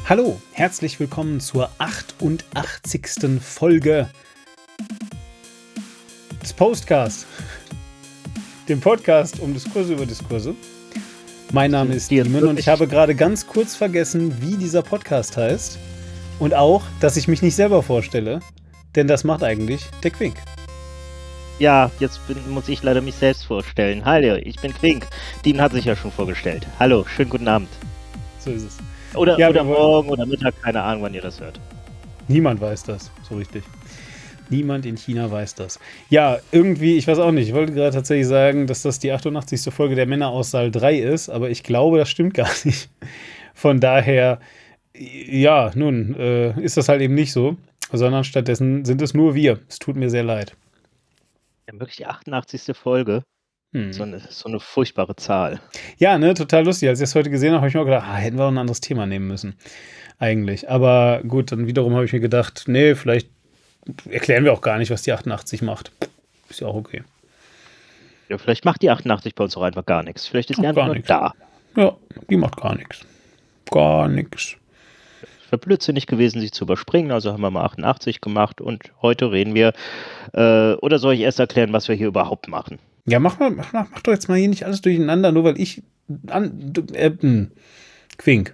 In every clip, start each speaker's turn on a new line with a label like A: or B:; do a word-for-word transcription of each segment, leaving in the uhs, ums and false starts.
A: Hallo, herzlich willkommen zur achtundachtzigsten Folge des Postcasts, dem Podcast um Diskurse über Diskurse. Mein Name ist Diemen und ich habe gerade ganz kurz vergessen, wie dieser Podcast heißt und auch, dass ich mich nicht selber vorstelle, denn das macht eigentlich der Quink.
B: Ja, jetzt bin, muss ich leider mich selbst vorstellen. Hallo, ich bin Quink. Diemen hat sich ja schon vorgestellt. Hallo, schönen guten Abend.
A: So ist es.
B: Oder,
A: ja,
B: oder morgen oder Mittag, keine Ahnung, wann ihr das hört.
A: Niemand weiß das, so richtig. Niemand in China weiß das. Ja, irgendwie, ich weiß auch nicht, ich wollte gerade tatsächlich sagen, dass das die achtundachtzigste Folge der Männer aus Saal drei ist, aber ich glaube, das stimmt gar nicht. Von daher, ja, nun, äh, ist das halt eben nicht so, sondern stattdessen sind es nur wir. Es tut mir sehr leid.
B: Ja, wirklich die achtundachtzigste Folge. Hm. So, eine, so eine furchtbare Zahl.
A: Ja, ne, total lustig. Als ich das heute gesehen habe, habe ich mir auch gedacht, ah, hätten wir auch ein anderes Thema nehmen müssen. Eigentlich. Aber gut, dann wiederum habe ich mir gedacht, nee, vielleicht erklären wir auch gar nicht, was die achtundachtzig macht. Ist ja auch okay.
B: Ja, vielleicht macht die achtundachtzig bei uns auch einfach gar nichts. Vielleicht ist die einfach nur da.
A: Ja, die macht gar nichts. Gar nichts.
B: Es wäre blödsinnig gewesen, sich zu überspringen, also haben wir mal achtundachtzig gemacht und heute reden wir, äh, oder soll ich erst erklären, was wir hier überhaupt machen?
A: Ja, mach, mal, mach, mach, mach doch jetzt mal hier nicht alles durcheinander, nur weil ich an, äh, hm, Quink.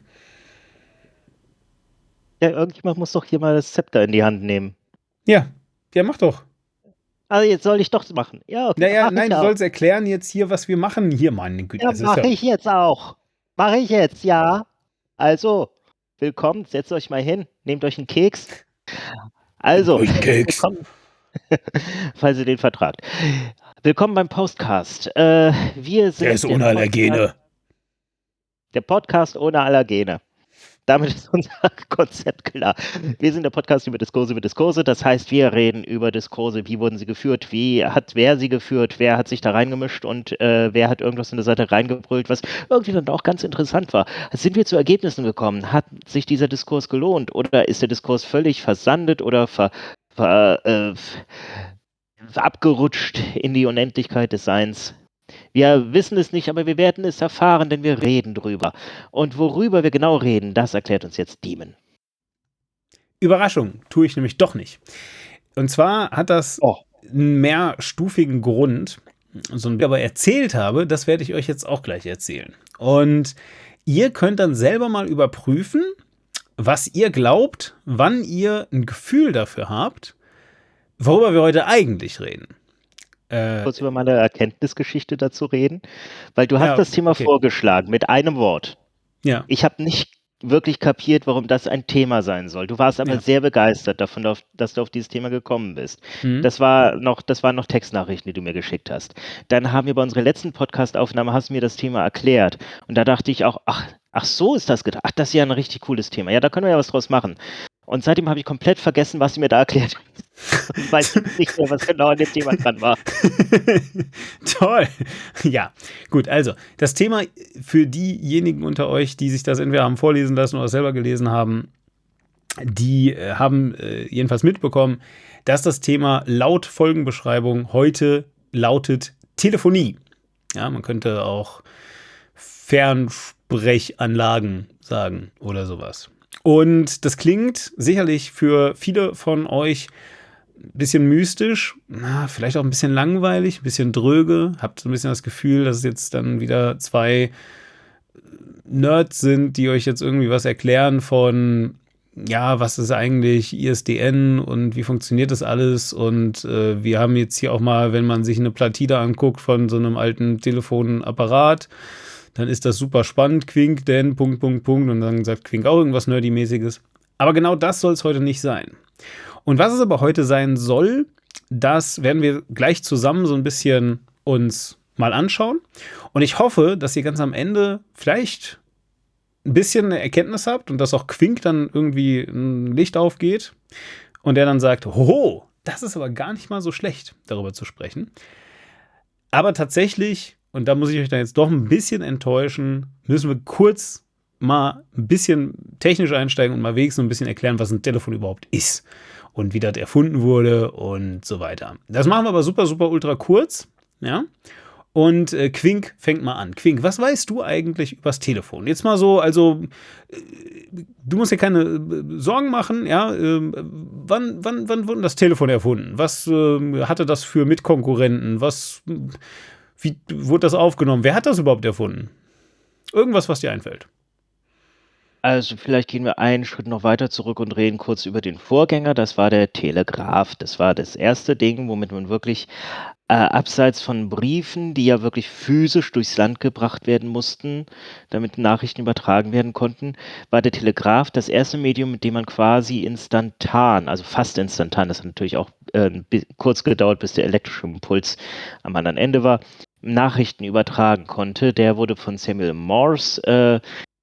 B: Ja, irgendjemand muss doch hier mal das Zepter in die Hand nehmen.
A: Ja, ja, mach doch.
B: Also jetzt soll ich doch machen. Ja, okay.
A: Naja, nein, du sollst erklären jetzt hier, was wir machen. Hier, meine Güte.
B: Ja, mache ja ich jetzt auch. Mache ich jetzt, ja. Also, willkommen, setzt euch mal hin, nehmt euch einen Keks. Also,
A: einen Keks.
B: Willkommen, falls ihr den vertragt. Willkommen beim Postcast. Äh, wir sind
A: der ist ohne Allergene.
B: Podcast, der Podcast ohne Allergene. Damit ist unser Konzept klar. Wir sind der Podcast über Diskurse über Diskurse. Das heißt, wir reden über Diskurse. Wie wurden sie geführt? Wie hat wer sie geführt? Wer hat sich da reingemischt? Und äh, wer hat irgendwas in der Seite reingebrüllt, was irgendwie dann auch ganz interessant war? Sind wir zu Ergebnissen gekommen? Hat sich dieser Diskurs gelohnt? Oder ist der Diskurs völlig versandet oder ver, ver, äh, abgerutscht in die Unendlichkeit des Seins? Wir wissen es nicht, aber wir werden es erfahren, denn wir reden drüber. Und worüber wir genau reden, das erklärt uns jetzt Diemen.
A: Überraschung, tue ich nämlich doch nicht. Und zwar hat das oh. einen mehrstufigen Grund, so ein aber erzählt habe, das werde ich euch jetzt auch gleich erzählen. Und ihr könnt dann selber mal überprüfen, was ihr glaubt, wann ihr ein Gefühl dafür habt, worüber wir heute eigentlich reden.
B: Äh, kurz über meine Erkenntnisgeschichte dazu reden, weil du hast ja, das Thema okay. vorgeschlagen mit einem Wort.
A: Ja.
B: Ich habe nicht wirklich kapiert, warum das ein Thema sein soll. Du warst aber ja. sehr begeistert davon, dass du auf dieses Thema gekommen bist. Mhm. Das war noch, das waren noch Textnachrichten, die du mir geschickt hast. Dann haben wir bei unserer letzten Podcast-Aufnahme hast du mir das Thema erklärt und da dachte ich auch, ach, ach so ist das gedacht. Ach, das ist ja ein richtig cooles Thema. Ja, da können wir ja was draus machen. Und seitdem habe ich komplett vergessen, was sie mir da erklärt hat. Ich weiß nicht mehr, was genau an dem Thema dran war.
A: Toll. Ja, gut, also das Thema für diejenigen unter euch, die sich das entweder haben vorlesen lassen oder selber gelesen haben, die äh, haben äh, jedenfalls mitbekommen, dass das Thema laut Folgenbeschreibung heute lautet Telefonie. Ja, man könnte auch Fernsprechanlagen sagen oder sowas. Und das klingt sicherlich für viele von euch ein bisschen mystisch, na, vielleicht auch ein bisschen langweilig, ein bisschen dröge. Habt so ein bisschen das Gefühl, dass es jetzt dann wieder zwei Nerds sind, die euch jetzt irgendwie was erklären von, ja, was ist eigentlich I S D N und wie funktioniert das alles? Und äh, wir haben jetzt hier auch mal, wenn man sich eine Platine anguckt von so einem alten Telefonapparat, dann ist das super spannend, Quink, denn Punkt, Punkt, Punkt. Und dann sagt Quink auch irgendwas Nerdy-mäßiges. Aber genau das soll es heute nicht sein. Und was es aber heute sein soll, das werden wir gleich zusammen so ein bisschen uns mal anschauen. Und ich hoffe, dass ihr ganz am Ende vielleicht ein bisschen eine Erkenntnis habt und dass auch Quink dann irgendwie ein Licht aufgeht und der dann sagt, hoho, das ist aber gar nicht mal so schlecht, darüber zu sprechen. Aber tatsächlich, und da muss ich euch dann jetzt doch ein bisschen enttäuschen, müssen wir kurz mal ein bisschen technisch einsteigen und mal wenigstens ein bisschen erklären, was ein Telefon überhaupt ist und wie das erfunden wurde und so weiter. Das machen wir aber super, super ultra kurz, ja. Und äh, Quink fängt mal an. Quink, was weißt du eigentlich übers Telefon? Jetzt mal so, also äh, du musst dir keine äh, Sorgen machen, ja. Äh, wann, wann, wann wurde das Telefon erfunden? Was äh, hatte das für Mitkonkurrenten? Was, wie wurde das aufgenommen? Wer hat das überhaupt erfunden? Irgendwas, was dir einfällt.
B: Also vielleicht gehen wir einen Schritt noch weiter zurück und reden kurz über den Vorgänger. Das war der Telegraph. Das war das erste Ding, womit man wirklich äh, abseits von Briefen, die ja wirklich physisch durchs Land gebracht werden mussten, damit Nachrichten übertragen werden konnten, war der Telegraph das erste Medium, mit dem man quasi instantan, also fast instantan, das hat natürlich auch äh, kurz gedauert, bis der elektrische Impuls am anderen Ende war, Nachrichten übertragen konnte. Der wurde von Samuel Morse äh,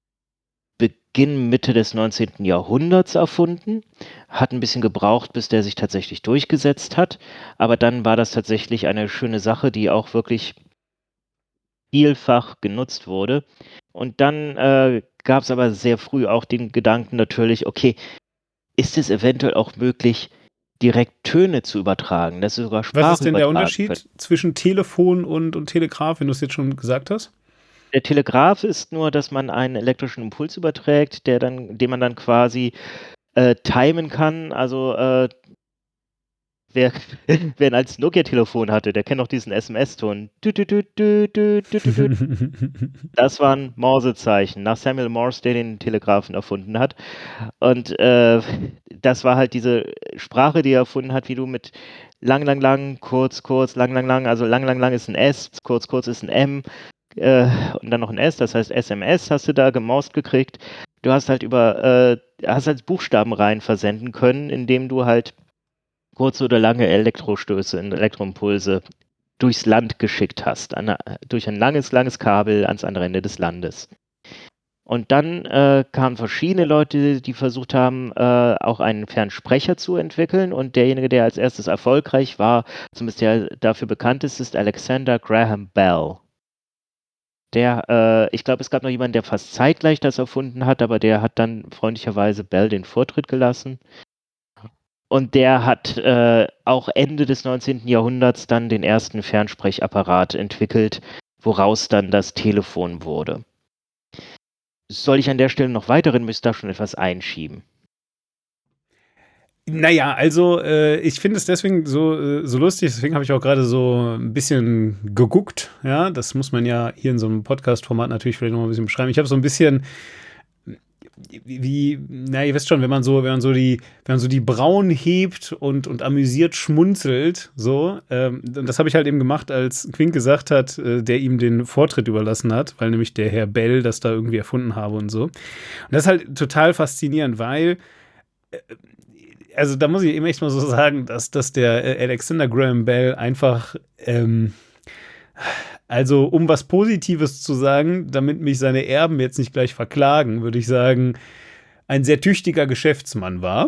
B: Beginn, Mitte des neunzehnten Jahrhunderts erfunden, hat ein bisschen gebraucht, bis der sich tatsächlich durchgesetzt hat, aber dann war das tatsächlich eine schöne Sache, die auch wirklich vielfach genutzt wurde. Und dann äh, gab es aber sehr früh auch den Gedanken natürlich, okay, ist es eventuell auch möglich, direkt Töne zu übertragen, dass wir sogar Sprache
A: Was ist denn der
B: übertragen
A: Unterschied
B: können.
A: zwischen Telefon und, und Telegraph, wenn du es jetzt schon gesagt hast?
B: Der Telegraph ist nur, dass man einen elektrischen Impuls überträgt, der dann, den man dann quasi äh, timen kann. Also äh, wer, wer ein altes Nokia-Telefon hatte, der kennt auch diesen S M S-Ton. Tü, tü, tü, tü, tü, tü, tü, tü. Das waren Morsezeichen, nach Samuel Morse, der den Telegraphen erfunden hat. Und äh, das war halt diese Sprache, die er erfunden hat, wie du mit lang, lang, lang, kurz, kurz, lang, lang, lang, also lang, lang, lang ist ein S, kurz, kurz ist ein M. Äh, und dann noch ein S, das heißt S M S hast du da gemorst gekriegt. Du hast halt über, äh, hast halt Buchstabenreihen versenden können, indem du halt kurze oder lange Elektrostöße, Elektroimpulse durchs Land geschickt hast, an, durch ein langes, langes Kabel ans andere Ende des Landes. Und dann äh, kamen verschiedene Leute, die versucht haben, äh, auch einen Fernsprecher zu entwickeln. Und derjenige, der als erstes erfolgreich war, zumindest der dafür bekannt ist, ist Alexander Graham Bell. Der, äh, ich glaube, es gab noch jemanden, der fast zeitgleich das erfunden hat, aber der hat dann freundlicherweise Bell den Vortritt gelassen. Und der hat äh, auch Ende des neunzehnten Jahrhunderts dann den ersten Fernsprechapparat entwickelt, woraus dann das Telefon wurde. Soll ich an der Stelle noch weiterhin, müsste da schon etwas einschieben?
A: Naja, also äh, ich finde es deswegen so, äh, so lustig, deswegen habe ich auch gerade so ein bisschen geguckt, ja, das muss man ja hier in so einem Podcast-Format natürlich vielleicht noch mal ein bisschen beschreiben. Ich habe so ein bisschen, wie, na, ihr wisst schon, wenn man so, wenn man so die, wenn man so die Brauen hebt und, und amüsiert schmunzelt, so, ähm, das habe ich halt eben gemacht, als Quink gesagt hat, äh, der ihm den Vortritt überlassen hat, weil nämlich der Herr Bell das da irgendwie erfunden habe und so. Und das ist halt total faszinierend, weil äh, also da muss ich eben echt mal so sagen, dass, dass der Alexander Graham Bell einfach, ähm, also um was Positives zu sagen, damit mich seine Erben jetzt nicht gleich verklagen, würde ich sagen, ein sehr tüchtiger Geschäftsmann war.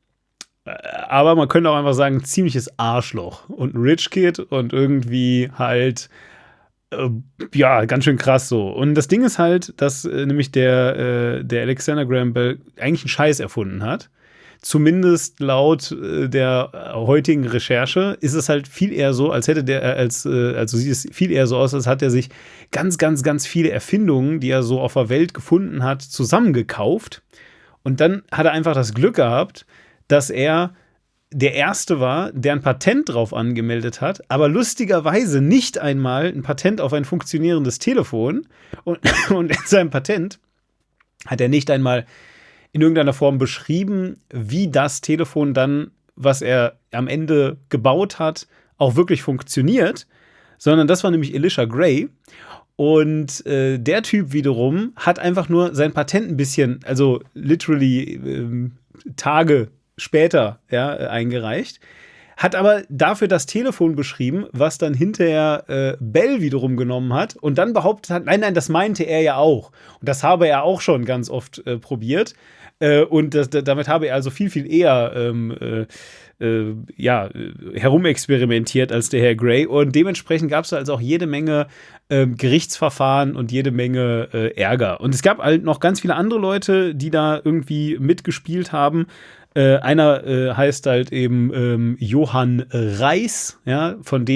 A: Aber man könnte auch einfach sagen, ein ziemliches Arschloch und ein Rich Kid und irgendwie halt, äh, ja, ganz schön krass so. Und das Ding ist halt, dass äh, nämlich der, äh, der Alexander Graham Bell eigentlich einen Scheiß erfunden hat. Zumindest laut äh, der äh, heutigen Recherche ist es halt viel eher so, als hätte der, äh, als, äh, also sieht es viel eher so aus, als hat er sich ganz, ganz, ganz viele Erfindungen, die er so auf der Welt gefunden hat, zusammengekauft. Und dann hat er einfach das Glück gehabt, dass er der Erste war, der ein Patent drauf angemeldet hat, aber lustigerweise nicht einmal ein Patent auf ein funktionierendes Telefon. Und, und in seinem Patent hat er nicht einmal in irgendeiner Form beschrieben, wie das Telefon dann, was er am Ende gebaut hat, auch wirklich funktioniert, sondern das war nämlich Elisha Gray. Und äh, der Typ wiederum hat einfach nur sein Patent ein bisschen, also literally ähm, Tage später ja, eingereicht, hat aber dafür das Telefon beschrieben, was dann hinterher äh, Bell wiederum genommen hat und dann behauptet hat, nein, nein, das meinte er ja auch. Und das habe er auch schon ganz oft äh, probiert. Äh, und das, damit habe er also viel, viel eher ähm, äh, äh, ja, herumexperimentiert als der Herr Gray. Und dementsprechend gab es also auch jede Menge äh, Gerichtsverfahren und jede Menge äh, Ärger. Und es gab halt noch ganz viele andere Leute, die da irgendwie mitgespielt haben. Äh, einer äh, heißt halt eben ähm, Johann Reis, ja, von dem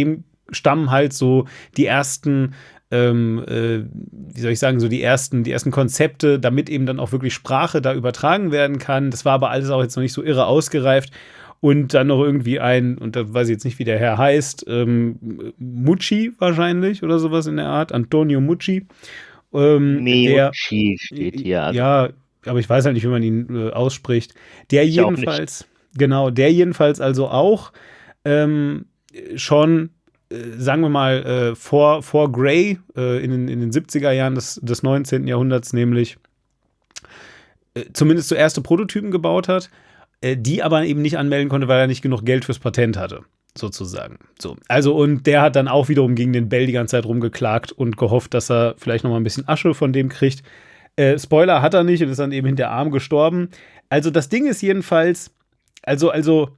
A: stammen halt so die ersten, ähm, äh, wie soll ich sagen, so die ersten, die ersten Konzepte, damit eben dann auch wirklich Sprache da übertragen werden kann. Das war aber alles auch jetzt noch nicht so irre ausgereift. Und dann noch irgendwie ein, und da weiß ich jetzt nicht, wie der Herr heißt, ähm, Mucci wahrscheinlich oder sowas in der Art, Antonio Mucci. Ähm, der,
B: Meucci steht hier. Also
A: ja, aber ich weiß halt nicht, wie man ihn äh, ausspricht. Der
B: Ich auch
A: jedenfalls, genau, der jedenfalls also auch ähm, schon, äh, sagen wir mal, äh, vor, vor Gray äh, in, den, in den siebziger Jahren des, des neunzehnten Jahrhunderts nämlich äh, zumindest so erste Prototypen gebaut hat, äh, die aber eben nicht anmelden konnte, weil er nicht genug Geld fürs Patent hatte, sozusagen. So. Also, und der hat dann auch wiederum gegen den Bell die ganze Zeit rumgeklagt und gehofft, dass er vielleicht noch mal ein bisschen Asche von dem kriegt. Äh, Spoiler hat er nicht und ist dann eben hinter Arm gestorben. Also, das Ding ist jedenfalls, also, also,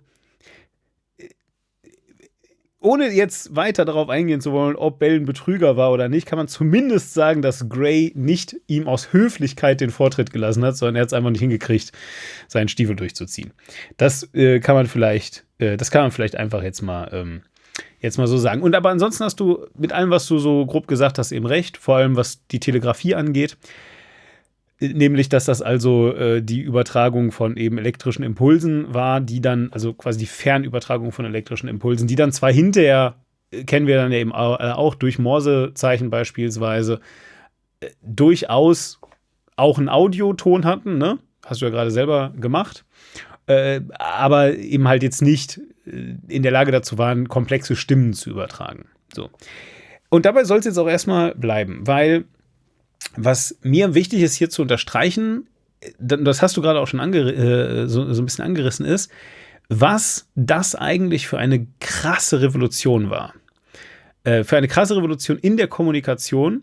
A: ohne jetzt weiter darauf eingehen zu wollen, ob Bell ein Betrüger war oder nicht, kann man zumindest sagen, dass Gray nicht ihm aus Höflichkeit den Vortritt gelassen hat, sondern er hat es einfach nicht hingekriegt, seinen Stiefel durchzuziehen. Das äh, kann man vielleicht, äh, das kann man vielleicht einfach jetzt mal, ähm, jetzt mal so sagen. Und aber ansonsten hast du mit allem, was du so grob gesagt hast, eben recht, vor allem was die Telegrafie angeht. Nämlich, dass das also äh, die Übertragung von eben elektrischen Impulsen war, die dann, also quasi die Fernübertragung von elektrischen Impulsen, die dann zwar hinterher, äh, kennen wir dann ja eben auch, äh, auch durch Morsezeichen beispielsweise, äh, durchaus auch einen Audioton hatten, ne? Hast du ja gerade selber gemacht. Äh, aber eben halt jetzt nicht äh, in der Lage dazu waren, komplexe Stimmen zu übertragen. So. Und dabei soll es jetzt auch erstmal bleiben, weil was mir wichtig ist, hier zu unterstreichen, das hast du gerade auch schon ange- äh, so, so ein bisschen angerissen, ist, was das eigentlich für eine krasse Revolution war. Äh, für eine krasse Revolution in der Kommunikation,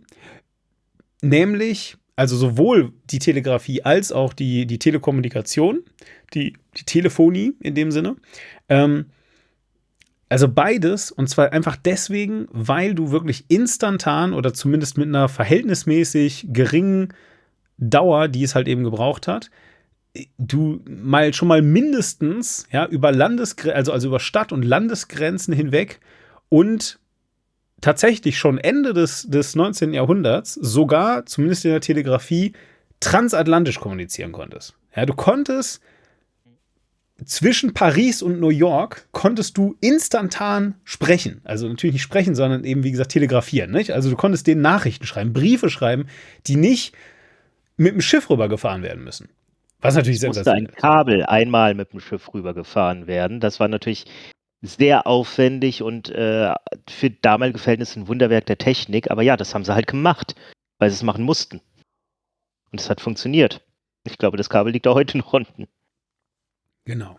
A: nämlich, also sowohl die Telegrafie als auch die, die Telekommunikation, die, die Telefonie in dem Sinne. Ähm, Also beides, und zwar einfach deswegen, weil du wirklich instantan oder zumindest mit einer verhältnismäßig geringen Dauer, die es halt eben gebraucht hat, du mal schon mal mindestens ja, über Landesgrenzen, also, also über Stadt- und Landesgrenzen hinweg und tatsächlich schon Ende des, des neunzehnten Jahrhunderts sogar, zumindest in der Telegrafie, transatlantisch kommunizieren konntest. Ja, du konntest zwischen Paris und New York konntest du instantan sprechen. Also natürlich nicht sprechen, sondern eben, wie gesagt, telegrafieren. Nicht? Also du konntest denen Nachrichten schreiben, Briefe schreiben, die nicht mit dem Schiff rübergefahren werden müssen. Was natürlich
B: sehr musste ein Kabel einmal mit dem Schiff rübergefahren werden. Das war natürlich sehr aufwendig und äh, für damalige Verhältnisse ein Wunderwerk der Technik. Aber ja, das haben sie halt gemacht, weil sie es machen mussten. Und es hat funktioniert. Ich glaube, das Kabel liegt da heute noch unten.
A: Genau.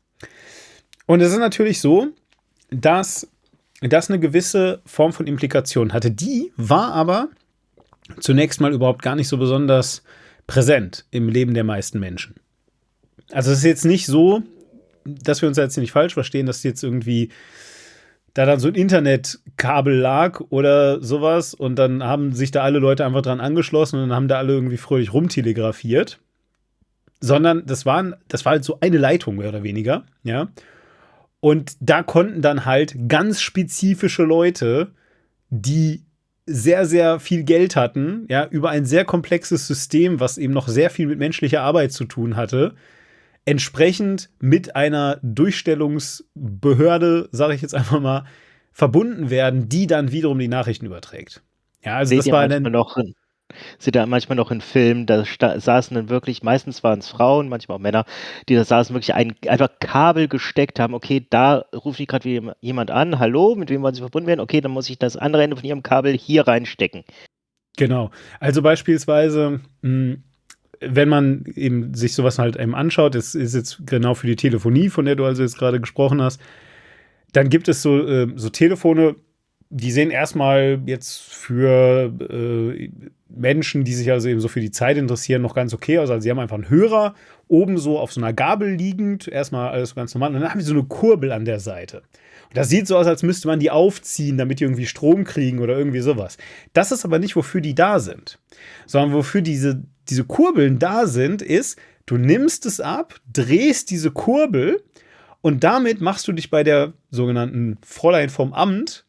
A: Und es ist natürlich so, dass das eine gewisse Form von Implikation hatte. Die war aber zunächst mal überhaupt gar nicht so besonders präsent im Leben der meisten Menschen. Also es ist jetzt nicht so, dass wir uns jetzt nicht falsch verstehen, dass jetzt irgendwie da dann so ein Internetkabel lag oder sowas und dann haben sich da alle Leute einfach dran angeschlossen und dann haben da alle irgendwie fröhlich rumtelegrafiert. Sondern das, waren, das war halt so eine Leitung, mehr oder weniger, ja. Und da konnten dann halt ganz spezifische Leute, die sehr, sehr viel Geld hatten, ja, über ein sehr komplexes System, was eben noch sehr viel mit menschlicher Arbeit zu tun hatte, entsprechend mit einer Durchstellungsbehörde, sage ich jetzt einfach mal, verbunden werden, die dann wiederum die Nachrichten überträgt. Ja, also
B: Seht
A: das
B: ihr
A: war
B: manchmal
A: dann
B: noch in, seht ihr manchmal noch in Filmen, da sta- saßen dann wirklich, meistens waren es Frauen, manchmal auch Männer, die da saßen wirklich ein, einfach Kabel gesteckt haben, okay, da ruft mich gerade jemand an, hallo, mit wem wollen Sie verbunden werden? Okay, dann muss ich das andere Ende von Ihrem Kabel hier reinstecken.
A: Genau. Also beispielsweise, mh, wenn man eben sich sowas halt eben anschaut, das ist jetzt genau für die Telefonie, von der du also jetzt gerade gesprochen hast, dann gibt es so, äh, so Telefone, die sehen erstmal jetzt für äh, Menschen, die sich also eben so für die Zeit interessieren, noch ganz okay aus. Also sie haben einfach einen Hörer oben so auf so einer Gabel liegend, erstmal alles ganz normal, und dann haben sie so eine Kurbel an der Seite. Und das sieht so aus, als müsste man die aufziehen, damit die irgendwie Strom kriegen oder irgendwie sowas. Das ist aber nicht, wofür die da sind, sondern wofür diese, diese Kurbeln da sind, ist, du nimmst es ab, drehst diese Kurbel und damit machst du dich bei der sogenannten Fräulein vom Amt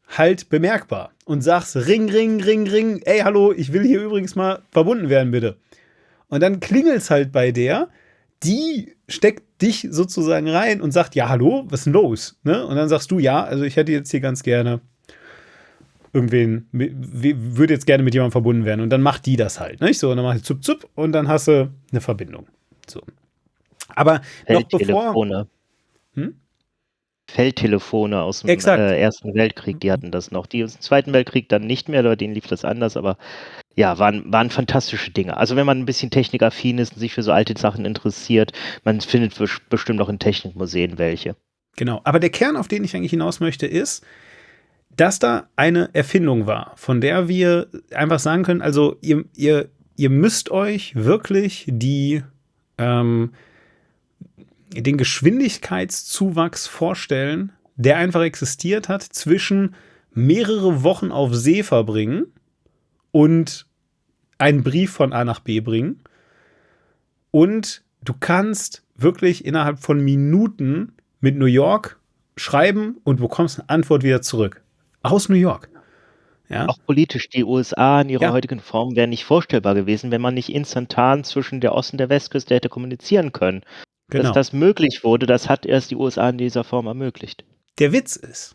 A: halt bemerkbar und sagst Ring, Ring, Ring, Ring, ey, hallo, ich will hier übrigens mal verbunden werden, bitte. Und dann klingelt's halt bei der, die steckt dich sozusagen rein und sagt, ja, hallo, was ist denn los? Ne? Und dann sagst du, ja, also ich hätte jetzt hier ganz gerne irgendwen, würde jetzt gerne mit jemandem verbunden werden. Und dann macht die das halt, nicht? So, und dann macht die zup, zup und dann hast du eine Verbindung. So. Aber noch bevor...
B: Hm? Feldtelefone aus dem
A: Exakt.
B: äh, Ersten Weltkrieg, die hatten das noch. Die aus dem Zweiten Weltkrieg dann nicht mehr, denen lief das anders, aber ja, waren, waren fantastische Dinge. Also wenn man ein bisschen technikaffin ist und sich für so alte Sachen interessiert, man findet bestimmt auch in Technikmuseen welche.
A: Genau, aber der Kern, auf den ich eigentlich hinaus möchte, ist, dass da eine Erfindung war, von der wir einfach sagen können, also ihr, ihr, ihr müsst euch wirklich die ähm, den Geschwindigkeitszuwachs vorstellen, der einfach existiert hat zwischen mehrere Wochen auf See verbringen und einen Brief von A nach B bringen. Und du kannst wirklich innerhalb von Minuten mit New York schreiben und bekommst eine Antwort wieder zurück. Aus New York. Ja?
B: Auch politisch, die U S A in ihrer
A: ja.
B: heutigen Form wären nicht vorstellbar gewesen, wenn man nicht instantan zwischen der Ost- und der Westküste hätte kommunizieren können.
A: Genau.
B: Dass das möglich wurde, das hat erst die U S A in dieser Form ermöglicht.
A: Der Witz ist,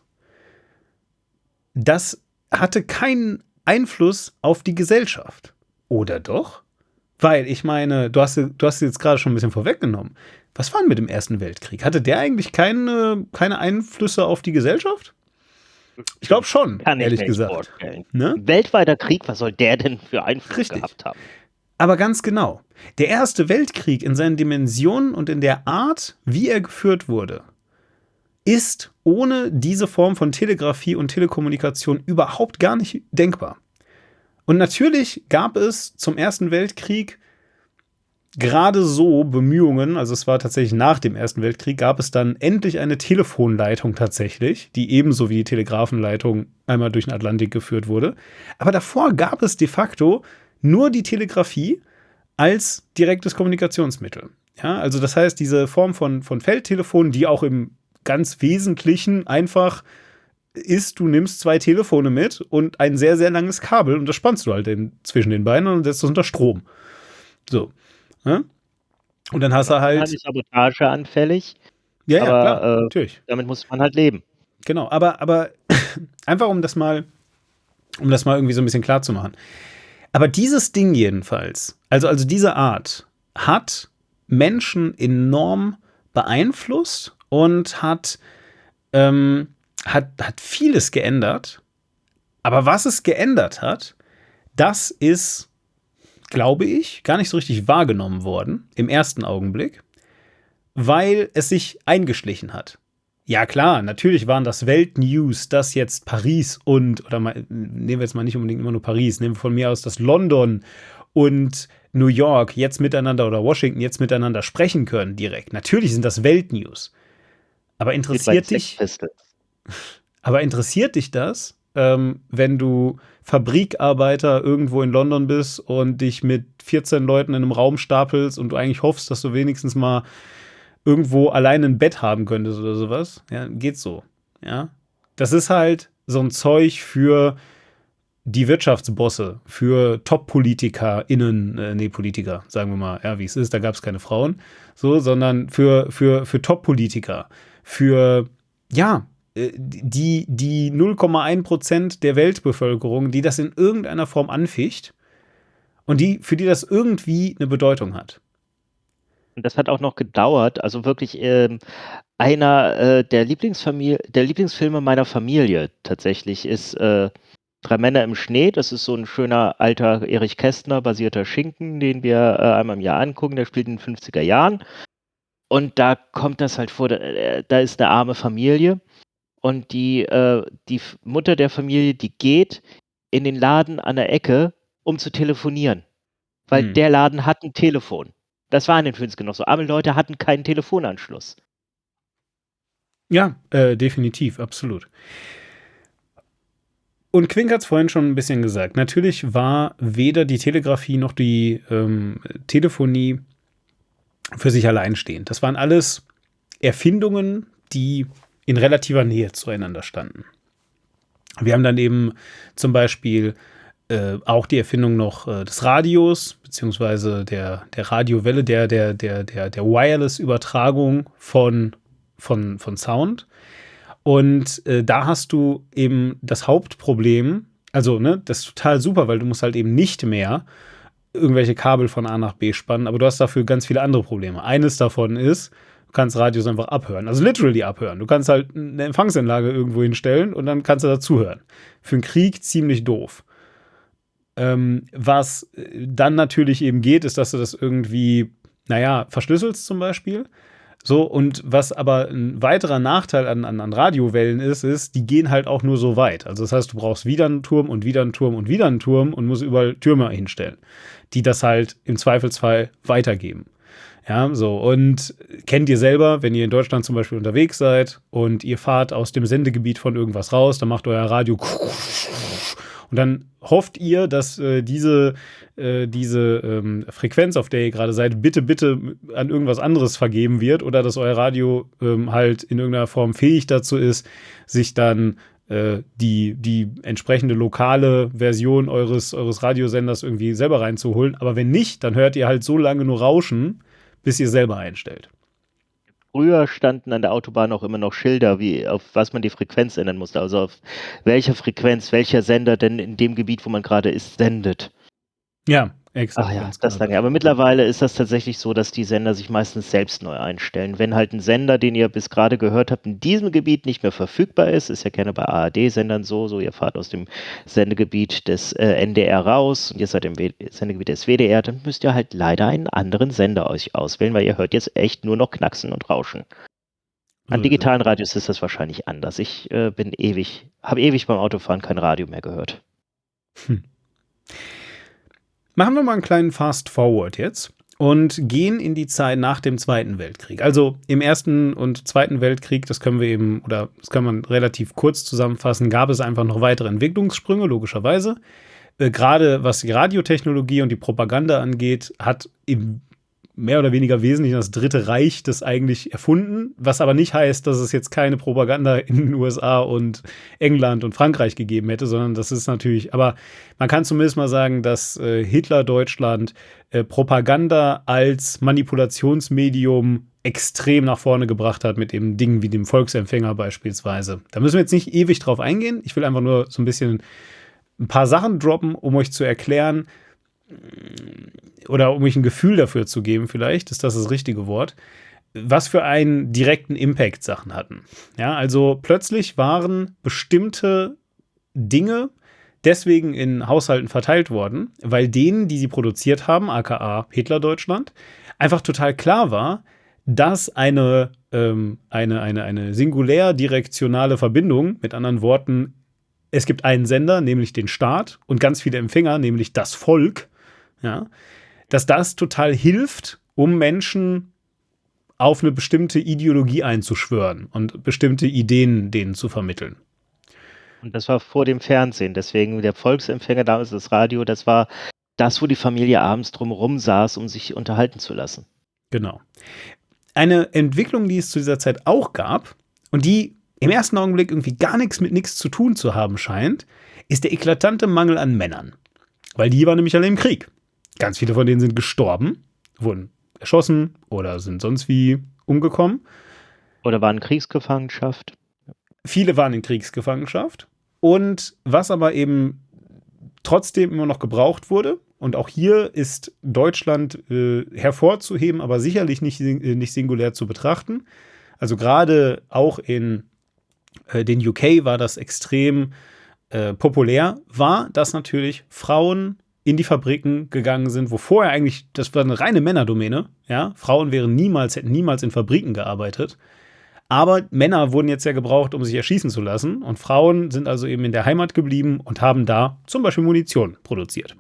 A: das hatte keinen Einfluss auf die Gesellschaft. Oder doch? Weil, ich meine, du hast, du hast jetzt gerade schon ein bisschen vorweggenommen. Was war denn mit dem Ersten Weltkrieg? Hatte der eigentlich keine, keine Einflüsse auf die Gesellschaft? Ich glaube schon,
B: Kann
A: ehrlich
B: ich mir
A: gesagt.
B: Nicht vorstellen.
A: Ne?
B: Weltweiter Krieg, was soll der denn für Einfluss
A: Richtig.
B: gehabt haben?
A: Aber ganz genau. Der Erste Weltkrieg in seinen Dimensionen und in der Art, wie er geführt wurde, ist ohne diese Form von Telegrafie und Telekommunikation überhaupt gar nicht denkbar. Und natürlich gab es zum Ersten Weltkrieg gerade so Bemühungen, also es war tatsächlich nach dem Ersten Weltkrieg, gab es dann endlich eine Telefonleitung tatsächlich, die ebenso wie die Telegrafenleitung einmal durch den Atlantik geführt wurde. Aber davor gab es de facto nur die Telegrafie als direktes Kommunikationsmittel. Ja, also das heißt, diese Form von, von Feldtelefon, die auch im ganz Wesentlichen einfach ist, du nimmst zwei Telefone mit und ein sehr, sehr langes Kabel und das spannst du halt in, zwischen den Beinen und setzt es unter Strom. So. Ja? Und dann hast du halt...
B: Halt Sabotage anfällig.
A: Ja, ja,
B: aber,
A: klar,
B: äh,
A: natürlich.
B: Damit muss man halt leben.
A: Genau, aber, aber einfach um das mal, um das mal irgendwie so ein bisschen klar zu machen. Aber dieses Ding jedenfalls, also, also diese Art, hat Menschen enorm beeinflusst und hat, ähm, hat, hat vieles geändert. Aber was es geändert hat, das ist, glaube ich, gar nicht so richtig wahrgenommen worden im ersten Augenblick, weil es sich eingeschlichen hat. Ja klar, natürlich waren das Weltnews, dass jetzt Paris und, oder mal, nehmen wir jetzt mal nicht unbedingt immer nur Paris, nehmen wir von mir aus, dass London und New York jetzt miteinander oder Washington jetzt miteinander sprechen können direkt. Natürlich sind das Weltnews. Aber interessiert dich, aber interessiert dich das, ähm, wenn du Fabrikarbeiter irgendwo in London bist und dich mit vierzehn Leuten in einem Raum stapelst und du eigentlich hoffst, dass du wenigstens mal irgendwo alleine ein Bett haben könntest oder sowas? Ja, geht so. Ja, das ist halt so ein Zeug für die Wirtschaftsbosse, für Top-PolitikerInnen, äh, nee, Politiker, sagen wir mal, ja, wie es ist, da gab es keine Frauen, so, sondern für, für, für Top-Politiker, für, ja, die, die null Komma eins Prozent der Weltbevölkerung, die das in irgendeiner Form anficht und die, für die das irgendwie eine Bedeutung hat.
B: Und das hat auch noch gedauert, also wirklich ähm, einer äh, der Lieblingsfamilie, der Lieblingsfilme meiner Familie tatsächlich ist äh, Drei Männer im Schnee. Das ist so ein schöner alter Erich Kästner basierter Schinken, den wir äh, einmal im Jahr angucken. Der spielt in den fünfziger Jahren. Und da kommt das halt vor, da, da ist eine arme Familie und die, äh, die Mutter der Familie, die geht in den Laden an der Ecke, um zu telefonieren. Weil hm. der Laden hat ein Telefon. Das war in den fünfzigern noch so. Arme Leute hatten keinen Telefonanschluss.
A: Ja, äh, definitiv, absolut. Und Quink hat es vorhin schon ein bisschen gesagt. Natürlich war weder die Telegrafie noch die ähm, Telefonie für sich allein stehend. Das waren alles Erfindungen, die in relativer Nähe zueinander standen. Wir haben dann eben zum Beispiel äh, auch die Erfindung noch äh, des Radios, beziehungsweise der, der Radiowelle, der, der, der, der, der Wireless-Übertragung von, von, von Sound. Und äh, da hast du eben das Hauptproblem, also ne, das ist total super, weil du musst halt eben nicht mehr irgendwelche Kabel von A nach B spannen, aber du hast dafür ganz viele andere Probleme. Eines davon ist, du kannst Radios einfach abhören, also literally abhören. Du kannst halt eine Empfangsanlage irgendwo hinstellen und dann kannst du dazuhören. Für einen Krieg ziemlich doof. Ähm, was dann natürlich eben geht, ist, dass du das irgendwie, naja, verschlüsselst zum Beispiel. So, und was aber ein weiterer Nachteil an, an, an Radiowellen ist, ist, die gehen halt auch nur so weit. Also das heißt, du brauchst wieder einen Turm und wieder einen Turm und wieder einen Turm und musst überall Türme hinstellen, die das halt im Zweifelsfall weitergeben. Ja, so, und kennt ihr selber, wenn ihr in Deutschland zum Beispiel unterwegs seid und ihr fahrt aus dem Sendegebiet von irgendwas raus, dann macht euer Radio und dann hofft ihr, dass äh, diese, äh, diese ähm, Frequenz, auf der ihr gerade seid, bitte, bitte an irgendwas anderes vergeben wird oder dass euer Radio ähm, halt in irgendeiner Form fähig dazu ist, sich dann äh, die, die entsprechende lokale Version eures, eures Radiosenders irgendwie selber reinzuholen. Aber wenn nicht, dann hört ihr halt so lange nur Rauschen, bis ihr selber einstellt.
B: Früher standen an der Autobahn auch immer noch Schilder, wie auf was man die Frequenz ändern musste. Also auf welcher Frequenz, welcher Sender denn in dem Gebiet, wo man gerade ist, sendet.
A: Ja, exakt.
B: Ach ja,
A: ganz
B: das
A: genau.
B: lange. Aber mittlerweile ist das tatsächlich so, dass die Sender sich meistens selbst neu einstellen. Wenn halt ein Sender, den ihr bis gerade gehört habt, in diesem Gebiet nicht mehr verfügbar ist, ist ja gerne bei A R D-Sendern so, so ihr fahrt aus dem Sendegebiet des äh, N D R raus und ihr seid im w- Sendegebiet des W D R, dann müsst ihr halt leider einen anderen Sender euch auswählen, weil ihr hört jetzt echt nur noch Knacksen und Rauschen. An
A: So
B: digitalen Radios ist das wahrscheinlich anders. Ich äh, bin ewig, habe ewig beim Autofahren kein Radio mehr gehört.
A: Hm. Machen wir mal einen kleinen Fast-Forward jetzt und gehen in die Zeit nach dem Zweiten Weltkrieg. Also im Ersten und Zweiten Weltkrieg, das können wir eben, oder das kann man relativ kurz zusammenfassen, gab es einfach noch weitere Entwicklungssprünge, logischerweise. Äh, gerade was die Radiotechnologie und die Propaganda angeht, hat im mehr oder weniger wesentlich das Dritte Reich das eigentlich erfunden, was aber nicht heißt, dass es jetzt keine Propaganda in den U S A und England und Frankreich gegeben hätte, sondern das ist natürlich, aber man kann zumindest mal sagen, dass äh, Hitler-Deutschland äh, Propaganda als Manipulationsmedium extrem nach vorne gebracht hat mit eben Dingen wie dem Volksempfänger beispielsweise. Da müssen wir jetzt nicht ewig drauf eingehen. Ich will einfach nur so ein bisschen ein paar Sachen droppen, um euch zu erklären, oder um euch ein Gefühl dafür zu geben, vielleicht, ist das das richtige Wort, was für einen direkten Impact Sachen hatten. Ja, also plötzlich waren bestimmte Dinge deswegen in Haushalten verteilt worden, weil denen, die sie produziert haben, aka Hitler-Deutschland, einfach total klar war, dass eine, ähm, eine, eine, eine singulär direktionale Verbindung, mit anderen Worten, es gibt einen Sender, nämlich den Staat, und ganz viele Empfänger, nämlich das Volk, ja, dass das total hilft, um Menschen auf eine bestimmte Ideologie einzuschwören und bestimmte Ideen denen zu vermitteln.
B: Und das war vor dem Fernsehen. Deswegen der Volksempfänger, damals das Radio, das war das, wo die Familie abends drumherum saß, um sich unterhalten zu lassen.
A: Genau. Eine Entwicklung, die es zu dieser Zeit auch gab und die im ersten Augenblick irgendwie gar nichts mit nichts zu tun zu haben scheint, ist der eklatante Mangel an Männern. Weil die waren nämlich alle im Krieg. Ganz viele von denen sind gestorben, wurden erschossen oder sind sonst wie umgekommen.
B: Oder waren in Kriegsgefangenschaft.
A: Viele waren in Kriegsgefangenschaft. Und was aber eben trotzdem immer noch gebraucht wurde, und auch hier ist Deutschland äh, hervorzuheben, aber sicherlich nicht, äh, nicht singulär zu betrachten. Also gerade auch in äh, den U K war das extrem äh, populär, war, dass natürlich Frauen in die Fabriken gegangen sind, wo vorher eigentlich, das war eine reine Männerdomäne, ja, Frauen wären niemals, hätten niemals in Fabriken gearbeitet, aber Männer wurden jetzt ja gebraucht, um sich erschießen zu lassen und Frauen sind also eben in der Heimat geblieben und haben da zum Beispiel Munition produziert.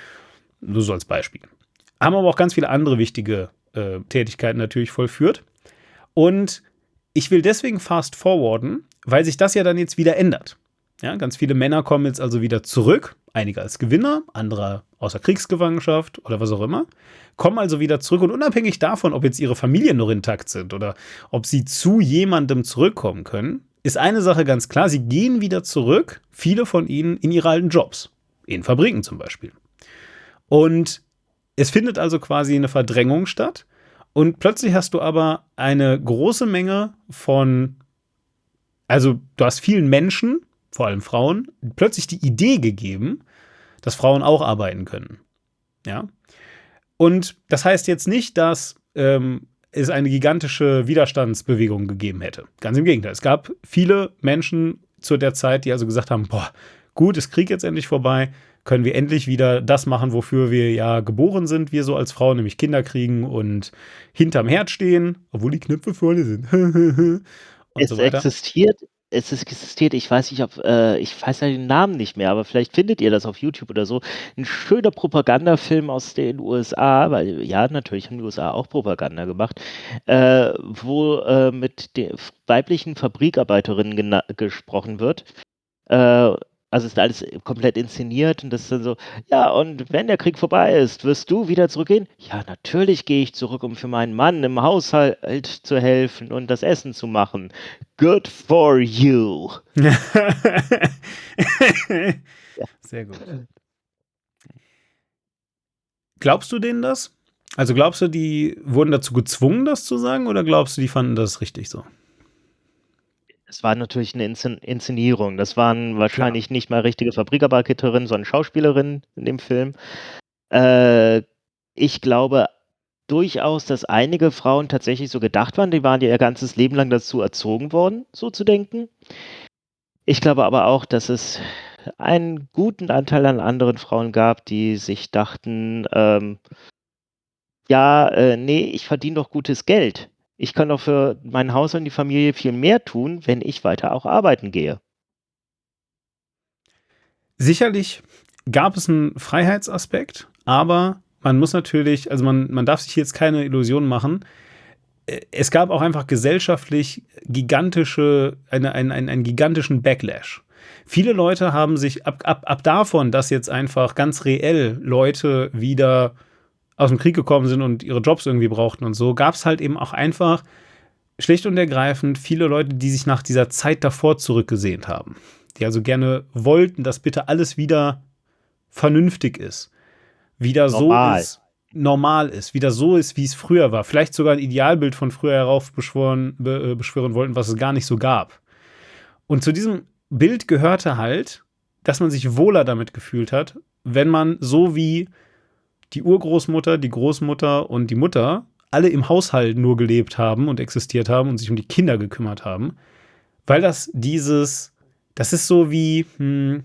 A: Nur so als Beispiel. Haben aber auch ganz viele andere wichtige äh, Tätigkeiten natürlich vollführt und ich will deswegen fast forwarden, weil sich das ja dann jetzt wieder ändert. Ja, ganz viele Männer kommen jetzt also wieder zurück, einige als Gewinner, andere außer Kriegsgefangenschaft oder was auch immer, kommen also wieder zurück und unabhängig davon, ob jetzt ihre Familien noch intakt sind oder ob sie zu jemandem zurückkommen können, ist eine Sache ganz klar, sie gehen wieder zurück, viele von ihnen, in ihre alten Jobs. In Fabriken zum Beispiel. Und es findet also quasi eine Verdrängung statt. Und plötzlich hast du aber eine große Menge von, also du hast vielen Menschen, vor allem Frauen, plötzlich die Idee gegeben, dass Frauen auch arbeiten können. Ja. Und das heißt jetzt nicht, dass ähm, es eine gigantische Widerstandsbewegung gegeben hätte. Ganz im Gegenteil. Es gab viele Menschen zu der Zeit, die also gesagt haben, boah, gut, ist Krieg jetzt endlich vorbei, können wir endlich wieder das machen, wofür wir ja geboren sind, wir so als Frauen, nämlich Kinder kriegen und hinterm Herd stehen, obwohl die Knöpfe vorne sind. und
B: Es
A: so weiter.
B: existiert, es ist existiert, ich weiß nicht, ob, äh, ich weiß ja den Namen nicht mehr, aber vielleicht findet ihr das auf YouTube oder so. Ein schöner Propagandafilm aus den U S A, weil ja, natürlich haben die U S A auch Propaganda gemacht, äh, wo äh, mit den weiblichen Fabrikarbeiterinnen gena- gesprochen wird. Äh, also ist alles komplett inszeniert und das ist dann so, ja, und wenn der Krieg vorbei ist, wirst du wieder zurückgehen? Ja, natürlich gehe ich zurück, um für meinen Mann im Haushalt zu helfen und das Essen zu machen. Good for you.
A: Sehr gut. Glaubst du denen das? Also glaubst du, die wurden dazu gezwungen, das zu sagen, oder glaubst du, die fanden das richtig so?
B: Es war natürlich eine Inszen Inszenierung. Das waren wahrscheinlich nicht mal richtige Fabrikarbeiterinnen, sondern Schauspielerinnen in dem Film. Äh, ich glaube durchaus, dass einige Frauen tatsächlich so gedacht waren, die waren ja ihr ganzes Leben lang dazu erzogen worden, so zu denken. Ich glaube aber auch, dass es einen guten Anteil an anderen Frauen gab, die sich dachten, ähm, ja, äh, nee, ich verdiene doch gutes Geld. Ich kann doch für mein Haus und die Familie viel mehr tun, wenn ich weiter auch arbeiten gehe.
A: Sicherlich gab es einen Freiheitsaspekt, aber man muss natürlich, also man, man darf sich jetzt keine Illusionen machen. Es gab auch einfach gesellschaftlich gigantische, eine, einen, einen, einen gigantischen Backlash. Viele Leute haben sich ab, ab, ab davon, dass jetzt einfach ganz reell Leute wieder aus dem Krieg gekommen sind und ihre Jobs irgendwie brauchten und so, gab es halt eben auch einfach schlicht und ergreifend viele Leute, die sich nach dieser Zeit davor zurückgesehnt haben. Die also gerne wollten, dass bitte alles wieder vernünftig ist. Wieder
B: Normal.
A: so ist, normal ist. Wieder so ist, wie es früher war. Vielleicht sogar ein Idealbild von früher heraufbeschwören be, beschwören wollten, was es gar nicht so gab. Und zu diesem Bild gehörte halt, dass man sich wohler damit gefühlt hat, wenn man so wie die Urgroßmutter, die Großmutter und die Mutter alle im Haushalt nur gelebt haben und existiert haben und sich um die Kinder gekümmert haben. Weil das dieses, das ist so wie hm,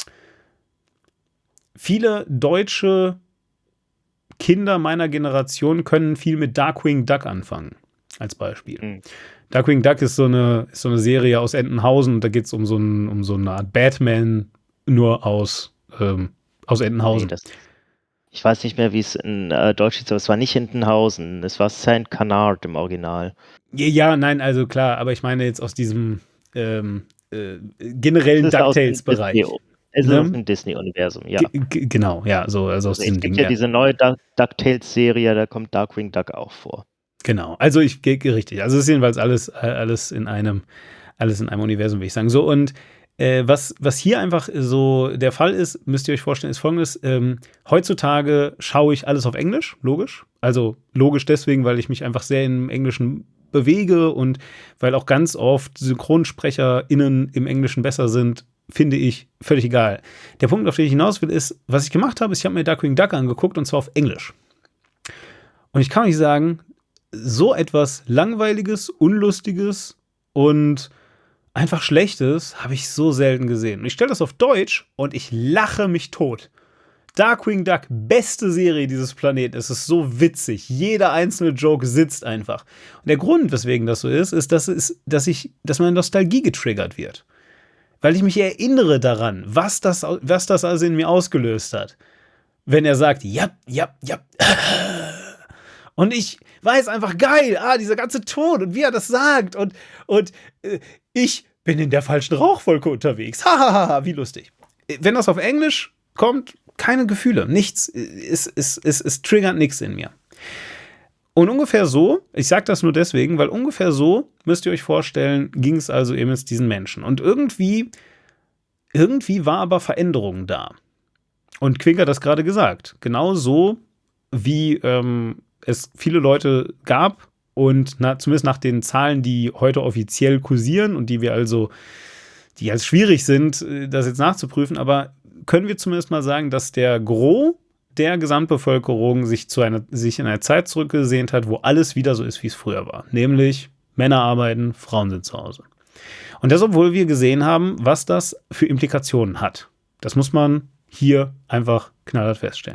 A: viele deutsche Kinder meiner Generation können viel mit Darkwing Duck anfangen, als Beispiel. Mhm. Darkwing Duck ist so eine, ist so eine Serie aus Entenhausen und da geht es um so, ein, um so eine Art Batman nur aus, ähm, aus Entenhausen.
B: Nee, das, ich weiß nicht mehr, wie es in äh, Deutsch ist, aber es war nicht Entenhausen, es war Saint Canard im Original.
A: Ja, ja, nein, also klar, aber ich meine jetzt aus diesem ähm, äh, generellen DuckTales-Bereich.
B: Es ist aus dem Disney-Universum, ja.
A: G genau, ja, so also aus
B: also
A: diesem
B: es
A: Ding.
B: gibt ja, ja diese neue DuckTales-Serie, da kommt Darkwing Duck auch vor.
A: Genau, also ich gehe richtig. Also es ist jedenfalls alles, alles in einem, alles in einem Universum, würde ich sagen. So, und äh, was, was hier einfach so der Fall ist, müsst ihr euch vorstellen, ist folgendes: ähm, Heutzutage schaue ich alles auf Englisch, logisch. Also logisch deswegen, weil ich mich einfach sehr im Englischen bewege und weil auch ganz oft SynchronsprecherInnen im Englischen besser sind, finde ich völlig egal. Der Punkt, auf den ich hinaus will, ist, was ich gemacht habe, ist, ich habe mir Darkwing Duck angeguckt und zwar auf Englisch. Und ich kann euch sagen, so etwas Langweiliges, Unlustiges und einfach Schlechtes habe ich so selten gesehen. Und ich stelle das auf Deutsch und ich lache mich tot. Darkwing Duck, beste Serie dieses Planeten. Es ist so witzig. Jeder einzelne Joke sitzt einfach. Und der Grund, weswegen das so ist, ist, dass, es, dass, ich, dass meine Nostalgie getriggert wird. Weil ich mich erinnere daran, was das, was das also in mir ausgelöst hat. Wenn er sagt, ja, ja, ja. Und ich weiß einfach, geil, ah, dieser ganze Ton und wie er das sagt. Und, und äh, ich bin in der falschen Rauchwolke unterwegs. Hahaha, wie lustig. Wenn das auf Englisch kommt, keine Gefühle, nichts. Es, es, es, es triggert nichts in mir. Und ungefähr so, ich sage das nur deswegen, weil ungefähr so, müsst ihr euch vorstellen, ging es also eben jetzt diesen Menschen. Und irgendwie, irgendwie war aber Veränderung da. Und Quink hat das gerade gesagt. Genau so, wie ähm, es viele Leute gab und na, zumindest nach den Zahlen, die heute offiziell kursieren und die wir also, die als schwierig sind, das jetzt nachzuprüfen, aber können wir zumindest mal sagen, dass der Gros der Gesamtbevölkerung sich, zu einer, sich in eine Zeit zurückgesehnt hat, wo alles wieder so ist, wie es früher war. Nämlich Männer arbeiten, Frauen sind zu Hause. Und das, obwohl wir gesehen haben, was das für Implikationen hat. Das muss man hier einfach knallhart feststellen.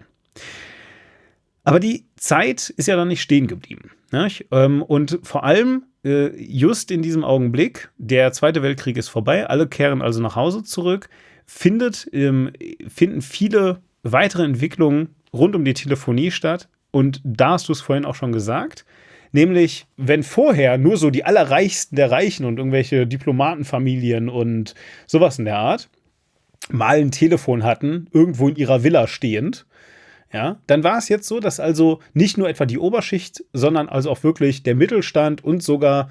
A: Aber die Zeit ist ja dann nicht stehen geblieben. Nicht? Und vor allem just in diesem Augenblick, der Zweite Weltkrieg ist vorbei, alle kehren also nach Hause zurück, findet, finden viele weitere Entwicklungen rund um die Telefonie statt. Und da hast du es vorhin auch schon gesagt, nämlich wenn vorher nur so die Allerreichsten der Reichen und irgendwelche Diplomatenfamilien und sowas in der Art mal ein Telefon hatten, irgendwo in ihrer Villa stehend, ja, dann war es jetzt so, dass also nicht nur etwa die Oberschicht, sondern also auch wirklich der Mittelstand und sogar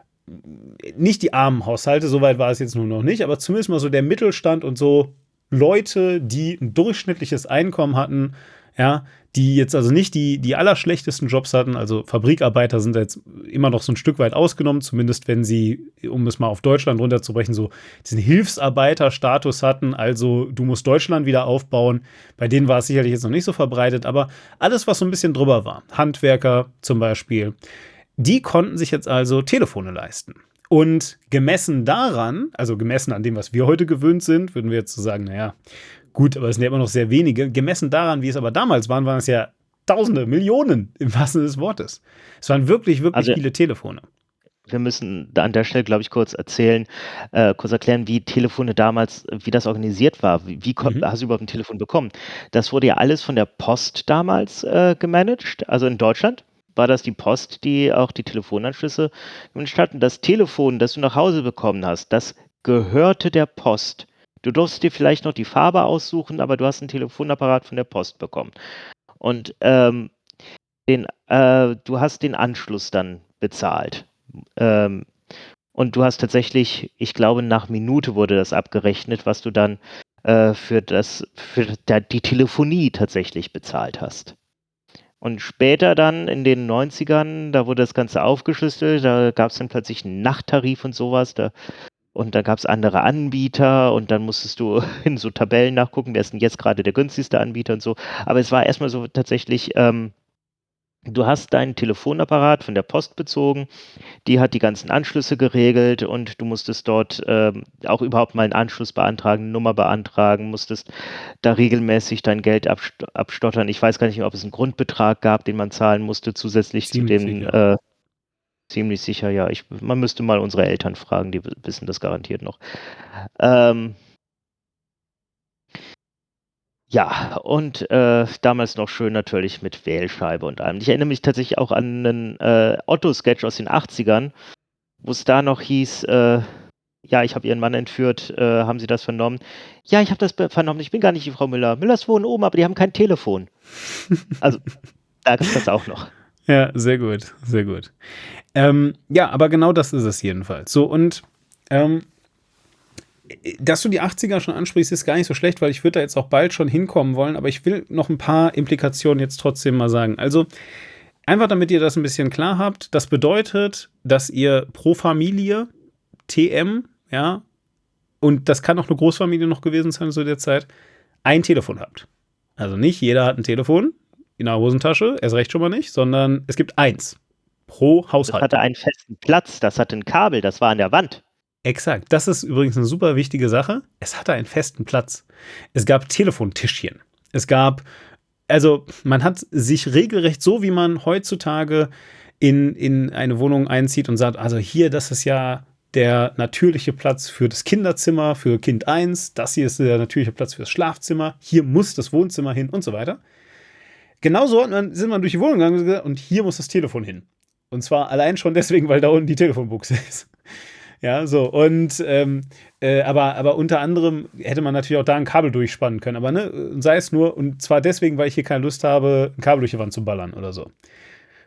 A: nicht die armen Haushalte, soweit war es jetzt nur noch nicht, aber zumindest mal so der Mittelstand und so Leute, die ein durchschnittliches Einkommen hatten, ja, die jetzt also nicht die, die allerschlechtesten Jobs hatten, also Fabrikarbeiter sind jetzt immer noch so ein Stück weit ausgenommen, zumindest wenn sie, um es mal auf Deutschland runterzubrechen, so diesen Hilfsarbeiterstatus hatten, also du musst Deutschland wieder aufbauen, bei denen war es sicherlich jetzt noch nicht so verbreitet, aber alles, was so ein bisschen drüber war, Handwerker zum Beispiel, die konnten sich jetzt also Telefone leisten. Und gemessen daran, also gemessen an dem, was wir heute gewöhnt sind, würden wir jetzt so sagen, naja, gut, aber es sind ja immer noch sehr wenige. Gemessen daran, wie es aber damals waren, waren es ja Tausende, Millionen im wahrsten Sinne des Wortes. Es waren wirklich, wirklich also, viele Telefone.
B: Wir müssen da an der Stelle, glaube ich, kurz erzählen, äh, kurz erklären, wie Telefone damals, wie das organisiert war. Wie, wie mhm. hast du überhaupt ein Telefon bekommen? Das wurde ja alles von der Post damals äh, gemanagt, also in Deutschland. War das die Post, die auch die Telefonanschlüsse gemanagt hat. Und das Telefon, das du nach Hause bekommen hast, das gehörte der Post. Du durfst dir vielleicht noch die Farbe aussuchen, aber du hast einen Telefonapparat von der Post bekommen. Und ähm, den, äh, du hast den Anschluss dann bezahlt. Ähm, und du hast tatsächlich, ich glaube, nach Minute wurde das abgerechnet, was du dann äh, für, das, für der, die Telefonie tatsächlich bezahlt hast. Und später dann in den neunzigern, da wurde das Ganze aufgeschlüsselt, da gab es dann plötzlich einen Nachttarif und sowas, da, und da gab es andere Anbieter und dann musstest du in so Tabellen nachgucken, wer ist denn jetzt gerade der günstigste Anbieter und so. Aber es war erstmal so tatsächlich, ähm, du hast deinen Telefonapparat von der Post bezogen, die hat die ganzen Anschlüsse geregelt und du musstest dort ähm, auch überhaupt mal einen Anschluss beantragen, eine Nummer beantragen, musstest da regelmäßig dein Geld abst- abstottern. Ich weiß gar nicht mehr, ob es einen Grundbetrag gab, den man zahlen musste, zusätzlich ziemlich zu dem, sicher. Äh, ziemlich sicher, ja. Ich, man müsste mal unsere Eltern fragen, die wissen das garantiert noch. Ähm, Ja, und äh, damals noch schön natürlich mit Wählscheibe und allem. Ich erinnere mich tatsächlich auch an einen äh, Otto-Sketch aus den achtzigern, wo es da noch hieß, äh, ja, ich habe Ihren Mann entführt, äh, haben Sie das vernommen? Ja, ich habe das be- vernommen, ich bin gar nicht die Frau Müller. Müllers wohnen oben, aber die haben kein Telefon. Also, da gibt es das auch noch.
A: Ja, sehr gut, sehr gut. Ähm, ja, aber genau das ist es jedenfalls. So, und ähm, dass du die achtziger schon ansprichst, ist gar nicht so schlecht, weil ich würde da jetzt auch bald schon hinkommen wollen, aber ich will noch ein paar Implikationen jetzt trotzdem mal sagen. Also einfach, damit ihr das ein bisschen klar habt, das bedeutet, dass ihr pro Familie T M, ja, und das kann auch eine Großfamilie noch gewesen sein zu der Zeit, ein Telefon habt. Also nicht jeder hat ein Telefon in der Hosentasche, erst recht schon mal nicht, sondern es gibt eins pro Haushalt.
B: Das hatte einen festen Platz, das hatte ein Kabel, das war an der Wand.
A: Exakt. Das ist übrigens eine super wichtige Sache. Es hatte einen festen Platz. Es gab Telefontischchen. Es gab, also man hat sich regelrecht so, wie man heutzutage in, in eine Wohnung einzieht und sagt, also hier, das ist ja der natürliche Platz für das Kinderzimmer, für Kind eins. Das hier ist der natürliche Platz für das Schlafzimmer. Hier muss das Wohnzimmer hin und so weiter. Genauso hat man, sind wir durch die Wohnung gegangen und hier muss das Telefon hin. Und zwar allein schon deswegen, weil da unten die Telefonbuchse ist. Ja, so, und ähm, äh, aber, aber unter anderem hätte man natürlich auch da ein Kabel durchspannen können, aber ne, sei es nur, und zwar deswegen, weil ich hier keine Lust habe, ein Kabel durch die Wand zu ballern oder so.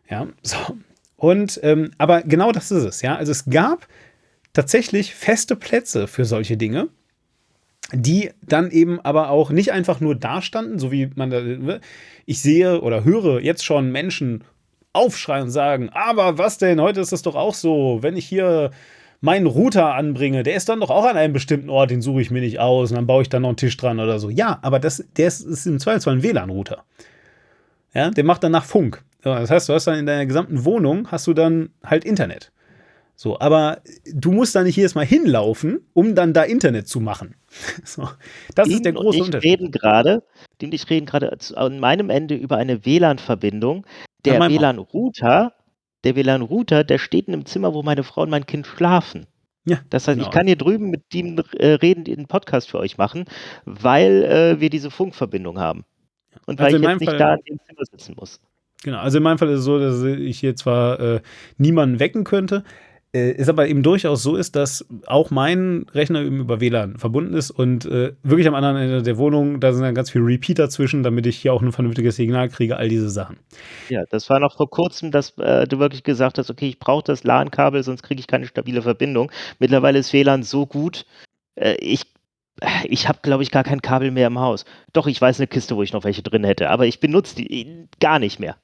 A: Ja, so. Und, ähm, aber genau das ist es, ja. Also es gab tatsächlich feste Plätze für solche Dinge, die dann eben aber auch nicht einfach nur dastanden, so wie man da, ich sehe oder höre jetzt schon Menschen aufschreien und sagen, aber was denn, heute ist es doch auch so, wenn ich hier meinen Router anbringe, der ist dann doch auch an einem bestimmten Ort, den suche ich mir nicht aus und dann baue ich da noch einen Tisch dran oder so. Ja, aber das, der ist, ist im Zweifelsfall ein W L A N-Router. Ja, der macht danach Funk. Das heißt, du hast dann in deiner gesamten Wohnung, hast du dann halt Internet. So, aber du musst da nicht jedes Mal hinlaufen, um dann da Internet zu machen. So, das ist der
B: Dean und
A: große
B: ich
A: Unterschied.
B: reden gerade, Dean und ich reden gerade zu- an meinem Ende über eine W L A N-Verbindung. Der
A: meinem
B: W L A N-Router, der W L A N-Router, der steht in einem Zimmer, wo meine Frau und mein Kind schlafen.
A: Ja,
B: Das heißt, ich
A: genau.
B: kann hier drüben mit ihm äh, reden, den Podcast für euch machen, weil äh, wir diese Funkverbindung haben. Und weil
A: Also
B: ich
A: in meinem
B: jetzt nicht
A: Fall-
B: da in dem Zimmer sitzen muss.
A: Genau, also in meinem Fall ist es so, dass ich hier zwar äh, niemanden wecken könnte, äh, es aber eben durchaus so ist, dass auch mein Rechner eben über W L A N verbunden ist und äh, wirklich am anderen Ende der Wohnung, da sind dann ganz viele Repeater zwischen, damit ich hier auch ein vernünftiges Signal kriege, all diese Sachen.
B: Ja, das war noch vor kurzem, dass äh, du wirklich gesagt hast, okay, ich brauche das LAN-Kabel, sonst kriege ich keine stabile Verbindung. Mittlerweile ist W L A N so gut, äh, ich, ich habe, glaube ich, gar kein Kabel mehr im Haus. Doch, ich weiß eine Kiste, wo ich noch welche drin hätte, aber ich benutze die äh, gar nicht mehr.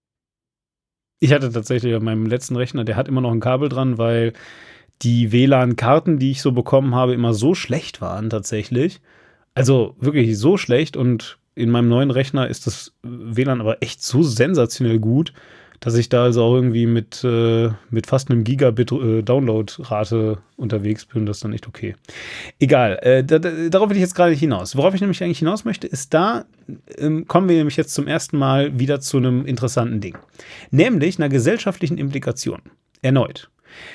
A: Ich hatte tatsächlich auf meinem letzten Rechner, der hat immer noch ein Kabel dran, weil die W L A N-Karten, die ich so bekommen habe, immer so schlecht waren tatsächlich. Also wirklich so schlecht und in meinem neuen Rechner ist das W L A N aber echt so sensationell gut, dass ich da also auch irgendwie mit, äh, mit fast einem Gigabit äh, Downloadrate unterwegs bin. Das ist dann echt okay. Egal, äh, da, da, darauf will ich jetzt gerade nicht hinaus. Worauf ich nämlich eigentlich hinaus möchte, ist da, ähm, kommen wir nämlich jetzt zum ersten Mal wieder zu einem interessanten Ding. Nämlich einer gesellschaftlichen Implikation. Erneut.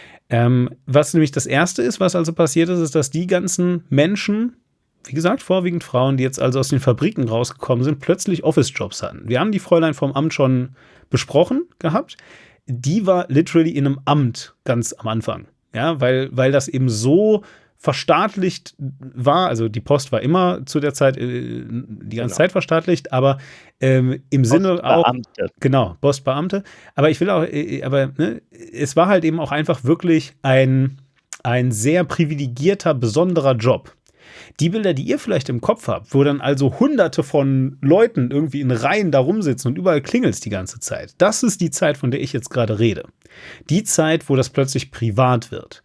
A: Ähm, was nämlich das Erste ist, was also passiert ist, ist, dass die ganzen Menschen, wie gesagt, vorwiegend Frauen, die jetzt also aus den Fabriken rausgekommen sind, plötzlich Office-Jobs hatten. Wir haben die Fräulein vom Amt schon besprochen gehabt. Die war literally in einem Amt ganz am Anfang. Ja, weil, weil das eben so verstaatlicht war. Also die Post war immer zu der Zeit, äh, die ganze
B: Genau.
A: Zeit verstaatlicht, aber ähm, im Sinne auch.
B: Postbeamte.
A: Genau, Postbeamte. Aber ich will auch, äh, aber ne, es war halt eben auch einfach wirklich ein, ein sehr privilegierter, besonderer Job. Die Bilder, die ihr vielleicht im Kopf habt, wo dann also hunderte von Leuten irgendwie in Reihen da rumsitzen und überall klingelt's die ganze Zeit. Das ist die Zeit, von der ich jetzt gerade rede. Die Zeit, wo das plötzlich privat wird.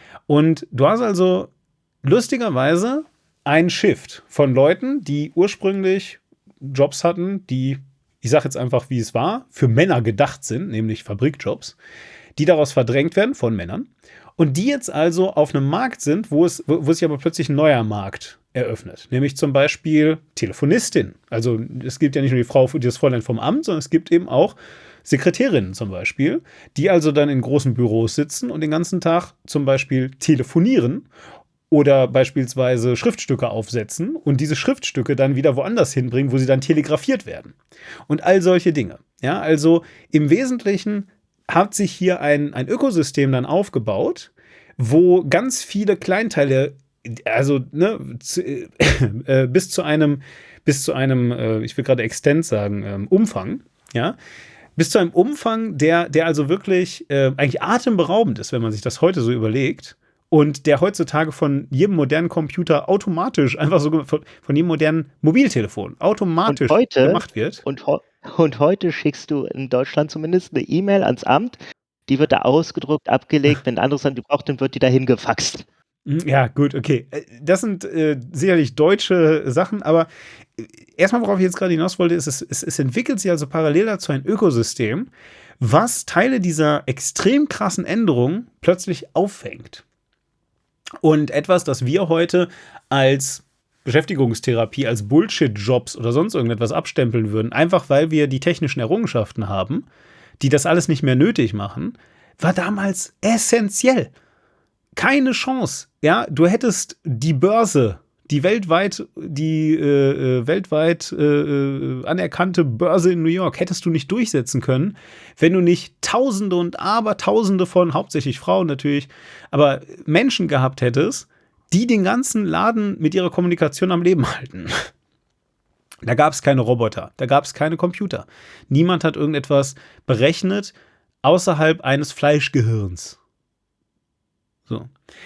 A: Und du hast also lustigerweise einen Shift von Leuten, die ursprünglich Jobs hatten, die, ich sage jetzt einfach, wie es war, für Männer gedacht sind, nämlich Fabrikjobs, die daraus verdrängt werden von Männern. Und die jetzt also auf einem Markt sind, wo, es, wo, wo sich aber plötzlich ein neuer Markt eröffnet. Nämlich zum Beispiel Telefonistin. Also es gibt ja nicht nur die Frau, das Fräulein vom Amt, sondern es gibt eben auch Sekretärinnen zum Beispiel, die also dann in großen Büros sitzen und den ganzen Tag zum Beispiel telefonieren oder beispielsweise Schriftstücke aufsetzen und diese Schriftstücke dann wieder woanders hinbringen, wo sie dann telegrafiert werden. Und all solche Dinge. Ja, also im Wesentlichen hat sich hier ein, ein Ökosystem dann aufgebaut, wo ganz viele Kleinteile, also ne, zu, äh, bis zu einem, bis zu einem, äh, ich will gerade Extent sagen, ähm, Umfang, ja, bis zu einem Umfang, der, der also wirklich äh, eigentlich atemberaubend ist, wenn man sich das heute so überlegt. Und der heutzutage von jedem modernen Computer automatisch, einfach so von, von jedem modernen Mobiltelefon automatisch
B: Und heute-
A: gemacht wird.
B: Und, ho und heute schickst du in Deutschland zumindest eine E-Mail ans Amt, die wird da ausgedruckt, abgelegt, wenn ein anderes Amt die braucht, dann wird die dahin gefaxt.
A: Ja, gut, okay. Äh, Das sind äh, sicherlich deutsche Sachen, aber äh, erstmal, worauf ich jetzt gerade hinaus wollte, ist, es, es, es entwickelt sich also parallel dazu ein Ökosystem, was Teile dieser extrem krassen Änderungen plötzlich auffängt. Und etwas, das wir heute als Beschäftigungstherapie, als Bullshit-Jobs oder sonst irgendetwas abstempeln würden, einfach weil wir die technischen Errungenschaften haben, die das alles nicht mehr nötig machen, war damals essentiell. Keine Chance. Ja, du hättest die Börse, die weltweit, die äh, äh, weltweit äh, äh, anerkannte Börse in New York, hättest du nicht durchsetzen können, wenn du nicht Tausende und Abertausende von, hauptsächlich Frauen natürlich, aber Menschen gehabt hättest, die den ganzen Laden mit ihrer Kommunikation am Leben halten. Da gab es keine Roboter, da gab es keine Computer. Niemand hat irgendetwas berechnet außerhalb eines Fleischgehirns. So.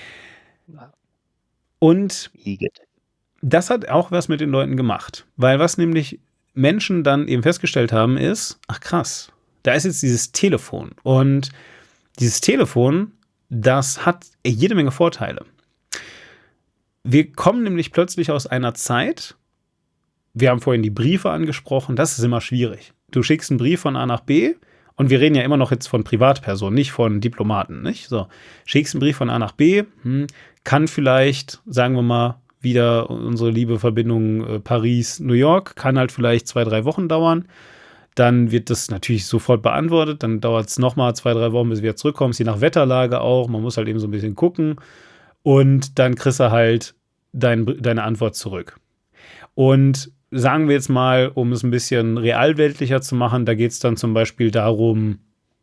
A: Und
B: Igitt.
A: das hat auch was mit den Leuten gemacht. Weil was nämlich Menschen dann eben festgestellt haben, ist, ach krass, da ist jetzt dieses Telefon. Und dieses Telefon, das hat jede Menge Vorteile. Wir kommen nämlich plötzlich aus einer Zeit, wir haben vorhin die Briefe angesprochen, das ist immer schwierig. Du schickst einen Brief von A nach B und wir reden ja immer noch jetzt von Privatpersonen, nicht von Diplomaten, nicht? So, schickst einen Brief von A nach B, hm, kann vielleicht, sagen wir mal, wieder unsere liebe Verbindung äh, Paris-New York, kann halt vielleicht zwei, drei Wochen dauern. Dann wird das natürlich sofort beantwortet. Dann dauert es nochmal zwei, drei Wochen, bis du wieder zurückkommst, je nach Wetterlage auch. Man muss halt eben so ein bisschen gucken. Und dann kriegst du halt dein, deine Antwort zurück. Und sagen wir jetzt mal, um es ein bisschen realweltlicher zu machen, da geht es dann zum Beispiel darum,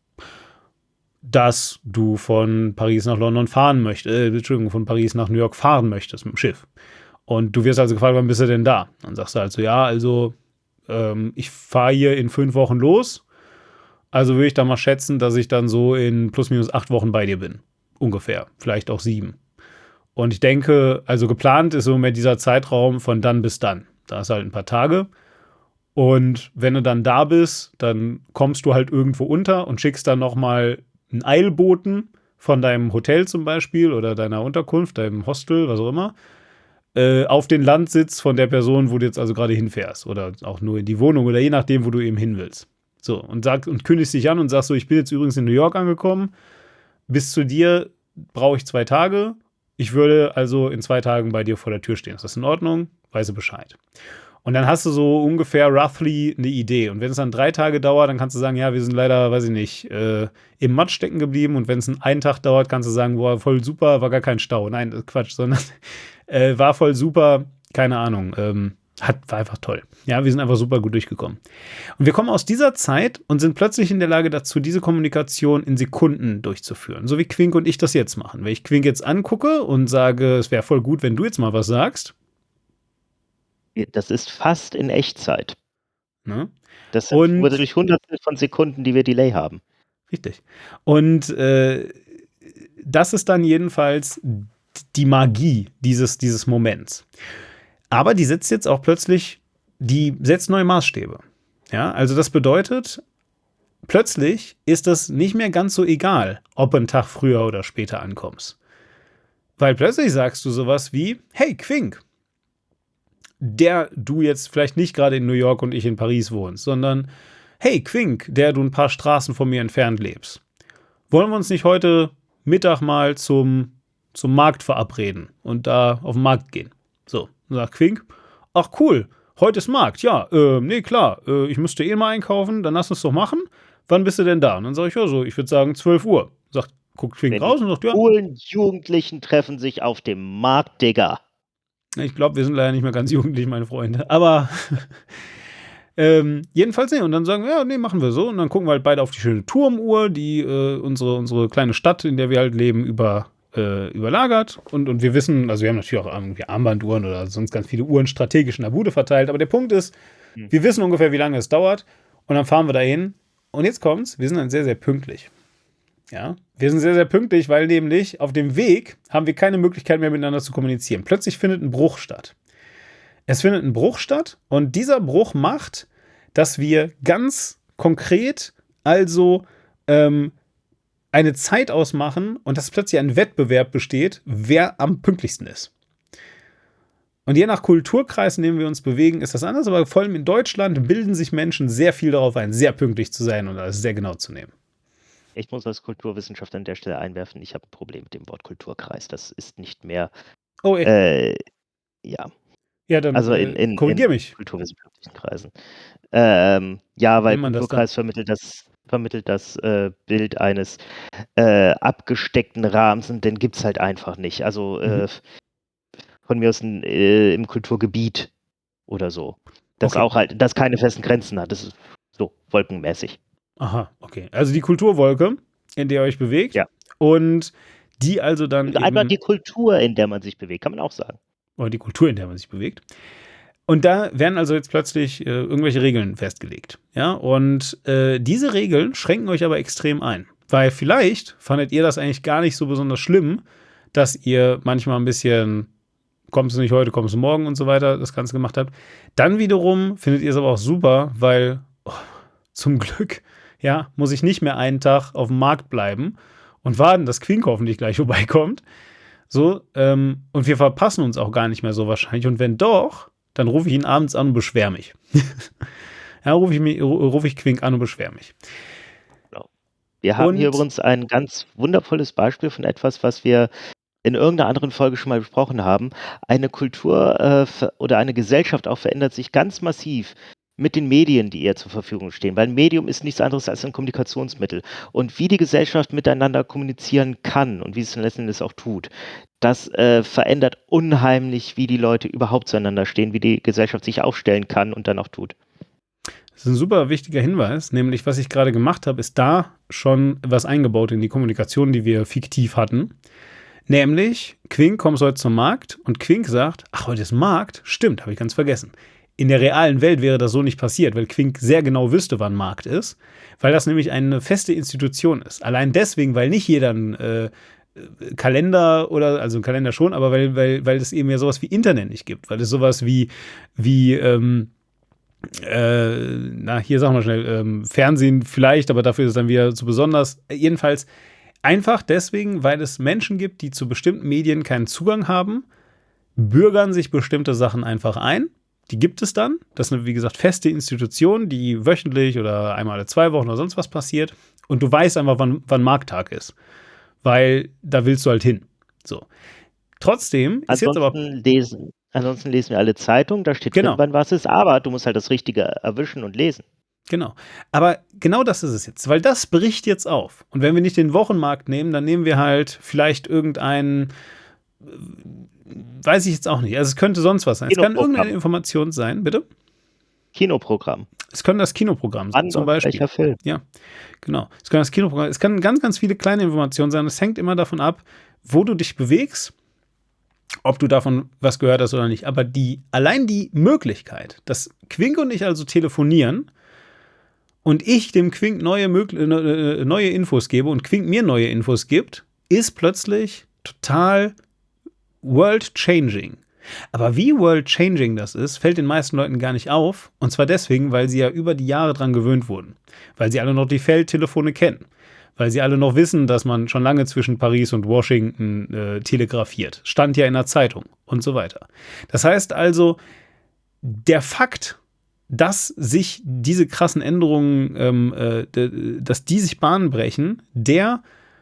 A: dass du von Paris nach London fahren möchtest, äh, Entschuldigung, von Paris nach New York fahren möchtest mit dem Schiff. Und du wirst also gefragt, wann bist du denn da? Dann sagst du halt so, ja, also ähm, ich fahre hier in fünf Wochen los, also würde ich da mal schätzen, dass ich dann so in plus minus acht Wochen bei dir bin. Ungefähr, vielleicht auch sieben. Und ich denke, also geplant ist so mehr dieser Zeitraum von dann bis dann. Da ist halt ein paar Tage. Und wenn du dann da bist, dann kommst du halt irgendwo unter und schickst dann nochmal einen Eilboten von deinem Hotel zum Beispiel oder deiner Unterkunft, deinem Hostel, was auch immer, äh, auf den Landsitz von der Person, wo du jetzt also gerade hinfährst. Oder auch nur in die Wohnung oder je nachdem, wo du eben hin willst. So, und, sag, und kündigst dich an und sagst so, ich bin jetzt übrigens in New York angekommen. Bis zu dir brauche ich zwei Tage. Ich würde also in zwei Tagen bei dir vor der Tür stehen. Ist das in Ordnung? Weiß du Bescheid. Und dann hast du so ungefähr roughly eine Idee. Und wenn es dann drei Tage dauert, dann kannst du sagen, ja, wir sind leider, weiß ich nicht, äh, im Matsch stecken geblieben. Und wenn es einen Tag dauert, kannst du sagen, boah, voll super, war gar kein Stau. Nein, das ist Quatsch, sondern äh, war voll super, keine Ahnung, ähm, hat, war einfach toll. Ja, wir sind einfach super gut durchgekommen. Und wir kommen aus dieser Zeit und sind plötzlich in der Lage dazu, diese Kommunikation in Sekunden durchzuführen. So wie Quink und ich das jetzt machen. Wenn ich Quink jetzt angucke und sage, es wäre voll gut, wenn du jetzt mal was sagst.
B: Das ist fast in Echtzeit.
A: Ne?
B: Das
A: Und
B: wurde durch Hunderte von Sekunden, die wir Delay haben.
A: Richtig. Und äh, das ist dann jedenfalls die Magie dieses, dieses Moments. Aber die setzt jetzt auch plötzlich, die setzt neue Maßstäbe. Ja, also das bedeutet, plötzlich ist es nicht mehr ganz so egal, ob du einen Tag früher oder später ankommst. Weil plötzlich sagst du sowas wie, hey Quink, der du jetzt vielleicht nicht gerade in New York und ich in Paris wohnst, sondern hey Quink, der du ein paar Straßen von mir entfernt lebst. Wollen wir uns nicht heute Mittag mal zum, zum Markt verabreden und da auf den Markt gehen? So, sagt Quink, ach cool, heute ist Markt, ja, äh, nee, klar, äh, ich müsste eh mal einkaufen, dann lass uns doch machen. Wann bist du denn da? Und dann sage ich, ja so, ich würde sagen zwölf Uhr. Sagt, guckt Quink raus und sagt, ja.
B: Die coolen Jugendlichen treffen sich auf dem Markt, Digga.
A: Ich glaube, wir sind leider nicht mehr ganz jugendlich, meine Freunde. Aber ähm, jedenfalls nee. Und dann sagen wir, ja, nee, machen wir so. Und dann gucken wir halt beide auf die schöne Turmuhr, die äh, unsere, unsere kleine Stadt, in der wir halt leben, über, äh, überlagert. Und, und wir wissen, also wir haben natürlich auch irgendwie Armbanduhren oder sonst ganz viele Uhren strategisch in der Bude verteilt. Aber der Punkt ist, hm. wir wissen ungefähr, wie lange es dauert. Und dann fahren wir dahin. Und jetzt kommt's, wir sind dann sehr, sehr pünktlich. Ja, wir sind sehr, sehr pünktlich, weil nämlich auf dem Weg haben wir keine Möglichkeit mehr miteinander zu kommunizieren. Plötzlich findet ein Bruch statt. Es findet ein Bruch statt und dieser Bruch macht, dass wir ganz konkret also ähm, eine Zeit ausmachen und dass plötzlich ein Wettbewerb besteht, wer am pünktlichsten ist. Und je nach Kulturkreis, in dem wir uns bewegen, ist das anders, aber vor allem in Deutschland bilden sich Menschen sehr viel darauf ein, sehr pünktlich zu sein und alles sehr genau zu nehmen.
B: Ich muss als Kulturwissenschaftler an der Stelle einwerfen, ich habe ein Problem mit dem Wort Kulturkreis. Das ist nicht mehr.
A: Oh, echt?
B: Äh, ja.
A: Ja, dann
B: also in, in,
A: korrigier
B: in
A: mich.
B: Kulturwissenschaftlichen Kreisen. Ähm, ja, weil
A: Nennt man das
B: Kulturkreis
A: dann?
B: vermittelt das, vermittelt das äh, Bild eines äh, abgesteckten Rahmens und den gibt es halt einfach nicht. Also
A: Mhm.
B: äh, von mir aus ein, äh, im Kulturgebiet oder so. Das
A: Okay.
B: auch halt, das keine festen Grenzen hat. Das ist so wolkenmäßig.
A: Aha, okay. Also die Kulturwolke, in der ihr euch bewegt.
B: Ja.
A: Und die also dann
B: Also einfach
A: eben,
B: die Kultur, in der man sich bewegt, kann man auch sagen.
A: oder die Kultur, in der man sich bewegt. Und da werden also jetzt plötzlich äh, irgendwelche Regeln festgelegt. Ja, und äh, diese Regeln schränken euch aber extrem ein. Weil vielleicht fandet ihr das eigentlich gar nicht so besonders schlimm, dass ihr manchmal ein bisschen, kommst du nicht heute, kommst du morgen und so weiter, das Ganze gemacht habt. Dann wiederum findet ihr es aber auch super, weil oh, zum Glück, ja, muss ich nicht mehr einen Tag auf dem Markt bleiben und warten, dass Quink hoffentlich gleich vorbeikommt. So, ähm, und wir verpassen uns auch gar nicht mehr so wahrscheinlich. Und wenn doch, dann rufe ich ihn abends an und beschwere mich. Ja, rufe ich, mich- ruf ich Quink an und beschwere mich.
B: Wir haben
A: Und-
B: hier übrigens ein ganz wundervolles Beispiel von etwas, was wir in irgendeiner anderen Folge schon mal besprochen haben. Eine Kultur äh, ver- oder eine Gesellschaft auch verändert sich ganz massiv mit den Medien, die ihr zur Verfügung stehen. Weil ein Medium ist nichts anderes als ein Kommunikationsmittel. Und wie die Gesellschaft miteinander kommunizieren kann und wie es letzten Endes auch tut, das äh, verändert unheimlich, wie die Leute überhaupt zueinander stehen, wie die Gesellschaft sich aufstellen kann und dann auch tut.
A: Das ist ein super wichtiger Hinweis, nämlich was ich gerade gemacht habe, ist da schon was eingebaut in die Kommunikation, die wir fiktiv hatten. Nämlich, Quink kommt heute zum Markt und Quink sagt, ach, heute ist Markt? Stimmt, habe ich ganz vergessen. In der realen Welt wäre das so nicht passiert, weil Quink sehr genau wüsste, wann Markt ist, weil das nämlich eine feste Institution ist. Allein deswegen, weil nicht jeder einen äh, Kalender oder, also einen Kalender schon, aber weil, weil, weil es eben ja sowas wie Internet nicht gibt, weil es sowas wie, wie ähm, äh, na, hier sagen wir schnell, ähm, Fernsehen vielleicht, aber dafür ist es dann wieder zu besonders. Jedenfalls einfach deswegen, weil es Menschen gibt, die zu bestimmten Medien keinen Zugang haben, bürgern sich bestimmte Sachen einfach ein. Die gibt es dann. Das ist eine, wie gesagt, feste Institution, die wöchentlich oder einmal alle zwei Wochen oder sonst was passiert. Und du weißt einfach, wann, wann Markttag ist. Weil da willst du halt hin. So. Trotzdem ist jetzt aber.
B: Ansonsten lesen, ansonsten lesen wir alle Zeitungen, da steht
A: Genau.
B: drin, wann was ist, aber du musst halt das Richtige erwischen und lesen.
A: Genau. Aber genau das ist es jetzt, weil das bricht jetzt auf. Und wenn wir nicht den Wochenmarkt nehmen, dann nehmen wir halt vielleicht irgendeinen, äh, weiß ich jetzt auch nicht. Also es könnte sonst was sein. Es kann
B: Kinoprogramm.
A: irgendeine Information sein, bitte?
B: Kinoprogramm.
A: Es könnte das Kinoprogramm sein,
B: Wann
A: zum
B: und
A: Beispiel.
B: welcher Film?
A: Ja, genau. Es kann das Kinoprogramm, es kann ganz, ganz viele kleine Informationen sein. Es hängt immer davon ab, wo du dich bewegst, ob du davon was gehört hast oder nicht. Aber die, allein die Möglichkeit, dass Quink und ich also telefonieren und ich dem Quink neue, äh, neue Infos gebe und Quink mir neue Infos gibt, ist plötzlich total world-changing. Aber wie world-changing das ist, fällt den meisten Leuten gar nicht auf. Und zwar deswegen, weil sie ja über die Jahre dran gewöhnt wurden. Weil sie alle noch die Feldtelefone kennen. Weil sie alle noch wissen, dass man schon lange zwischen Paris und Washington äh, telegrafiert. Stand ja in der Zeitung und so weiter. Das heißt also, der Fakt, dass sich diese krassen Änderungen, ähm, äh, dass die sich Bahn brechen, der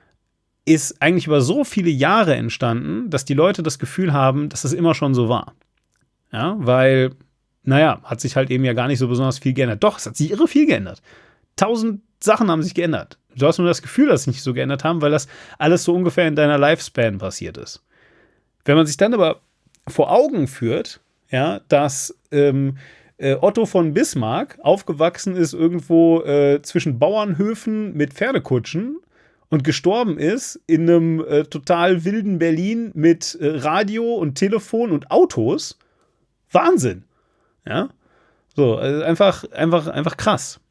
A: ist eigentlich über so viele Jahre entstanden, dass die Leute das Gefühl haben, dass es immer schon so war. Ja, weil, naja, hat sich halt eben ja gar nicht so besonders viel geändert. Doch, es hat sich irre viel geändert. Tausend Sachen haben sich geändert. Du hast nur das Gefühl, dass sie sich so geändert haben, weil das alles so ungefähr in deiner Lifespan passiert ist. Wenn man sich dann aber vor Augen führt, ja, dass ähm, äh, Otto von Bismarck aufgewachsen ist irgendwo äh, zwischen Bauernhöfen mit Pferdekutschen und gestorben ist in einem äh, total wilden Berlin mit äh, Radio und Telefon und Autos. Wahnsinn. Ja. So, also einfach, einfach, einfach krass.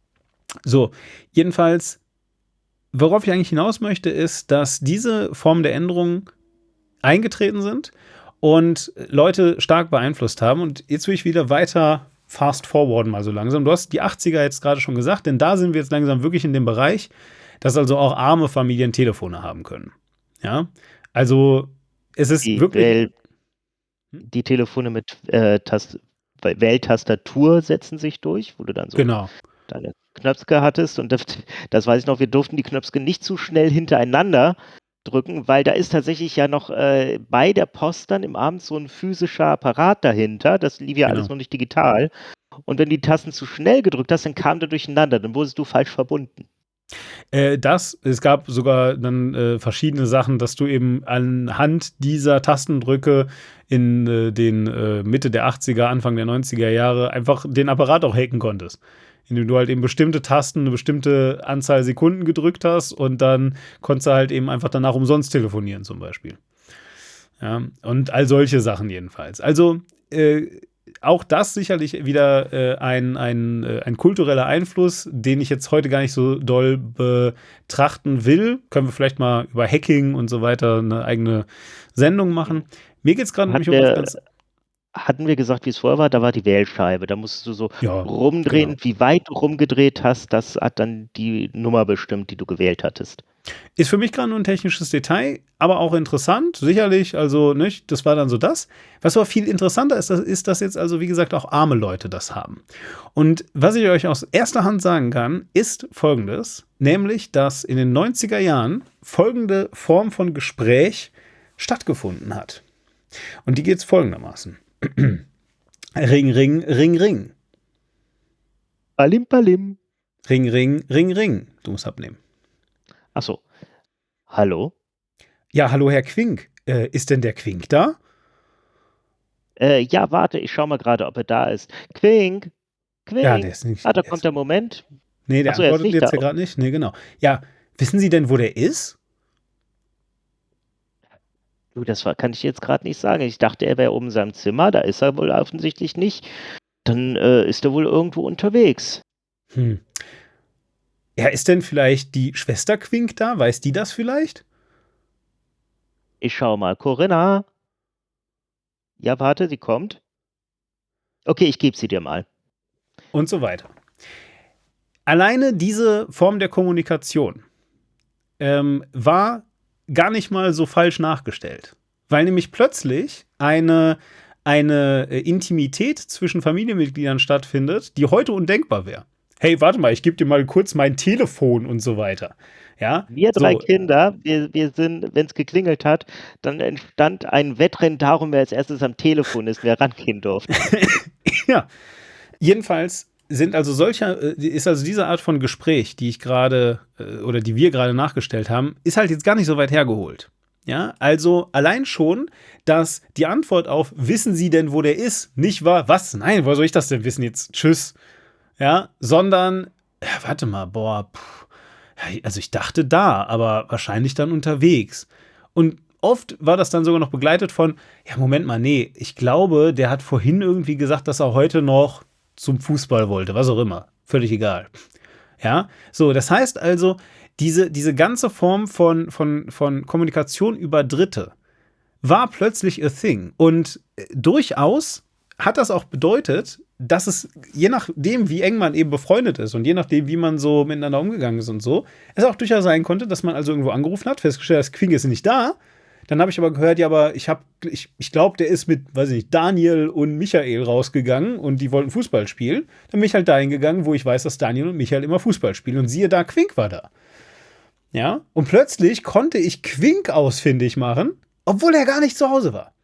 A: So, jedenfalls, worauf ich eigentlich hinaus möchte, ist, dass diese Formen der Änderung eingetreten sind und Leute stark beeinflusst haben. Und jetzt will ich wieder weiter fast forwarden mal so langsam. Du hast die achtziger jetzt gerade schon gesagt, denn da sind wir jetzt langsam wirklich in dem Bereich, dass also auch arme Familien Telefone haben können. Ja, also es ist
B: Die,
A: wirklich.
B: Wähl, die Telefone mit äh, Tast Wähltastatur setzen sich durch, wo du dann so
A: Genau.
B: deine Knöpfe hattest. Und das, das weiß ich noch, wir durften die Knöpfe nicht zu schnell hintereinander drücken, weil da ist tatsächlich ja noch äh, bei der Post dann im Abend so ein physischer Apparat dahinter. Das lief ja
A: Genau.
B: alles noch nicht digital. Und wenn die Tasten zu schnell gedrückt hast, dann kam der durcheinander, dann wurdest du falsch verbunden.
A: Äh, das, es gab sogar dann äh, verschiedene Sachen, dass du eben anhand dieser Tastendrücke in äh, den äh, Mitte der achtziger, Anfang der neunziger Jahre einfach den Apparat auch hacken konntest. Indem du halt eben bestimmte Tasten, eine bestimmte Anzahl Sekunden gedrückt hast und dann konntest du halt eben einfach danach umsonst telefonieren zum Beispiel. Ja, und all solche Sachen jedenfalls. Also äh, auch das sicherlich wieder äh, ein, ein, äh, ein kultureller Einfluss, den ich jetzt heute gar nicht so doll betrachten will. Können wir vielleicht mal über Hacking und so weiter eine eigene Sendung machen. Mir geht es gerade nämlich um was ganz.
B: Hatten wir gesagt, wie es vorher war? Da war die Wählscheibe. Da musst du so
A: Ja,
B: rumdrehen.
A: genau.
B: Wie weit du rumgedreht hast, das hat dann die Nummer bestimmt, die du gewählt hattest.
A: Ist für mich gerade nur ein technisches Detail, aber auch interessant, sicherlich. Also, nicht, das war dann so das. Was aber viel interessanter ist, das ist, dass jetzt also, wie gesagt, auch arme Leute das haben. Und was ich euch aus erster Hand sagen kann, ist Folgendes, nämlich, dass in den neunziger Jahren folgende Form von Gespräch stattgefunden hat. Und die geht es folgendermaßen. Ring, ring, ring, ring.
B: Palim, palim.
A: Ring, ring, ring, ring. Du musst abnehmen.
B: Ach so. Hallo?
A: Ja, hallo, Herr Quink. Äh, ist denn der Quink da?
B: Äh, ja, warte, ich schau mal gerade, ob er da ist. Quink, Quink.
A: Ja, der ist nicht.
B: Ah, da
A: der
B: kommt
A: ist,
B: der Moment.
A: Nee, der
B: Ach so, er ist
A: antwortet
B: nicht
A: jetzt
B: da.
A: ja gerade nicht. Nee, genau. Ja, wissen Sie denn, wo der ist?
B: Du, das war, kann ich jetzt gerade nicht sagen. Ich dachte, er wäre oben in seinem Zimmer. Da ist er wohl offensichtlich nicht. Dann äh, ist er wohl irgendwo unterwegs.
A: Hm. Ja, ist denn vielleicht die Schwester Quink da? Weiß die das vielleicht?
B: Ich schau mal. Corinna? Ja, warte, sie kommt. Okay, ich gebe sie dir mal.
A: Und so weiter. Alleine diese Form der Kommunikation ähm, war gar nicht mal so falsch nachgestellt. Weil nämlich plötzlich eine, eine äh, Intimität zwischen Familienmitgliedern stattfindet, die heute undenkbar wäre. Hey, warte mal, ich gebe dir mal kurz mein Telefon und so weiter. Ja,
B: Wir drei
A: so.
B: Kinder, wir, wir sind, wenn es geklingelt hat, dann entstand ein Wettrennen darum, wer als erstes am Telefon ist, wer rangehen durfte.
A: Ja, jedenfalls sind also solcher, ist also diese Art von Gespräch, die ich gerade oder die wir gerade nachgestellt haben, ist halt jetzt gar nicht so weit hergeholt. Ja, also allein schon, dass die Antwort auf wissen Sie denn, wo der ist, nicht war, was? Nein, woher soll ich das denn wissen jetzt? Tschüss. Ja, sondern, ja, warte mal, boah, pff, ja, also ich dachte da, aber wahrscheinlich dann unterwegs. Und oft war das dann sogar noch begleitet von, ja, Moment mal, nee, ich glaube, der hat vorhin irgendwie gesagt, dass er heute noch zum Fußball wollte, was auch immer. Völlig egal. Ja, so, das heißt also, diese, diese ganze Form von, von, von Kommunikation über Dritte war plötzlich a thing. Und äh, durchaus hat das auch bedeutet, dass es, je nachdem, wie eng man eben befreundet ist und je nachdem, wie man so miteinander umgegangen ist und so, es auch durchaus sein konnte, dass man also irgendwo angerufen hat, festgestellt, das Quink ist nicht da. Dann habe ich aber gehört, ja, aber ich habe, ich, ich glaube, der ist mit, weiß ich nicht, Daniel und Michael rausgegangen und die wollten Fußball spielen. Dann bin ich halt dahin gegangen, wo ich weiß, dass Daniel und Michael immer Fußball spielen. Und siehe da, Quink war da. Ja, und plötzlich konnte ich Quink ausfindig machen, obwohl er gar nicht zu Hause war.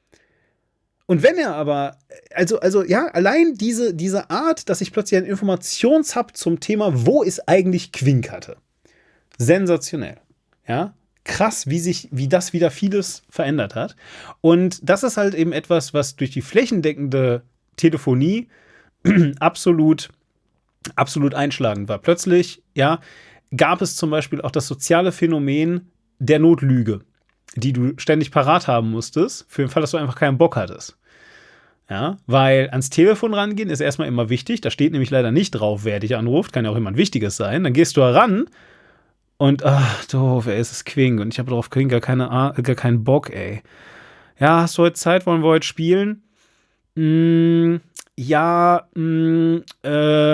A: Und wenn er aber, also, also ja, allein diese, diese Art, dass ich plötzlich einen Informationshub zum Thema, wo ist eigentlich Quink hatte. Sensationell. Ja, krass, wie sich, wie das wieder vieles verändert hat. Und das ist halt eben etwas, was durch die flächendeckende Telefonie absolut, absolut einschlagend war. Plötzlich, ja, gab es zum Beispiel auch das soziale Phänomen der Notlüge, die du ständig parat haben musstest, für den Fall, dass du einfach keinen Bock hattest. Ja, weil ans Telefon rangehen ist erstmal immer wichtig. Da steht nämlich leider nicht drauf, wer dich anruft. Kann ja auch jemand Wichtiges sein. Dann gehst du ran und, ach, doof, ey, es ist Quink. Und ich habe drauf Quink gar, keine, gar keinen Bock, ey. Ja, hast du heute Zeit? Wollen wir heute spielen? Mm, ja, mm, äh,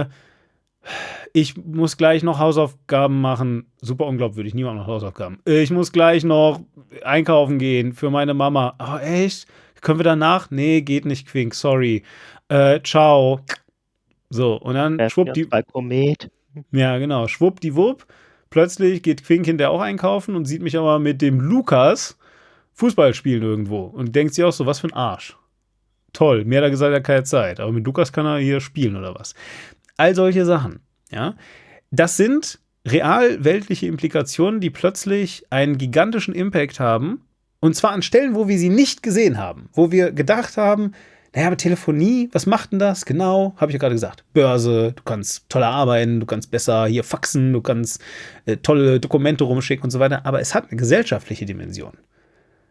A: ich muss gleich noch Hausaufgaben machen. Super unglaubwürdig, niemand macht Hausaufgaben. Ich muss gleich noch einkaufen gehen für meine Mama. Oh, echt? Können wir danach? Nee, geht nicht, Quink, sorry. Äh, ciao. So, und dann schwuppdi.
B: Bei Komet.
A: Ja, genau, schwuppdiwupp. Plötzlich geht Quink hinterher auch einkaufen und sieht mich aber mit dem Lukas Fußball spielen irgendwo. Und denkt sich auch so, was für ein Arsch. Toll, mir hat er gesagt, er hat keine Zeit. Aber mit Lukas kann er hier spielen oder was. All solche Sachen, ja. Das sind real weltliche Implikationen, die plötzlich einen gigantischen Impact haben. Und zwar an Stellen, wo wir sie nicht gesehen haben. Wo wir gedacht haben, naja, aber Telefonie, was macht denn das? Genau, habe ich ja gerade gesagt. Börse, du kannst toller arbeiten, du kannst besser hier faxen, du kannst äh, tolle Dokumente rumschicken und so weiter. Aber es hat eine gesellschaftliche Dimension.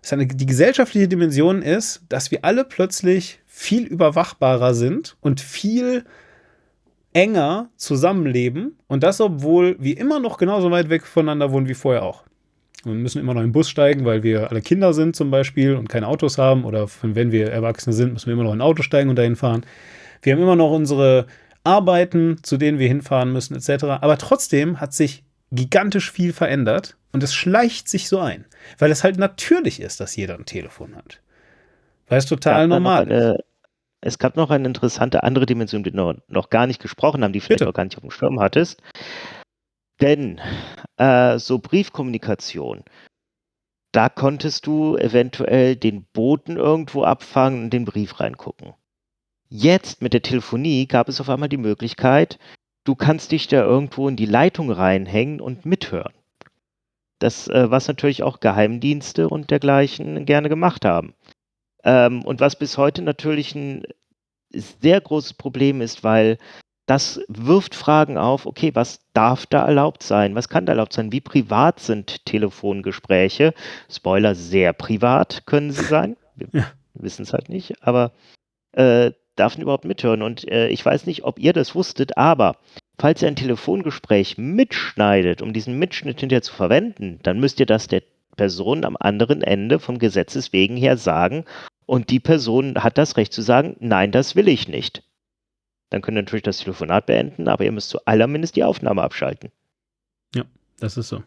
A: es eine, die gesellschaftliche Dimension ist, dass wir alle plötzlich viel überwachbarer sind und viel enger zusammenleben. Und das, obwohl wir immer noch genauso weit weg voneinander wohnen wie vorher auch. Wir müssen immer noch in den Bus steigen, weil wir alle Kinder sind zum Beispiel und keine Autos haben. Oder wenn wir Erwachsene sind, müssen wir immer noch in ein Auto steigen und dahin fahren. Wir haben immer noch unsere Arbeiten, zu denen wir hinfahren müssen, et cetera. Aber trotzdem hat sich gigantisch viel verändert und es schleicht sich so ein. Weil es halt natürlich ist, dass jeder ein Telefon hat. Weil es total normal ist.
B: Es gab noch eine interessante andere Dimension, die wir noch gar nicht gesprochen haben, die vielleicht
A: Bitte.
B: auch gar nicht auf dem Schirm hattest. Denn äh, so Briefkommunikation, da konntest du eventuell den Boten irgendwo abfangen und den Brief reingucken. Jetzt mit der Telefonie gab es auf einmal die Möglichkeit, du kannst dich da irgendwo in die Leitung reinhängen und mithören. Das, äh, was natürlich auch Geheimdienste und dergleichen gerne gemacht haben. Ähm, und was bis heute natürlich ein sehr großes Problem ist, weil das wirft Fragen auf, okay, was darf da erlaubt sein? Was kann da erlaubt sein? Wie privat sind Telefongespräche? Spoiler, sehr privat können sie sein. Wir
A: Ja.
B: wissen es halt nicht, aber äh, darf man überhaupt mithören? Und äh, ich weiß nicht, ob ihr das wusstet, aber falls ihr ein Telefongespräch mitschneidet, um diesen Mitschnitt hinterher zu verwenden, dann müsst ihr das der Person am anderen Ende vom Gesetzes wegen her sagen und die Person hat das Recht zu sagen, nein, das will ich nicht. Dann könnt ihr natürlich das Telefonat beenden, aber ihr müsst zu allermindest die Aufnahme abschalten.
A: Ja, das ist so.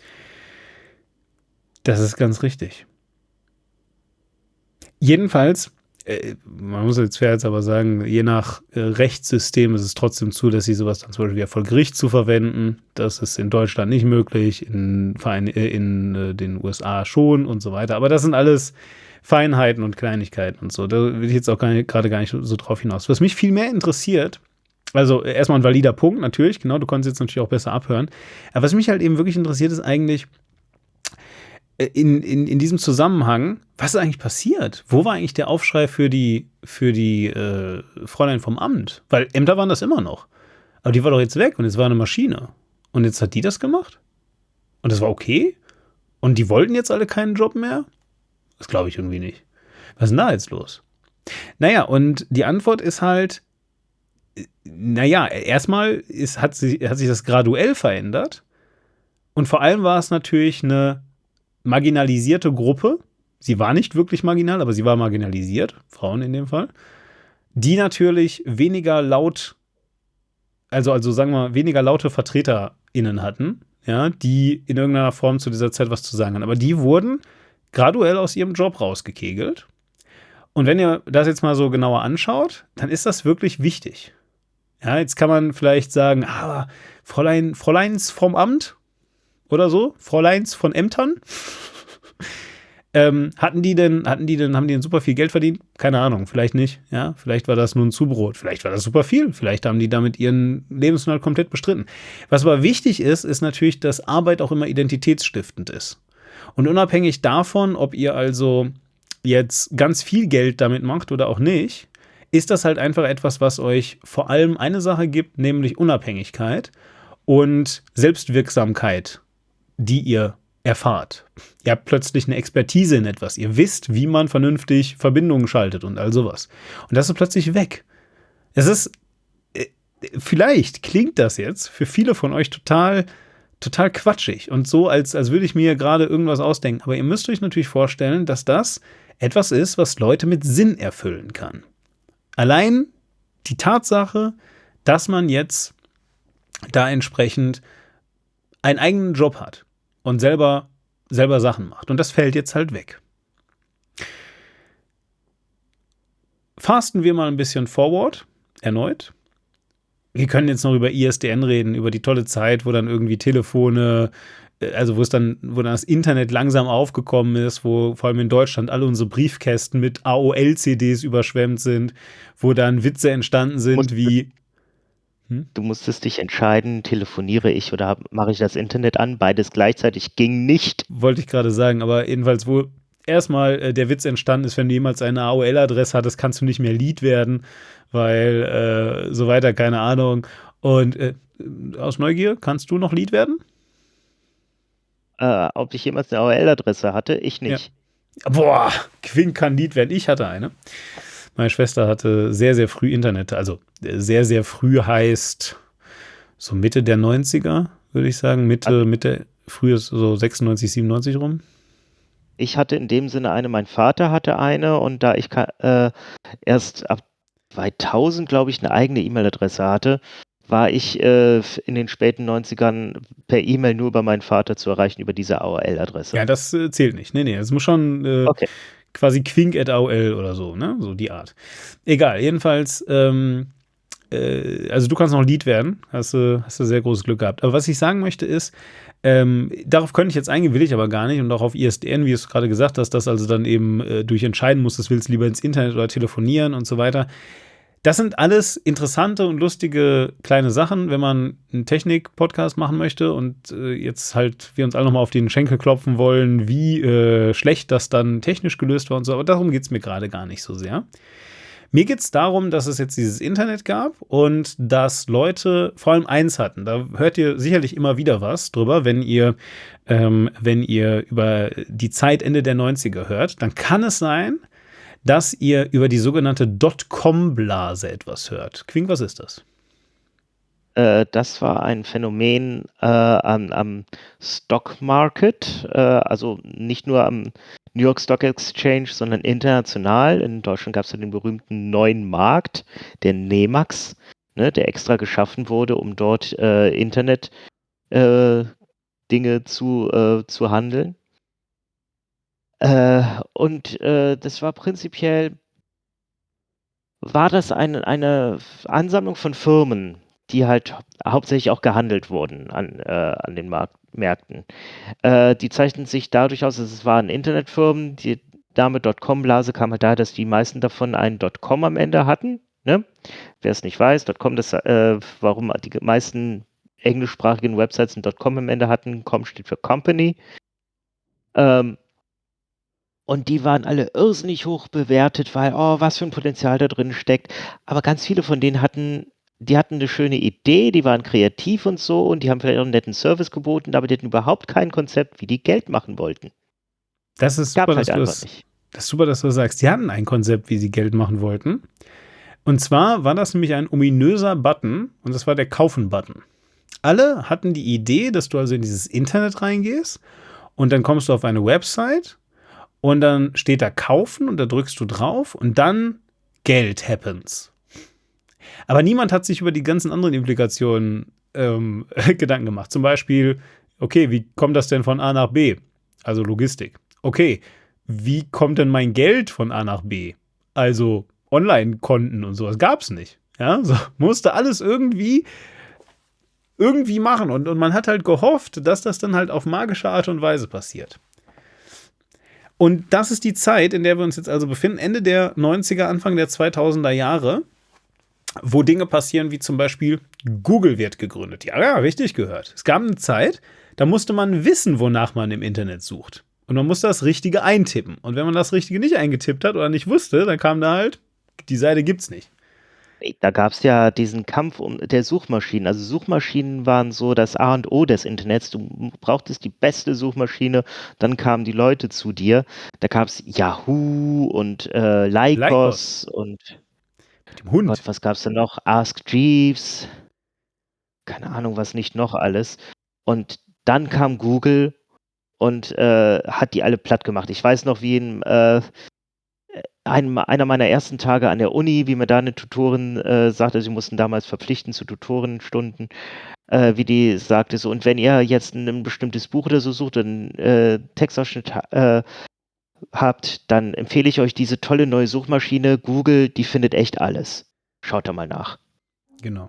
A: Das ist ganz richtig. Jedenfalls, äh, man muss jetzt fair jetzt aber sagen, je nach äh, Rechtssystem ist es trotzdem zulässig, sowas dann zum Beispiel ja vor Gericht zu verwenden. Das ist in Deutschland nicht möglich, in, Verein, äh, in äh, den U S A schon und so weiter. Aber das sind alles Feinheiten und Kleinigkeiten und so. Da will ich jetzt auch gerade gar nicht so drauf hinaus. Was mich viel mehr interessiert, also erstmal ein valider Punkt, natürlich, genau, du konntest jetzt natürlich auch besser abhören. Aber was mich halt eben wirklich interessiert, ist eigentlich in, in, in diesem Zusammenhang, was ist eigentlich passiert? Wo war eigentlich der Aufschrei für die, für die äh, Fräulein vom Amt? Weil Ämter waren das immer noch. Aber die war doch jetzt weg und jetzt war eine Maschine. Und jetzt hat die das gemacht? Und das war okay? Und die wollten jetzt alle keinen Job mehr? Das glaube ich irgendwie nicht. Was ist denn da jetzt los? Naja, und die Antwort ist halt, naja, erstmal ist, hat, sie, hat sich das graduell verändert. Und vor allem war es natürlich eine marginalisierte Gruppe. Sie war nicht wirklich marginal, aber sie war marginalisiert, Frauen in dem Fall, die natürlich weniger laut, also, also sagen wir mal, weniger laute VertreterInnen hatten, ja, die in irgendeiner Form zu dieser Zeit was zu sagen haben. Aber die wurden graduell aus ihrem Job rausgekegelt. Und wenn ihr das jetzt mal so genauer anschaut, dann ist das wirklich wichtig. Ja, jetzt kann man vielleicht sagen, aber Fräulein, Fräuleins vom Amt oder so, Fräuleins von Ämtern, ähm, hatten die denn, hatten die denn, haben die denn super viel Geld verdient? Keine Ahnung, vielleicht nicht. Ja, vielleicht war das nur ein Zubrot, vielleicht war das super viel, vielleicht haben die damit ihren Lebensunterhalt komplett bestritten. Was aber wichtig ist, ist natürlich, dass Arbeit auch immer identitätsstiftend ist. Und unabhängig davon, ob ihr also jetzt ganz viel Geld damit macht oder auch nicht, ist das halt einfach etwas, was euch vor allem eine Sache gibt, nämlich Unabhängigkeit und Selbstwirksamkeit, die ihr erfahrt. Ihr habt plötzlich eine Expertise in etwas. Ihr wisst, wie man vernünftig Verbindungen schaltet und all sowas. Und das ist plötzlich weg. Es ist, äh, vielleicht klingt das jetzt für viele von euch total total quatschig und so, als, als würde ich mir gerade irgendwas ausdenken. Aber ihr müsst euch natürlich vorstellen, dass das etwas ist, was Leute mit Sinn erfüllen kann. Allein die Tatsache, dass man jetzt da entsprechend einen eigenen Job hat und selber, selber Sachen macht. Und das fällt jetzt halt weg. Fasten wir mal ein bisschen forward, erneut. Wir können jetzt noch über I S D N reden, über die tolle Zeit, wo dann irgendwie Telefone, also wo es dann, wo dann das Internet langsam aufgekommen ist, wo vor allem in Deutschland alle unsere Briefkästen mit A O L-C Ds überschwemmt sind, wo dann Witze entstanden sind
B: Musst
A: wie
B: hm? Du musstest dich entscheiden, telefoniere ich oder mache ich das Internet an? Beides gleichzeitig ging nicht.
A: Wollte ich gerade sagen, aber jedenfalls, wo erstmal äh, der Witz entstanden ist, wenn du jemals eine A O L-Adresse hattest, kannst du nicht mehr Lead werden, weil äh, so weiter, keine Ahnung. Und äh, aus Neugier, kannst du noch Lead werden?
B: Äh, ob ich jemals eine A O L-Adresse hatte? Ich nicht.
A: Boah, Quink kann Lied werden. Ich hatte eine. Meine Schwester hatte sehr, sehr früh Internet. Also sehr, sehr früh heißt so Mitte der neunziger, würde ich sagen. Mitte, Mitte, früh ist so sechsundneunzig, siebenundneunzig rum.
B: Ich hatte in dem Sinne eine, mein Vater hatte eine und da ich äh, erst ab zweitausend, glaube ich, eine eigene E-Mail-Adresse hatte, war ich äh, in den späten neunzigern per E-Mail nur über meinen Vater zu erreichen, über diese A O L-Adresse.
A: Ja, das äh, zählt nicht. Nee, nee, es muss schon äh,
B: okay.
A: quasi Quink at A O L oder so, ne? So die Art. Egal, jedenfalls, ähm, äh, also du kannst noch Lied werden. Hast du hast du sehr großes Glück gehabt. Aber was ich sagen möchte ist, ähm, darauf könnte ich jetzt eingehen, will ich aber gar nicht. Und auch auf I S D N, wie du es gerade gesagt hast, dass also dann eben äh, durch entscheiden musst, willst du lieber ins Internet oder telefonieren und so weiter. Das sind alles interessante und lustige kleine Sachen, wenn man einen Technik-Podcast machen möchte und äh, jetzt halt wir uns alle nochmal auf den Schenkel klopfen wollen, wie äh, schlecht das dann technisch gelöst war und so. Aber darum geht es mir gerade gar nicht so sehr. Mir geht es darum, dass es jetzt dieses Internet gab und dass Leute vor allem eins hatten. Da hört ihr sicherlich immer wieder was drüber, wenn ihr, ähm, wenn ihr über die Zeit Ende der neunziger hört. Dann kann es sein, dass ihr über die sogenannte Dotcom-Blase etwas hört. Quink, was ist das?
B: Äh, das war ein Phänomen äh, am, am Stock Market, äh, also nicht nur am New York Stock Exchange, sondern international. In Deutschland gab es ja den berühmten neuen Markt, der NEMAX, ne, der extra geschaffen wurde, um dort äh, Internet äh, Dinge zu, äh, zu handeln. Äh, und äh, das war prinzipiell, war das eine, eine Ansammlung von Firmen, die halt hauptsächlich auch gehandelt wurden an, äh, an den Markt, Märkten. Äh, die zeichnen sich dadurch aus, dass es waren Internetfirmen, die Dame Dotcom-Blase kam halt daher, dass die meisten davon einen .com am Ende hatten. Ne? Wer es nicht weiß, .com, das, äh, warum die meisten englischsprachigen Websites ein .com am Ende hatten, com steht für Company. Ähm, Und die waren alle irrsinnig hoch bewertet, weil, oh, was für ein Potenzial da drin steckt. Aber ganz viele von denen hatten, die hatten eine schöne Idee, die waren kreativ und so und die haben vielleicht auch einen netten Service geboten, aber die hatten überhaupt kein Konzept, wie die Geld machen wollten.
A: Das ist super, dass du das, das ist super, dass du das sagst. Die hatten ein Konzept, wie sie Geld machen wollten. Und zwar war das nämlich ein ominöser Button und das war der Kaufen-Button. Alle hatten die Idee, dass du also in dieses Internet reingehst und dann kommst du auf eine Website und dann steht da Kaufen und da drückst du drauf und dann Geld happens. Aber niemand hat sich über die ganzen anderen Implikationen ähm, Gedanken gemacht. Zum Beispiel, okay, wie kommt das denn von A nach B? Also Logistik. Okay, wie kommt denn mein Geld von A nach B? Also Online-Konten und sowas gab es nicht. Ja, so musste alles irgendwie irgendwie machen. Und, und man hat halt gehofft, dass das dann halt auf magische Art und Weise passiert. Und das ist die Zeit, in der wir uns jetzt also befinden, Ende der neunziger, Anfang der zweitausender Jahre, wo Dinge passieren wie zum Beispiel Google wird gegründet. Ja, ja, richtig gehört. Es gab eine Zeit, da musste man wissen, wonach man im Internet sucht. Und man musste das Richtige eintippen. Und wenn man das Richtige nicht eingetippt hat oder nicht wusste, dann kam da halt, die Seite gibt's nicht.
B: Da gab es ja diesen Kampf um der Suchmaschinen. Also Suchmaschinen waren so das A und O des Internets. Du brauchtest die beste Suchmaschine, dann kamen die Leute zu dir. Da gab es Yahoo und äh, Lycos, Lycos und
A: mit dem Hund.
B: Gott, was gab es denn noch? Ask Jeeves. Keine Ahnung, was nicht noch alles. Und dann kam Google und äh, hat die alle platt gemacht. Ich weiß noch, wie in äh, einem, einer meiner ersten Tage an der Uni, wie mir da eine Tutorin äh, sagte, sie mussten damals verpflichten zu Tutorenstunden, äh, wie die sagte so, und wenn ihr jetzt ein, ein bestimmtes Buch oder so sucht, einen äh, Textausschnitt äh, habt, dann empfehle ich euch diese tolle neue Suchmaschine, Google, die findet echt alles. Schaut da mal nach.
A: Genau.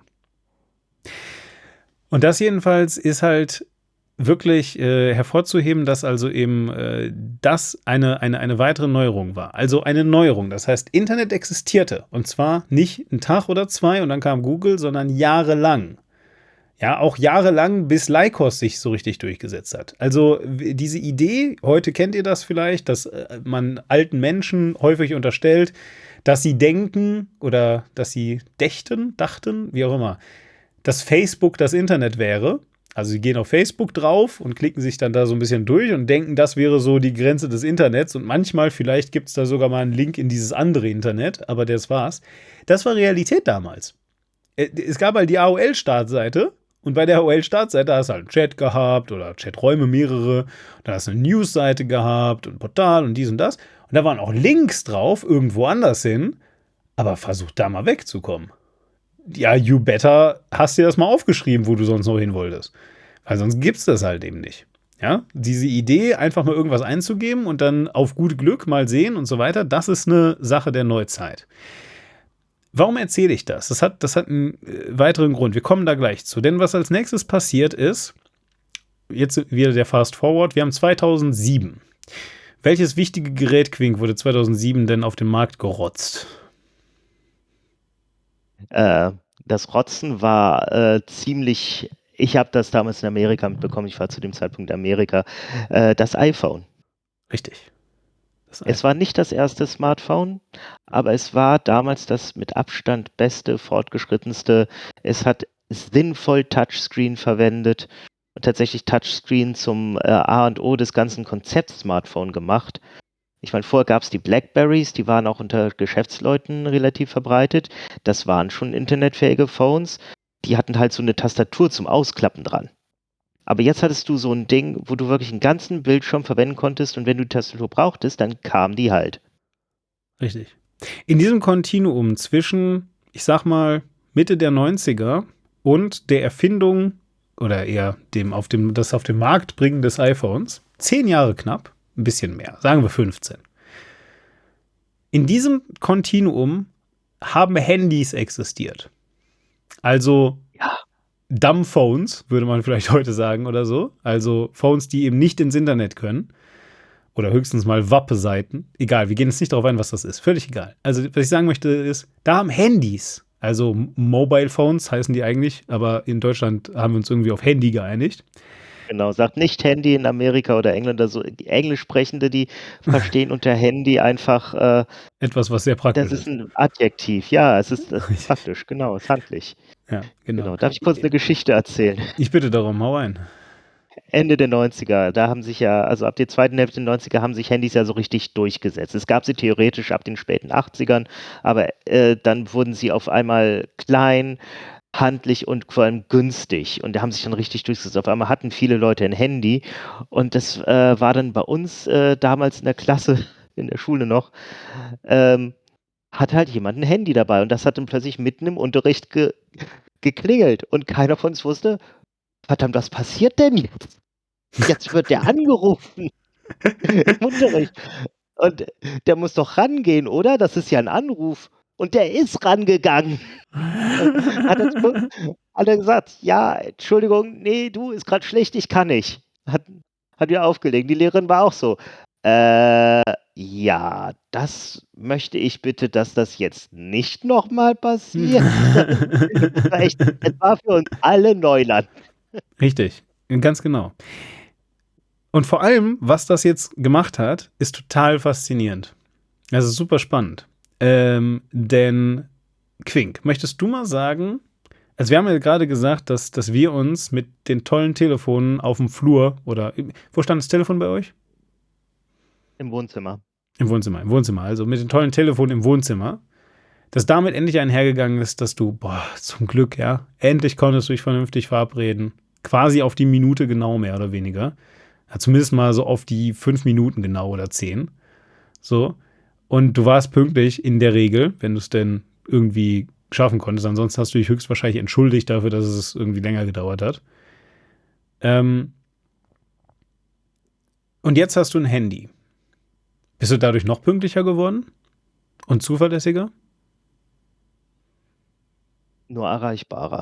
A: Und das jedenfalls ist halt wirklich äh, hervorzuheben, dass also eben äh, das eine, eine, eine weitere Neuerung war. Also eine Neuerung. Das heißt, Internet existierte. Und zwar nicht einen Tag oder zwei und dann kam Google, sondern jahrelang. Ja, auch jahrelang, bis Lycos sich so richtig durchgesetzt hat. Also diese Idee, heute kennt ihr das vielleicht, dass äh, man alten Menschen häufig unterstellt, dass sie denken oder dass sie dächten, dachten, wie auch immer, dass Facebook das Internet wäre. Also sie gehen auf Facebook drauf und klicken sich dann da so ein bisschen durch und denken, das wäre so die Grenze des Internets. Und manchmal, vielleicht gibt es da sogar mal einen Link in dieses andere Internet, aber das war's. Das war Realität damals. Es gab halt die A O L-Startseite und bei der A O L-Startseite hast du halt einen Chat gehabt oder Chaträume mehrere. Dann hast du eine Newsseite gehabt und ein Portal und dies und das. Und da waren auch Links drauf, irgendwo anders hin. Aber versuch da mal wegzukommen. Ja, you better hast dir das mal aufgeschrieben, wo du sonst noch hin wolltest. Weil sonst gibt's das halt eben nicht. Ja, diese Idee, einfach mal irgendwas einzugeben und dann auf gut Glück mal sehen und so weiter, das ist eine Sache der Neuzeit. Warum erzähle ich das? Das hat, das hat einen weiteren Grund. Wir kommen da gleich zu. Denn was als nächstes passiert ist, jetzt wieder der Fast Forward, wir haben zweitausendsieben. Welches wichtige Gerät, Quink, wurde zweitausendsieben denn auf den Markt gerotzt?
B: Äh, das Rotzen war äh, ziemlich, ich habe das damals in Amerika mitbekommen, ich war zu dem Zeitpunkt in Amerika, äh, das iPhone.
A: Richtig. Das
B: Es war nicht das erste Smartphone, aber es war damals das mit Abstand beste, fortgeschrittenste. Es hat sinnvoll Touchscreen verwendet und tatsächlich Touchscreen zum äh, A und O des ganzen Konzepts Smartphone gemacht. Ich meine, vorher gab es die Blackberries, die waren auch unter Geschäftsleuten relativ verbreitet. Das waren schon internetfähige Phones. Die hatten halt so eine Tastatur zum Ausklappen dran. Aber jetzt hattest du so ein Ding, wo du wirklich einen ganzen Bildschirm verwenden konntest und wenn du die Tastatur brauchtest, dann kam die halt.
A: Richtig. In diesem Kontinuum zwischen, ich sag mal, Mitte der neunziger und der Erfindung oder eher dem auf dem, das auf den Markt bringen des iPhones, zehn Jahre knapp, ein bisschen mehr, sagen wir fünfzehn. In diesem Kontinuum haben Handys existiert. Also
B: Ja.
A: Dumbphones, würde man vielleicht heute sagen oder so. Also Phones, die eben nicht ins Internet können. Oder höchstens mal Wappe-Seiten. Egal, wir gehen jetzt nicht darauf ein, was das ist. Völlig egal. Also, was ich sagen möchte, ist, da haben Handys, also Mobile Phones heißen die eigentlich, aber in Deutschland haben wir uns irgendwie auf Handy geeinigt.
B: Genau, sagt nicht Handy in Amerika oder Engländer, so die Englischsprechende, die verstehen unter Handy einfach, äh,
A: Etwas, was sehr praktisch
B: das
A: ist.
B: ist ein Adjektiv. Ja, es ist, das ist praktisch, genau, es ist handlich.
A: Ja, genau.
B: Genau. Darf ich kurz eine Geschichte erzählen?
A: Ich bitte darum, hau ein.
B: Ende der neunziger, da haben sich ja, also ab der zweiten Hälfte der neunziger haben sich Handys ja so richtig durchgesetzt. Es gab sie theoretisch ab den späten achtzigern, aber äh, dann wurden sie auf einmal klein, handlich und vor allem günstig. Und da haben sich dann richtig durchgesetzt. Auf einmal hatten viele Leute ein Handy. Und das äh, war dann bei uns äh, damals in der Klasse, in der Schule noch, ähm, hat halt jemand ein Handy dabei. Und das hat dann plötzlich mitten im Unterricht ge geklingelt. Und keiner von uns wusste, verdammt, was passiert denn jetzt? Jetzt wird der angerufen im Unterricht. Und der muss doch rangehen, oder? Das ist ja ein Anruf. Und der ist rangegangen. Hat er, hat er gesagt, ja, Entschuldigung, nee, du, ist gerade schlecht, ich kann nicht. Hat, hat wieder aufgelegt. Die Lehrerin war auch so, äh, ja, das möchte ich bitte, dass das jetzt nicht nochmal passiert. Das war echt, das war für uns alle Neuland.
A: Richtig, ganz genau. Und vor allem, was das jetzt gemacht hat, ist total faszinierend. Das ist super spannend. Ähm, denn, Quink, möchtest du mal sagen, also wir haben ja gerade gesagt, dass, dass wir uns mit den tollen Telefonen auf dem Flur oder, wo stand das Telefon bei euch?
B: Im Wohnzimmer.
A: Im Wohnzimmer, im Wohnzimmer, also mit den tollen Telefonen im Wohnzimmer, dass damit endlich einhergegangen ist, dass du, boah, zum Glück, ja, endlich konntest du dich vernünftig verabreden. Quasi auf die Minute genau, mehr oder weniger. Ja, zumindest mal so auf die fünf Minuten genau oder zehn. So. Und du warst pünktlich in der Regel, wenn du es denn irgendwie schaffen konntest. Ansonsten hast du dich höchstwahrscheinlich entschuldigt dafür, dass es irgendwie länger gedauert hat. Ähm und jetzt hast du ein Handy. Bist du dadurch noch pünktlicher geworden? Und zuverlässiger?
B: Nur erreichbarer.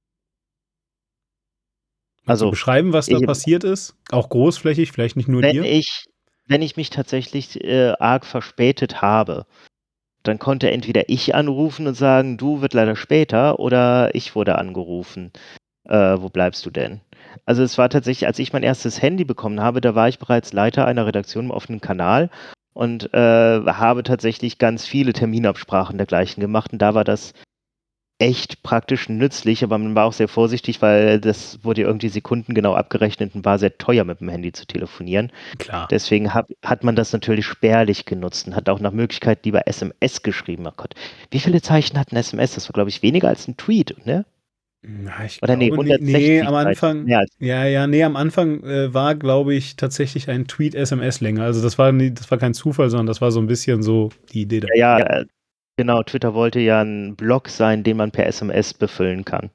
A: Kannst du
B: Also,
A: beschreiben, was da
B: ich,
A: passiert ist? Auch großflächig, vielleicht nicht nur
B: wenn
A: dir?
B: ich, wenn ich mich tatsächlich äh, arg verspätet habe, dann konnte entweder ich anrufen und sagen, du, wird leider später, oder ich wurde angerufen. Äh, wo bleibst du denn? Also es war tatsächlich, als ich mein erstes Handy bekommen habe, da war ich bereits Leiter einer Redaktion im offenen Kanal und äh, habe tatsächlich ganz viele Terminabsprachen dergleichen gemacht und da war das echt praktisch nützlich, aber man war auch sehr vorsichtig, weil das wurde ja irgendwie sekundengenau abgerechnet und war sehr teuer mit dem Handy zu telefonieren.
A: Klar.
B: Deswegen hab, hat man das natürlich spärlich genutzt und hat auch nach Möglichkeit lieber S M S geschrieben. Oh Gott, wie viele Zeichen hat ein S M S? Das war, glaube ich, weniger als ein Tweet, ne?
A: Na, ich
B: Oder nee,
A: glaube, nee, nee,
B: hundertsechzig
A: am
B: Zeichen.
A: Anfang,
B: Mehr als
A: ja, ja, nee, am Anfang äh, war, glaube ich, tatsächlich ein Tweet S M S länger. Also das war, nie, das war kein Zufall, sondern das war so ein bisschen so die Idee da.
B: ja, ja, äh, genau, Twitter wollte ja ein Blog sein, den man per S M S befüllen kann.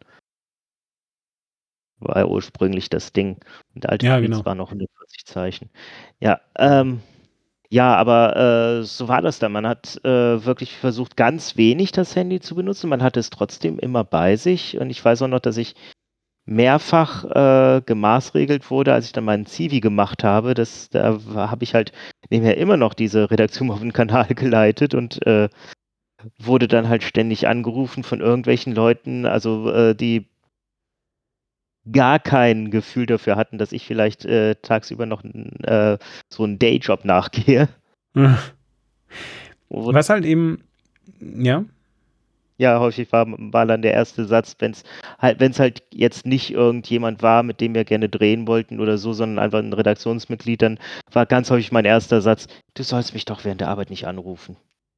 B: War ja ursprünglich das Ding. Und alte
A: Ja,
B: Tweets
A: genau.
B: waren noch hundertvierzig Zeichen. Ja, ähm, ja, aber äh, so war das dann. Man hat äh, wirklich versucht, ganz wenig das Handy zu benutzen. Man hatte es trotzdem immer bei sich. Und ich weiß auch noch, dass ich mehrfach äh, gemaßregelt wurde, als ich dann meinen Zivi gemacht habe. Das, da habe ich halt nebenher immer noch diese Redaktion auf den Kanal geleitet und äh, wurde dann halt ständig angerufen von irgendwelchen Leuten, also äh, die gar kein Gefühl dafür hatten, dass ich vielleicht äh, tagsüber noch äh, so einen Dayjob nachgehe. Wo,
A: Was halt eben, ja.
B: ja, häufig war, war dann der erste Satz, wenn es halt, wenn es halt jetzt nicht irgendjemand war, mit dem wir gerne drehen wollten oder so, sondern einfach ein Redaktionsmitglied, dann war ganz häufig mein erster Satz: Du sollst mich doch während der Arbeit nicht anrufen.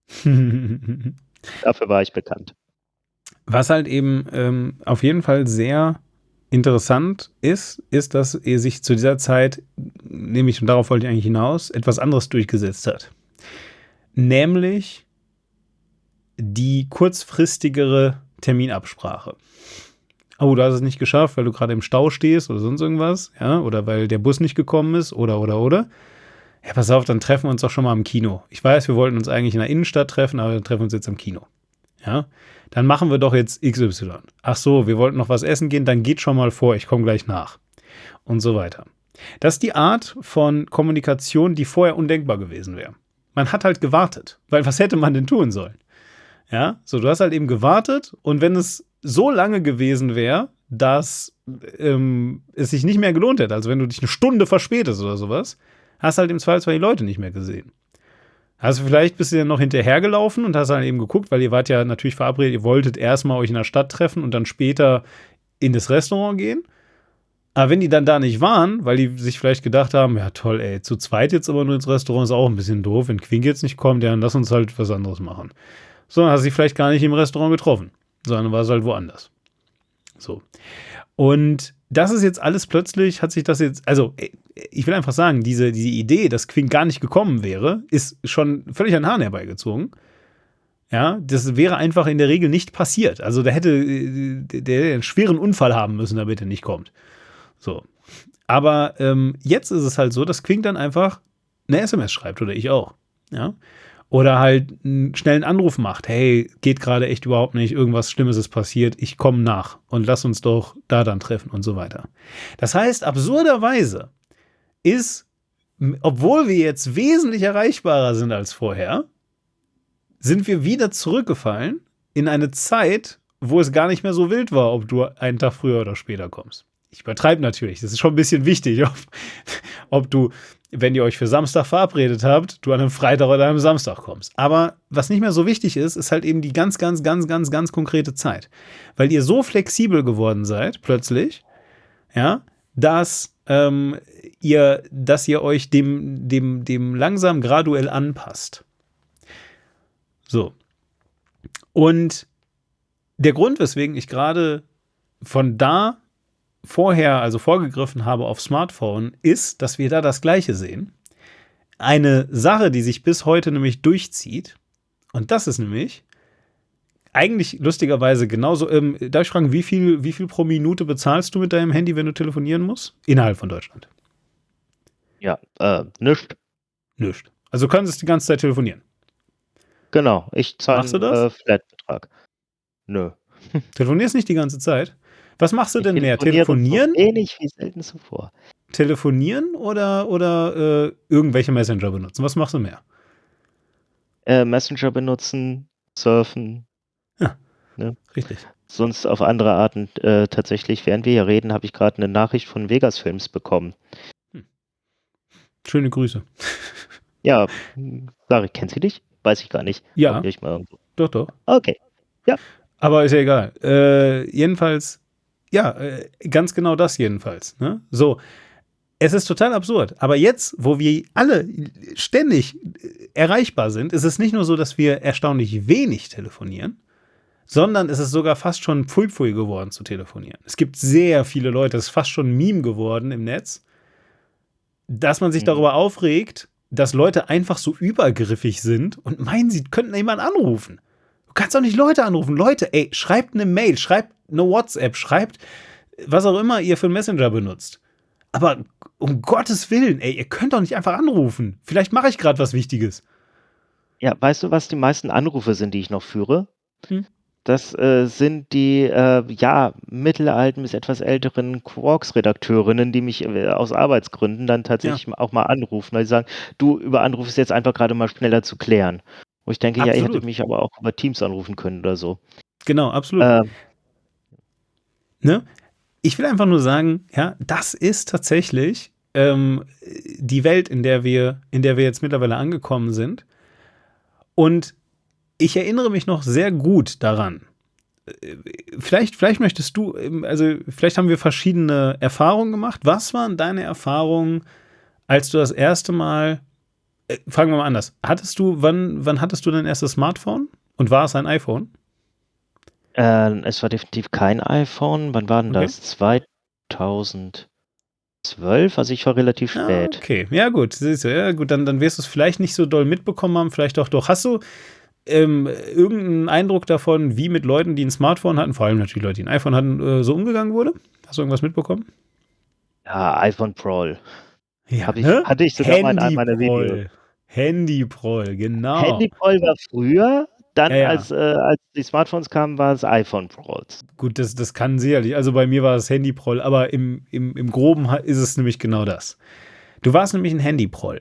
B: Dafür war ich bekannt.
A: Was halt eben ähm, auf jeden Fall sehr interessant ist, ist, dass er sich zu dieser Zeit, nämlich, und darauf wollte ich eigentlich hinaus, etwas anderes durchgesetzt hat. Nämlich die kurzfristigere Terminabsprache. Oh, du hast es nicht geschafft, weil du gerade im Stau stehst oder sonst irgendwas, ja, oder weil der Bus nicht gekommen ist oder, oder, oder. Ja, pass auf, dann treffen wir uns doch schon mal im Kino. Ich weiß, wir wollten uns eigentlich in der Innenstadt treffen, aber wir treffen uns jetzt im Kino. Ja, dann machen wir doch jetzt X Y. Ach so, wir wollten noch was essen gehen, dann geht schon mal vor, ich komme gleich nach. Und so weiter. Das ist die Art von Kommunikation, die vorher undenkbar gewesen wäre. Man hat halt gewartet, weil was hätte man denn tun sollen? Ja, so, du hast halt eben gewartet und wenn es so lange gewesen wäre, dass ähm, es sich nicht mehr gelohnt hätte, also wenn du dich eine Stunde verspätest oder sowas, hast halt im Zweifelsfall die Leute nicht mehr gesehen. Also vielleicht bist du dann noch hinterhergelaufen und hast dann eben geguckt, weil ihr wart ja natürlich verabredet, ihr wolltet erstmal euch in der Stadt treffen und dann später in das Restaurant gehen. Aber wenn die dann da nicht waren, weil die sich vielleicht gedacht haben, ja toll, ey, zu zweit jetzt aber nur ins Restaurant ist auch ein bisschen doof. Wenn Quink jetzt nicht kommt, ja, dann lass uns halt was anderes machen. So, dann hast du dich vielleicht gar nicht im Restaurant getroffen, sondern war es halt woanders. So. Und das ist jetzt alles plötzlich, hat sich das jetzt, also ich will einfach sagen, diese, diese Idee, dass Quink gar nicht gekommen wäre, ist schon völlig an den Haaren herbeigezogen. Ja, das wäre einfach in der Regel nicht passiert. Also der hätte, der hätte einen schweren Unfall haben müssen, damit er nicht kommt. So. Aber ähm, jetzt ist es halt so, dass Quink dann einfach eine S M S schreibt oder ich auch. Ja. Oder halt einen schnellen Anruf macht. Hey, geht gerade echt überhaupt nicht, irgendwas Schlimmes ist passiert, ich komme nach und lass uns doch da dann treffen und so weiter. Das heißt, absurderweise ist, obwohl wir jetzt wesentlich erreichbarer sind als vorher, sind wir wieder zurückgefallen in eine Zeit, wo es gar nicht mehr so wild war, ob du einen Tag früher oder später kommst. Ich übertreibe natürlich, das ist schon ein bisschen wichtig, ob, ob du, wenn ihr euch für Samstag verabredet habt, du an einem Freitag oder einem Samstag kommst. Aber was nicht mehr so wichtig ist, ist halt eben die ganz, ganz, ganz, ganz, ganz konkrete Zeit. Weil ihr so flexibel geworden seid, plötzlich, ja, dass ähm, ihr, dass ihr euch dem, dem, dem langsam graduell anpasst. So. Und der Grund, weswegen ich gerade von da vorher, also vorgegriffen habe auf Smartphone, ist, dass wir da das Gleiche sehen. Eine Sache, die sich bis heute nämlich durchzieht, und das ist nämlich eigentlich lustigerweise genauso, ähm, darf ich fragen, wie viel, wie viel pro Minute bezahlst du mit deinem Handy, wenn du telefonieren musst? Innerhalb von Deutschland.
B: Ja, äh, nischt.
A: Nischt. Also du kannst die ganze Zeit telefonieren.
B: Genau, ich zahle
A: Machst du
B: einen
A: das?
B: äh, Flatbetrag. Nö.
A: Telefonierst nicht die ganze Zeit? Was machst du
B: Ich
A: denn mehr?
B: telefoniere
A: Telefonieren?
B: so wenig wie selten zuvor.
A: Telefonieren oder, oder äh, irgendwelche Messenger benutzen? Was machst du mehr?
B: Äh, Messenger benutzen, surfen.
A: Ja,
B: Ne?
A: richtig.
B: Sonst auf andere Arten äh, tatsächlich. Während wir hier reden, habe ich gerade eine Nachricht von Vegas Films bekommen.
A: Hm. Schöne Grüße.
B: Ja, sag ich, kennt sie dich? Weiß ich gar nicht.
A: Ja,
B: Ich mal irgendwo.
A: doch, doch.
B: Okay. Ja.
A: Aber ist ja egal. Äh, jedenfalls, ja, äh, ganz genau das jedenfalls. Ne? So, es ist total absurd. Aber jetzt, wo wir alle ständig erreichbar sind, ist es nicht nur so, dass wir erstaunlich wenig telefonieren, sondern es ist sogar fast schon pfui-pfui geworden zu telefonieren. Es gibt sehr viele Leute, es ist fast schon ein Meme geworden im Netz, dass man sich
B: Mhm.
A: darüber aufregt, dass Leute einfach so übergriffig sind und meinen, sie könnten jemanden anrufen. Du kannst doch nicht Leute anrufen. Leute, ey, schreibt eine Mail, schreibt eine WhatsApp, schreibt was auch immer ihr für einen Messenger benutzt. Aber um Gottes Willen, ey, ihr könnt doch nicht einfach anrufen. Vielleicht mache ich gerade was Wichtiges.
B: Ja, weißt du, was die meisten Anrufe sind, die ich noch führe?
A: Hm.
B: Das, äh, sind die, äh, ja, mittelalten bis etwas älteren Quarks-Redakteurinnen, die mich, äh, aus Arbeitsgründen dann
A: Ja,
B: tatsächlich auch mal anrufen, weil sie sagen: „Du, über Anruf ist jetzt einfach gerade mal schneller zu klären.“ Wo ich denke: „Ja, ihr hättet
A: absolut.
B: mich aber auch über Teams anrufen können oder so.“
A: Genau, absolut.
B: Ähm,
A: Ne? Ich will einfach nur sagen, ja, das ist tatsächlich ähm, die Welt, in der wir, in der wir jetzt mittlerweile angekommen sind. Und ich erinnere mich noch sehr gut daran. Äh, Vielleicht, vielleicht möchtest du, ähm, also vielleicht haben wir verschiedene Erfahrungen gemacht. Was waren deine Erfahrungen, als du das erste Mal, äh, fragen wir mal anders, hattest du, wann, wann hattest du dein erstes Smartphone? Und war es ein iPhone?
B: ähm, es war definitiv kein iPhone. Wann war denn
A: Okay.
B: das? zweitausendzwölf? Also, ich war relativ
A: Ah,
B: spät.
A: okay. Ja, gut. Siehst du, ja, gut, dann, dann wirst du es vielleicht nicht so doll mitbekommen haben, vielleicht auch doch. Hast du ähm, irgendeinen Eindruck davon, wie mit Leuten, die ein Smartphone hatten, vor allem natürlich Leute, die ein iPhone hatten, äh, so umgegangen wurde? Hast du irgendwas mitbekommen?
B: Ja, iPhone Proll.
A: Ja,
B: Habe ich
A: ne?
B: hatte ich sogar mal in einem meiner Videos.
A: Handyproll. Handyproll, genau.
B: Handyproll war früher,
A: Ja,
B: dann
A: ja.
B: als, äh als die Smartphones kamen, war es iPhone Prolls.
A: Gut, das, das kann sicherlich. Also bei mir war es Handyproll, aber im, im, im Groben ha- ist es nämlich genau das. Du warst nämlich ein Handyproll.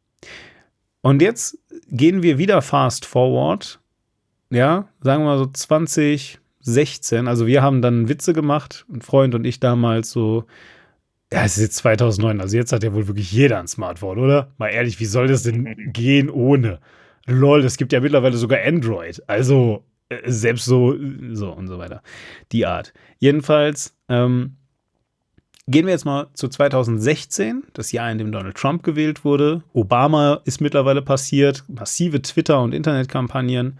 A: Und jetzt gehen wir wieder fast forward. Ja, sagen wir mal so zwanzig sechzehn. Also wir haben dann Witze gemacht, ein Freund und ich damals so. Ja, es ist jetzt zweitausendneun, also jetzt hat ja wohl wirklich jeder ein Smartphone, oder? Mal ehrlich, wie soll das denn gehen ohne? Lol, es gibt ja mittlerweile sogar Android. Also äh, selbst so, so und so weiter. Die Art. Jedenfalls ähm, gehen wir jetzt mal zu zweitausendsechzehn, das Jahr, in dem Donald Trump gewählt wurde. Obama ist mittlerweile passiert, massive Twitter- und Internetkampagnen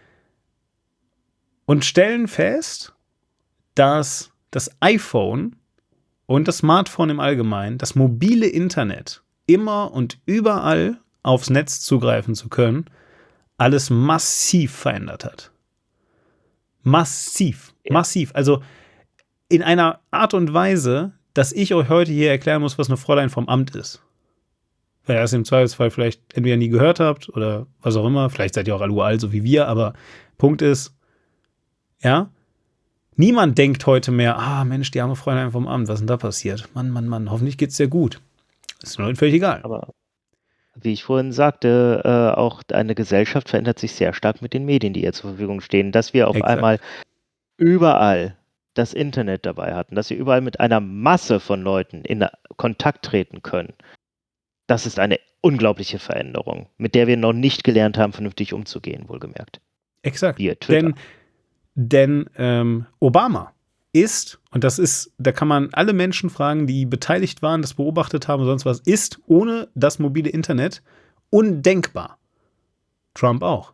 A: und stellen fest, dass das iPhone und das Smartphone im Allgemeinen, das mobile Internet, immer und überall aufs Netz zugreifen zu können, alles massiv verändert hat. Massiv,
B: Ja,
A: massiv. Also in einer Art und Weise, dass ich euch heute hier erklären muss, was eine Fräulein vom Amt ist. Weil ihr das im Zweifelsfall vielleicht entweder nie gehört habt oder was auch immer. Vielleicht seid ihr auch alle uralt, so wie wir, aber Punkt ist, ja, niemand denkt heute mehr, ah Mensch, die arme Fräulein vom Amt, was ist denn da passiert? Mann, Mann, Mann, hoffentlich geht's dir gut. Ist nur völlig egal.
B: aber wie ich vorhin sagte, äh, auch eine Gesellschaft verändert sich sehr stark mit den Medien, die ihr zur Verfügung stehen. Dass wir auf einmal
A: Exakt.
B: überall das Internet dabei hatten, dass wir überall mit einer Masse von Leuten in Kontakt treten können, das ist eine unglaubliche Veränderung, mit der wir noch nicht gelernt haben, vernünftig umzugehen, wohlgemerkt.
A: Exakt.
B: Via Twitter.
A: Denn, denn ähm, Obama ist, und das ist, da kann man alle Menschen fragen, die beteiligt waren, das beobachtet haben und sonst was, ist ohne das mobile Internet undenkbar. Trump auch.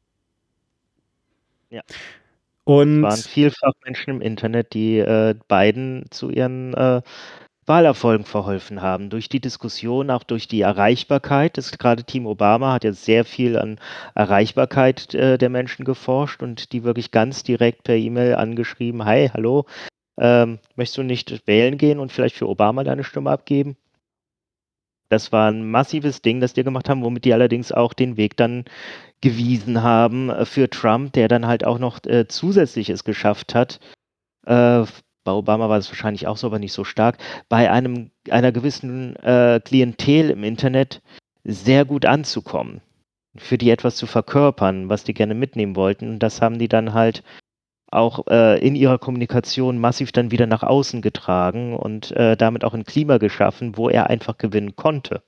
B: Ja. Es waren
A: Und
B: vielfach Menschen im Internet, die, äh, Biden zu ihren, äh, Wahlerfolgen verholfen haben. Durch die Diskussion, auch durch die Erreichbarkeit. Das grade Team Obama hat ja sehr viel an Erreichbarkeit, äh, der Menschen geforscht und die wirklich ganz direkt per E-Mail angeschrieben: „Hi, hallo, ähm, möchtest du nicht wählen gehen und vielleicht für Obama deine Stimme abgeben?“ Das war 'n massives Ding, das die gemacht haben, womit die allerdings auch den Weg dann gewiesen haben, äh, für Trump, der dann halt auch noch, äh, zusätzlich es geschafft hat, äh, bei Obama war das wahrscheinlich auch so, aber nicht so stark, bei einem einer gewissen, äh, Klientel im Internet sehr gut anzukommen, für die etwas zu verkörpern, was die gerne mitnehmen wollten. Und das haben die dann halt auch, äh, in ihrer Kommunikation massiv dann wieder nach außen getragen und, äh, damit auch 'n Klima geschaffen, wo er einfach gewinnen konnte.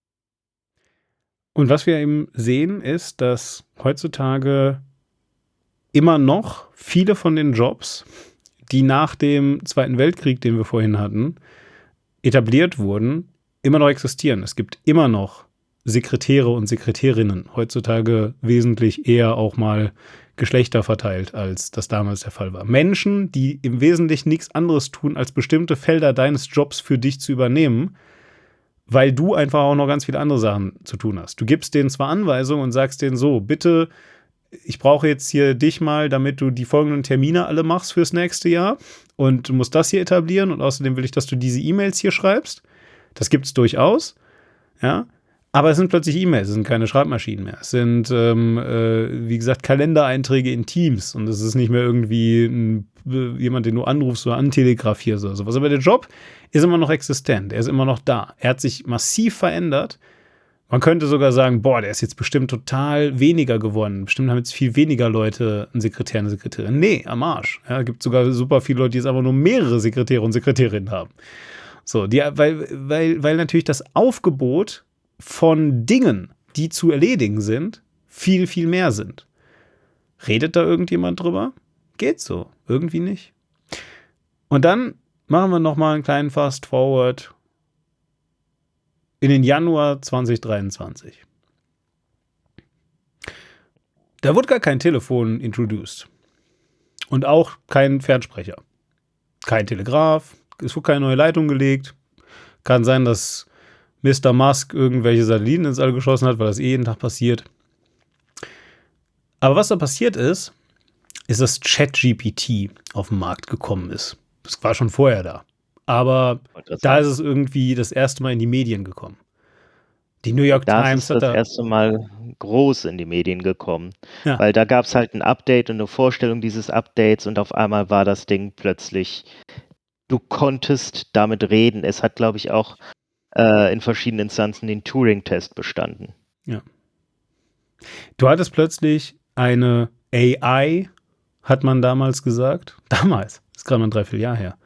A: Und was wir eben sehen, ist, dass heutzutage immer noch viele von den Jobs, die nach dem Zweiten Weltkrieg, den wir vorhin hatten, etabliert wurden, immer noch existieren. Es gibt immer noch Sekretäre und Sekretärinnen, heutzutage wesentlich eher auch mal geschlechterverteilt, als das damals der Fall war. Menschen, die im Wesentlichen nichts anderes tun, als bestimmte Felder deines Jobs für dich zu übernehmen, weil du einfach auch noch ganz viele andere Sachen zu tun hast. Du gibst denen zwar Anweisungen und sagst denen so, bitte, ich brauche jetzt hier dich mal, damit du die folgenden Termine alle machst fürs nächste Jahr und du musst das hier etablieren und außerdem will ich, dass du diese E-Mails hier schreibst. Das gibt es durchaus, ja. Aber es sind plötzlich E-Mails, es sind keine Schreibmaschinen mehr. Es sind, ähm, äh, wie gesagt, Kalendereinträge in Teams. Und es ist nicht mehr irgendwie ein, äh, jemand, den du anrufst oder antelegrafierst oder sowas. Aber der Job ist immer noch existent. Er ist immer noch da. Er hat sich massiv verändert. Man könnte sogar sagen, boah, der ist jetzt bestimmt total weniger geworden. Bestimmt haben jetzt viel weniger Leute einen Sekretär, eine Sekretärin. Nee, am Arsch. Ja, es gibt sogar super viele Leute, die jetzt einfach nur mehrere Sekretäre und Sekretärinnen haben. So, die, weil, weil, weil natürlich das Aufgebot von Dingen, die zu erledigen sind, viel, viel mehr sind. Redet da irgendjemand drüber? Geht so. Irgendwie nicht. Und dann machen wir noch mal einen kleinen Fast Forward in den Januar zwanzig dreiundzwanzig. Da wurde gar kein Telefon introduced. Und auch kein Fernsprecher. Kein Telegraph. Es wurde keine neue Leitung gelegt. Kann sein, dass Mister Musk irgendwelche Satelliten ins All geschossen hat, weil das eh jeden Tag passiert. Aber was da passiert ist, ist, dass ChatGPT auf den Markt gekommen ist. Das war schon vorher da. Aber da ist es irgendwie das erste Mal in die Medien gekommen. Die New York
B: Da
A: Times
B: ist
A: hat
B: das
A: da
B: erste Mal groß in die Medien gekommen,
A: Ja.
B: weil da gab es halt ein Update und eine Vorstellung dieses Updates und auf einmal war das Ding plötzlich, du konntest damit reden. Es hat, glaube ich, auch äh, in verschiedenen Instanzen den Turing-Test bestanden.
A: Ja. Du hattest plötzlich eine A I, hat man damals gesagt. Damals, das ist gerade mal ein Dreivierteljahr her.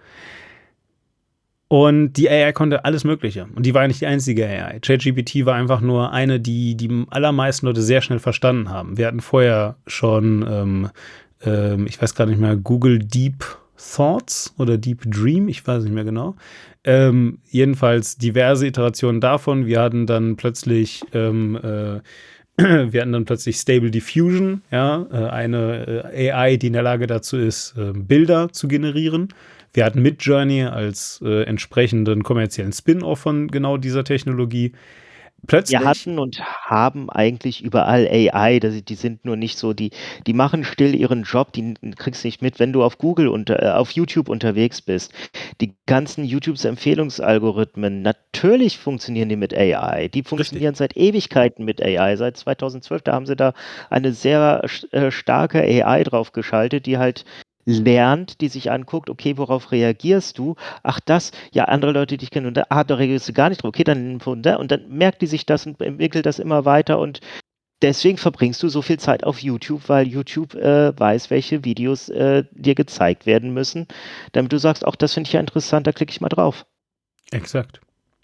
A: Und die A I konnte alles Mögliche. Und die war nicht die einzige A I. ChatGPT war einfach nur eine, die die allermeisten Leute sehr schnell verstanden haben. Wir hatten vorher schon, ähm, ähm, ich weiß gar nicht mehr, Google Deep Thoughts oder Deep Dream, ich weiß nicht mehr genau. Ähm, jedenfalls diverse Iterationen davon. Wir hatten dann plötzlich ähm, äh, wir hatten dann plötzlich Stable Diffusion, ja, äh, eine äh, A I, die in der Lage dazu ist, äh, Bilder zu generieren. Wir hatten Midjourney als äh, entsprechenden kommerziellen Spin-off von genau dieser Technologie. Plötzlich
B: Wir hatten und haben eigentlich überall A I, das, die sind nur nicht so, die, die machen still ihren Job, die kriegst nicht mit, wenn du auf Google unter, äh, auf YouTube unterwegs bist. Die ganzen YouTubes Empfehlungsalgorithmen, natürlich funktionieren die mit A I. Die funktionieren seit Ewigkeiten mit A I. Seit zweitausendzwölf, da haben sie da eine sehr äh, starke A I draufgeschaltet, die halt lernt, die sich anguckt, okay, worauf reagierst du? Ach, das, ja, andere Leute, die ich kenne, und da, ah, da reagierst du gar nicht drauf. Okay, dann, und dann merkt die sich das und entwickelt das immer weiter und deswegen verbringst du so viel Zeit auf YouTube, weil YouTube äh, weiß, welche Videos äh, dir gezeigt werden müssen, damit du sagst, auch das finde ich ja interessant, da klicke ich mal drauf.
A: Exakt.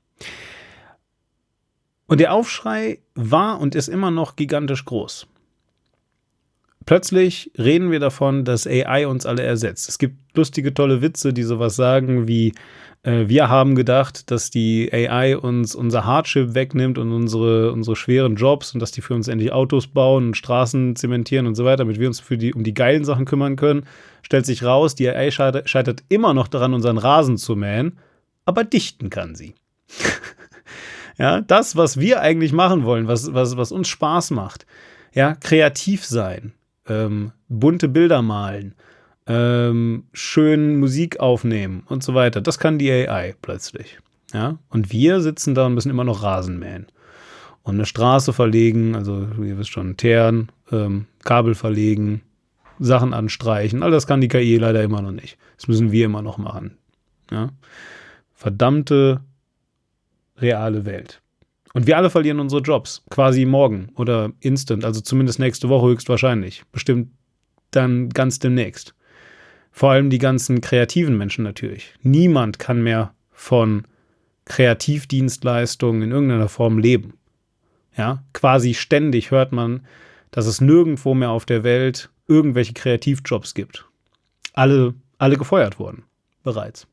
A: Und der Aufschrei war und ist immer noch gigantisch groß. Plötzlich reden wir davon, dass A I uns alle ersetzt. Es gibt lustige, tolle Witze, die sowas sagen wie, äh, wir haben gedacht, dass die A I uns unser Hardship wegnimmt und unsere, unsere schweren Jobs und dass die für uns endlich Autos bauen und Straßen zementieren und so weiter, damit wir uns für die, um die geilen Sachen kümmern können. Stellt sich raus, die A I scheitert, scheitert immer noch daran, unseren Rasen zu mähen, aber dichten kann sie. Ja, das, was wir eigentlich machen wollen, was, was, was uns Spaß macht, ja, kreativ sein, Ähm, bunte Bilder malen, ähm, schön Musik aufnehmen und so weiter. Das kann die A I plötzlich. Ja? Und wir sitzen da und müssen immer noch Rasen mähen. Und eine Straße verlegen, also ihr wisst schon, teeren, ähm, Kabel verlegen, Sachen anstreichen. All das kann die K I leider immer noch nicht. Das müssen wir immer noch machen. Ja? Verdammte reale Welt. Und wir alle verlieren unsere Jobs, quasi morgen oder instant, also zumindest nächste Woche höchstwahrscheinlich. Bestimmt dann ganz demnächst. Vor allem die ganzen kreativen Menschen natürlich. Niemand kann mehr von Kreativdienstleistungen in irgendeiner Form leben. Ja, quasi ständig hört man, dass es nirgendwo mehr auf der Welt irgendwelche Kreativjobs gibt. Alle, alle gefeuert wurden bereits.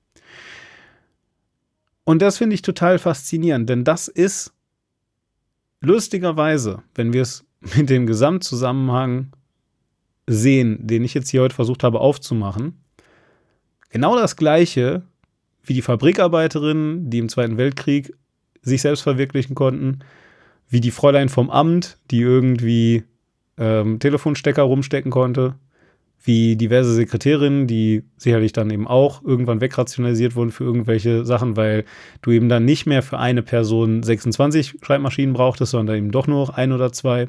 A: Und das finde ich total faszinierend, denn das ist lustigerweise, wenn wir es mit dem Gesamtzusammenhang sehen, den ich jetzt hier heute versucht habe aufzumachen, genau das Gleiche wie die Fabrikarbeiterinnen, die im Zweiten Weltkrieg sich selbst verwirklichen konnten, wie die Fräulein vom Amt, die irgendwie ähm, Telefonstecker rumstecken konnte, wie diverse Sekretärinnen, die sicherlich dann eben auch irgendwann wegrationalisiert wurden für irgendwelche Sachen, weil du eben dann nicht mehr für eine Person sechsundzwanzig Schreibmaschinen brauchtest, sondern eben doch nur noch ein oder zwei.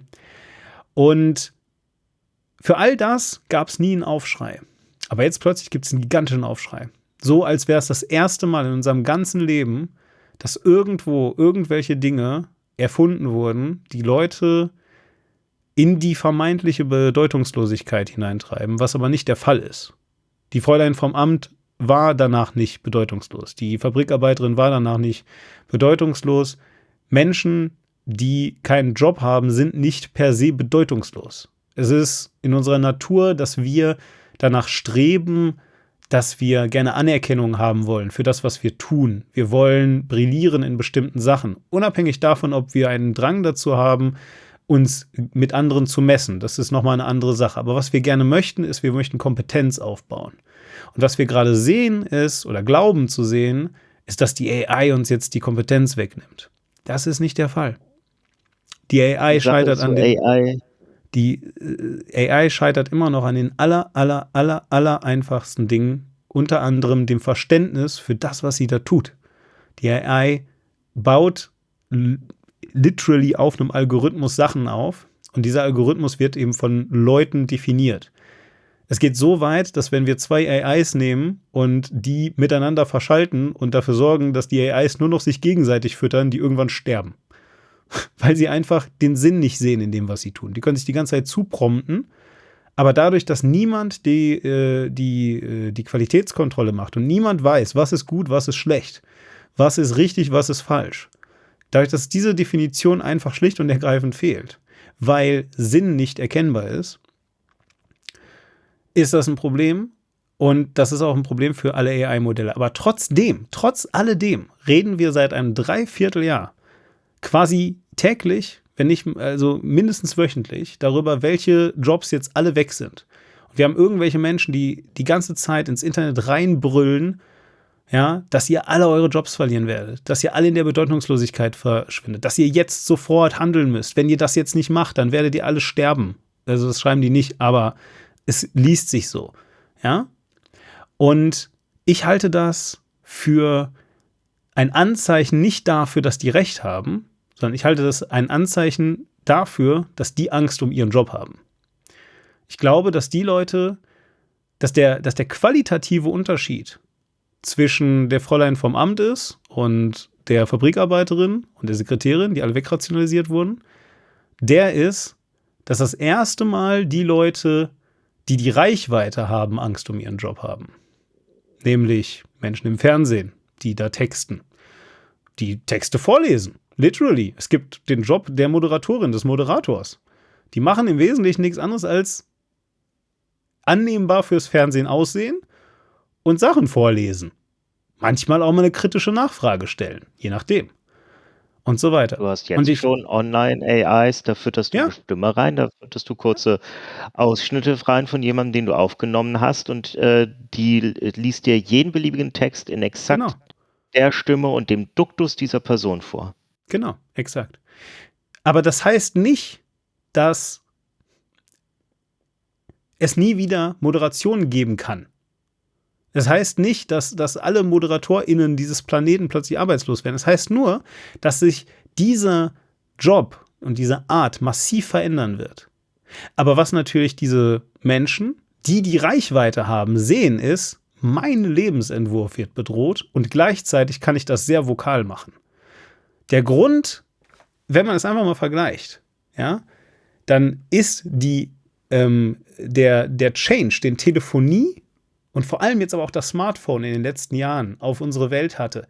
A: Und für all das gab es nie einen Aufschrei. Aber jetzt plötzlich gibt es einen gigantischen Aufschrei. So, als wäre es das erste Mal in unserem ganzen Leben, dass irgendwo irgendwelche Dinge erfunden wurden, die Leute in die vermeintliche Bedeutungslosigkeit hineintreiben, was aber nicht der Fall ist. Die Fräulein vom Amt war danach nicht bedeutungslos. Die Fabrikarbeiterin war danach nicht bedeutungslos. Menschen, die keinen Job haben, sind nicht per se bedeutungslos. Es ist in unserer Natur, dass wir danach streben, dass wir gerne Anerkennung haben wollen für das, was wir tun. Wir wollen brillieren in bestimmten Sachen, unabhängig davon, ob wir einen Drang dazu haben, uns mit anderen zu messen. Das ist nochmal eine andere Sache. Aber was wir gerne möchten, ist, wir möchten Kompetenz aufbauen. Und was wir gerade sehen ist, oder glauben zu sehen, ist, dass die A I uns jetzt die Kompetenz wegnimmt. Das ist nicht der Fall. Die A I scheitert an den...
B: A I.
A: Die äh, A I scheitert immer noch an den aller, aller, aller, aller einfachsten Dingen, unter anderem dem Verständnis für das, was sie da tut. Die A I baut l- literally auf einem Algorithmus Sachen auf und dieser Algorithmus wird eben von Leuten definiert. Es geht so weit, dass wenn wir zwei A Is nehmen und die miteinander verschalten und dafür sorgen, dass die A Is nur noch sich gegenseitig füttern, die irgendwann sterben. Weil sie einfach den Sinn nicht sehen in dem, was sie tun. Die können sich die ganze Zeit zuprompten, aber dadurch, dass niemand die, äh, die, äh, die Qualitätskontrolle macht und niemand weiß, was ist gut, was ist schlecht, was ist richtig, was ist falsch, dadurch, dass diese Definition einfach schlicht und ergreifend fehlt, weil Sinn nicht erkennbar ist, ist das ein Problem und das ist auch ein Problem für alle A I-Modelle. Aber trotzdem, trotz alledem, reden wir seit einem Dreivierteljahr quasi täglich, wenn nicht, also mindestens wöchentlich, darüber, welche Jobs jetzt alle weg sind. Und wir haben irgendwelche Menschen, die die ganze Zeit ins Internet reinbrüllen, ja, dass ihr alle eure Jobs verlieren werdet, dass ihr alle in der Bedeutungslosigkeit verschwindet, dass ihr jetzt sofort handeln müsst. Wenn ihr das jetzt nicht macht, dann werdet ihr alle sterben. Also das schreiben die nicht, aber es liest sich so, ja. Und ich halte das für ein Anzeichen nicht dafür, dass die Recht haben, sondern ich halte das ein Anzeichen dafür, dass die Angst um ihren Job haben. Ich glaube, dass die Leute, dass der, dass der qualitative Unterschied zwischen der Fräulein vom Amt ist und der Fabrikarbeiterin und der Sekretärin, die alle wegrationalisiert wurden, der ist, dass das erste Mal die Leute, die die Reichweite haben, Angst um ihren Job haben. Nämlich Menschen im Fernsehen, die da texten, die Texte vorlesen. Literally. Es gibt den Job der Moderatorin, des Moderators. Die machen im Wesentlichen nichts anderes als annehmbar fürs Fernsehen aussehen und Sachen vorlesen. Manchmal auch mal eine kritische Nachfrage stellen, je nachdem. Und so weiter.
B: Du hast jetzt
A: und ich,
B: schon Online-A Is, da fütterst du
A: Ja.
B: eine Stimme rein, da fütterst du kurze Ausschnitte rein von jemandem, den du aufgenommen hast und äh, die liest dir jeden beliebigen Text in exakt
A: Genau.
B: der Stimme und dem Duktus dieser Person vor.
A: Genau, exakt. Aber das heißt nicht, dass es nie wieder Moderationen geben kann. Das heißt nicht, dass, dass alle ModeratorInnen dieses Planeten plötzlich arbeitslos werden. Das heißt nur, dass sich dieser Job und diese Art massiv verändern wird. Aber was natürlich diese Menschen, die die Reichweite haben, sehen, ist, mein Lebensentwurf wird bedroht und gleichzeitig kann ich das sehr vokal machen. Der Grund, wenn man es einfach mal vergleicht, ja, dann ist die, ähm, der, der Change, den Telefonie und vor allem jetzt aber auch das Smartphone in den letzten Jahren auf unsere Welt hatte,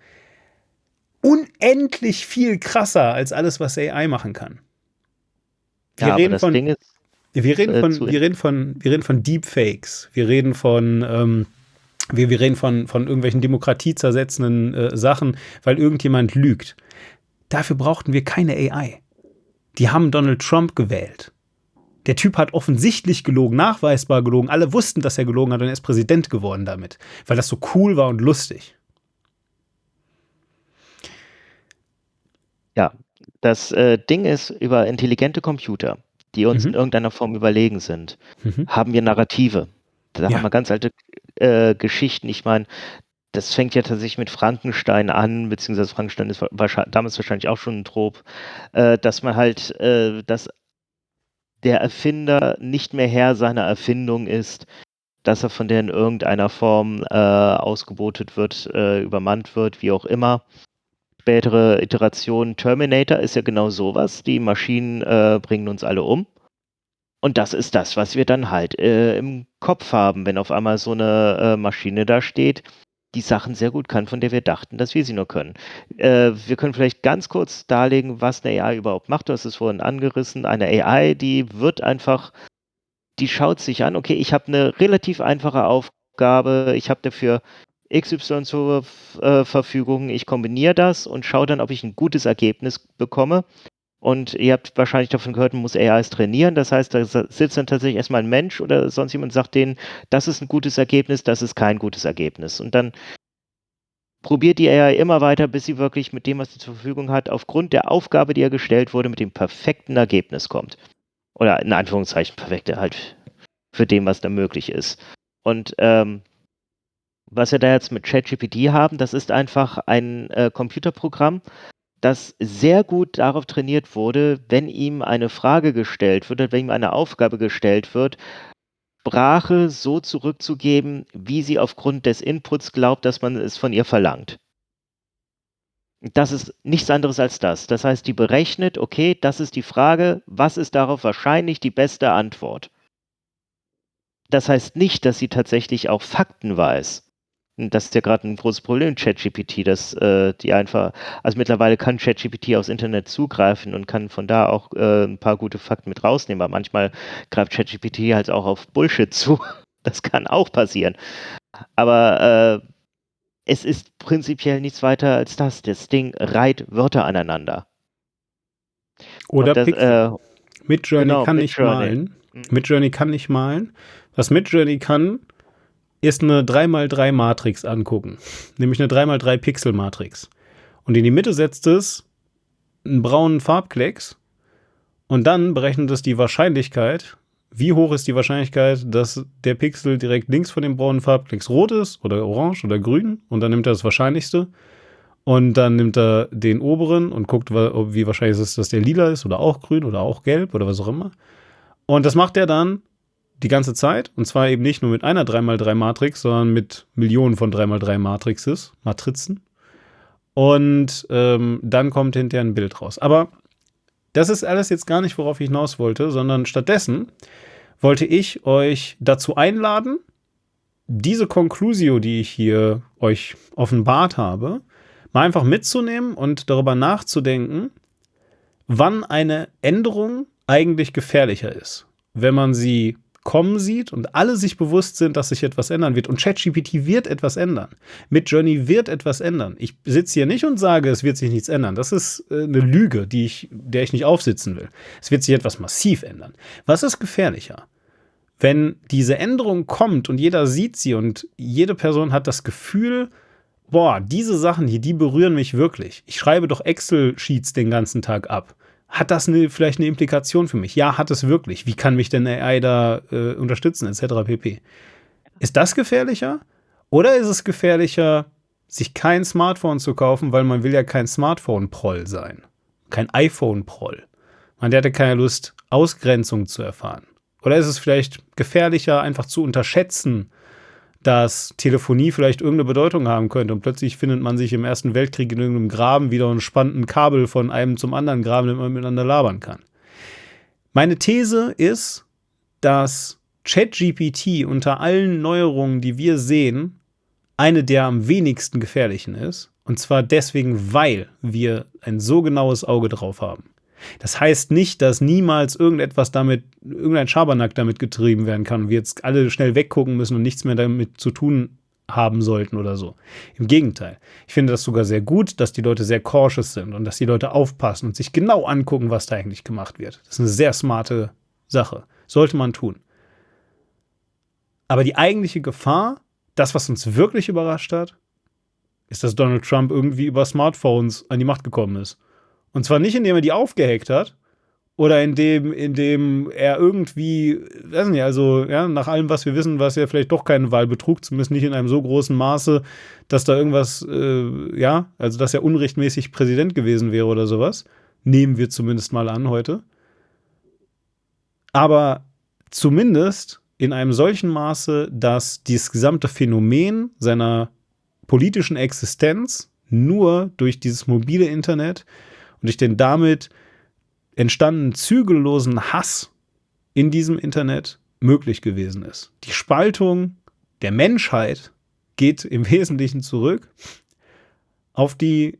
A: unendlich viel krasser als alles, was A I machen kann. Wir
B: Ja, aber
A: reden
B: das
A: von,
B: Ding ist,
A: Wir reden
B: äh,
A: von,
B: zu.
A: wir reden von, wir reden von Deepfakes. Wir reden von, ähm, wir, wir reden von, von irgendwelchen demokratiezersetzenden äh, Sachen, weil irgendjemand lügt. Dafür brauchten wir keine A I. Die haben Donald Trump gewählt. Der Typ hat offensichtlich gelogen, nachweisbar gelogen. Alle wussten, dass er gelogen hat und er ist Präsident geworden damit, weil das so cool war und lustig.
B: Ja, das äh, Ding ist, über intelligente Computer, die uns
A: Mhm.
B: in irgendeiner Form überlegen sind,
A: Mhm.
B: haben wir Narrative. Da
A: Ja.
B: haben wir ganz alte äh, Geschichten. Ich meine, das fängt ja tatsächlich mit Frankenstein an, beziehungsweise Frankenstein ist wahrscheinlich, damals wahrscheinlich auch schon ein Trop, äh, dass man halt, äh, dass der Erfinder nicht mehr Herr seiner Erfindung ist, dass er von der in irgendeiner Form äh, ausgebotet wird, äh, übermannt wird, wie auch immer. Spätere Iterationen, Terminator ist ja genau sowas. Die Maschinen äh, bringen uns alle um. Und das ist das, was wir dann halt äh, im Kopf haben, wenn auf einmal so eine äh, Maschine da steht, die Sachen sehr gut kann, von der wir dachten, dass wir sie nur können. Äh, wir können vielleicht ganz kurz darlegen, was eine A I überhaupt macht. Du hast es vorhin angerissen. Eine A I, die wird einfach, die schaut sich an, okay, ich habe eine relativ einfache Aufgabe, ich habe dafür X Y zur äh, Verfügung, ich kombiniere das und schaue dann, ob ich ein gutes Ergebnis bekomme. Und ihr habt wahrscheinlich davon gehört, man muss A Is trainieren. Das heißt, da sitzt dann tatsächlich erstmal ein Mensch oder sonst jemand und sagt denen, das ist ein gutes Ergebnis, das ist kein gutes Ergebnis. Und dann probiert die A I immer weiter, bis sie wirklich mit dem, was sie zur Verfügung hat, aufgrund der Aufgabe, die ihr gestellt wurde, mit dem perfekten Ergebnis kommt. Oder in Anführungszeichen perfekte halt für dem, was da möglich ist. Und ähm, was wir da jetzt mit ChatGPT haben, das ist einfach ein äh, Computerprogramm, das sehr gut darauf trainiert wurde, wenn ihm eine Frage gestellt wird oder wenn ihm eine Aufgabe gestellt wird, Sprache so zurückzugeben, wie sie aufgrund des Inputs glaubt, dass man es von ihr verlangt. Das ist nichts anderes als das. Das heißt, die berechnet, okay, das ist die Frage, was ist darauf wahrscheinlich die beste Antwort? Das heißt nicht, dass sie tatsächlich auch Fakten weiß. Das ist ja gerade ein großes Problem, ChatGPT, dass äh, die einfach, also mittlerweile kann ChatGPT aufs Internet zugreifen und kann von da auch äh, ein paar gute Fakten mit rausnehmen, aber manchmal greift ChatGPT halt auch auf Bullshit zu. Das kann auch passieren. Aber äh, es ist prinzipiell nichts weiter als das. Das Ding reiht Wörter aneinander.
A: Oder
B: Und das,
A: Pixel.
B: äh,
A: Midjourney
B: genau,
A: kann nicht
B: Midjourney.
A: malen.
B: Mhm.
A: Midjourney kann nicht malen. Was Midjourney kann, ist eine drei mal drei Matrix angucken. Nämlich eine drei mal drei Pixel-Matrix. Und in die Mitte setzt es einen braunen Farbklecks und dann berechnet es die Wahrscheinlichkeit, wie hoch ist die Wahrscheinlichkeit, dass der Pixel direkt links von dem braunen Farbklecks rot ist oder orange oder grün, und dann nimmt er das Wahrscheinlichste und dann nimmt er den oberen und guckt, wie wahrscheinlich ist es, dass der lila ist oder auch grün oder auch gelb oder was auch immer. Und das macht er dann die ganze Zeit, und zwar eben nicht nur mit einer drei mal drei Matrix, sondern mit Millionen von drei mal drei Matrixes, Matrizen. Und ähm, dann kommt hinterher ein Bild raus. Aber das ist alles jetzt gar nicht, worauf ich hinaus wollte, sondern stattdessen wollte ich euch dazu einladen, diese Conclusio, die ich hier euch offenbart habe, mal einfach mitzunehmen und darüber nachzudenken, wann eine Änderung eigentlich gefährlicher ist. Wenn man sie kommen sieht und alle sich bewusst sind, dass sich etwas ändern wird. Und ChatGPT wird etwas ändern. Midjourney wird etwas ändern. Ich sitze hier nicht und sage, es wird sich nichts ändern. Das ist äh, eine Lüge, die ich, der ich nicht aufsitzen will. Es wird sich etwas massiv ändern. Was ist gefährlicher? Wenn diese Änderung kommt und jeder sieht sie und jede Person hat das Gefühl, boah, diese Sachen hier, die berühren mich wirklich. Ich schreibe doch Excel-Sheets den ganzen Tag ab. Hat das eine, vielleicht eine Implikation für mich? Ja, hat es wirklich. Wie kann mich denn A I da äh, unterstützen, et cetera pp. Ist das gefährlicher? Oder ist es gefährlicher, sich kein Smartphone zu kaufen, weil man will ja kein Smartphone-Proll sein. Kein iPhone-Proll. Man hatte keine Lust, Ausgrenzung zu erfahren. Oder ist es vielleicht gefährlicher, einfach zu unterschätzen, dass Telefonie vielleicht irgendeine Bedeutung haben könnte und plötzlich findet man sich im Ersten Weltkrieg in irgendeinem Graben wieder und spannt ein Kabel von einem zum anderen Graben, damit man miteinander labern kann. Meine These ist, dass ChatGPT unter allen Neuerungen, die wir sehen, eine der am wenigsten gefährlichen ist. Und zwar deswegen, weil wir ein so genaues Auge drauf haben. Das heißt nicht, dass niemals irgendetwas damit, irgendein Schabernack damit getrieben werden kann und wir jetzt alle schnell weggucken müssen und nichts mehr damit zu tun haben sollten oder so. Im Gegenteil. Ich finde das sogar sehr gut, dass die Leute sehr cautious sind und dass die Leute aufpassen und sich genau angucken, was da eigentlich gemacht wird. Das ist eine sehr smarte Sache. Sollte man tun. Aber die eigentliche Gefahr, das, was uns wirklich überrascht hat, ist, dass Donald Trump irgendwie über Smartphones an die Macht gekommen ist. Und zwar nicht, indem er die aufgehackt hat oder indem, indem er irgendwie, weiß nicht, also ja, nach allem, was wir wissen, war es ja vielleicht doch kein Wahlbetrug, zumindest nicht in einem so großen Maße, dass da irgendwas, äh, ja, also dass er unrechtmäßig Präsident gewesen wäre oder sowas. Nehmen wir zumindest mal an heute. Aber zumindest in einem solchen Maße, dass dieses gesamte Phänomen seiner politischen Existenz nur durch dieses mobile Internet und durch den damit entstandenen zügellosen Hass in diesem Internet möglich gewesen ist. Die Spaltung der Menschheit geht im Wesentlichen zurück auf die,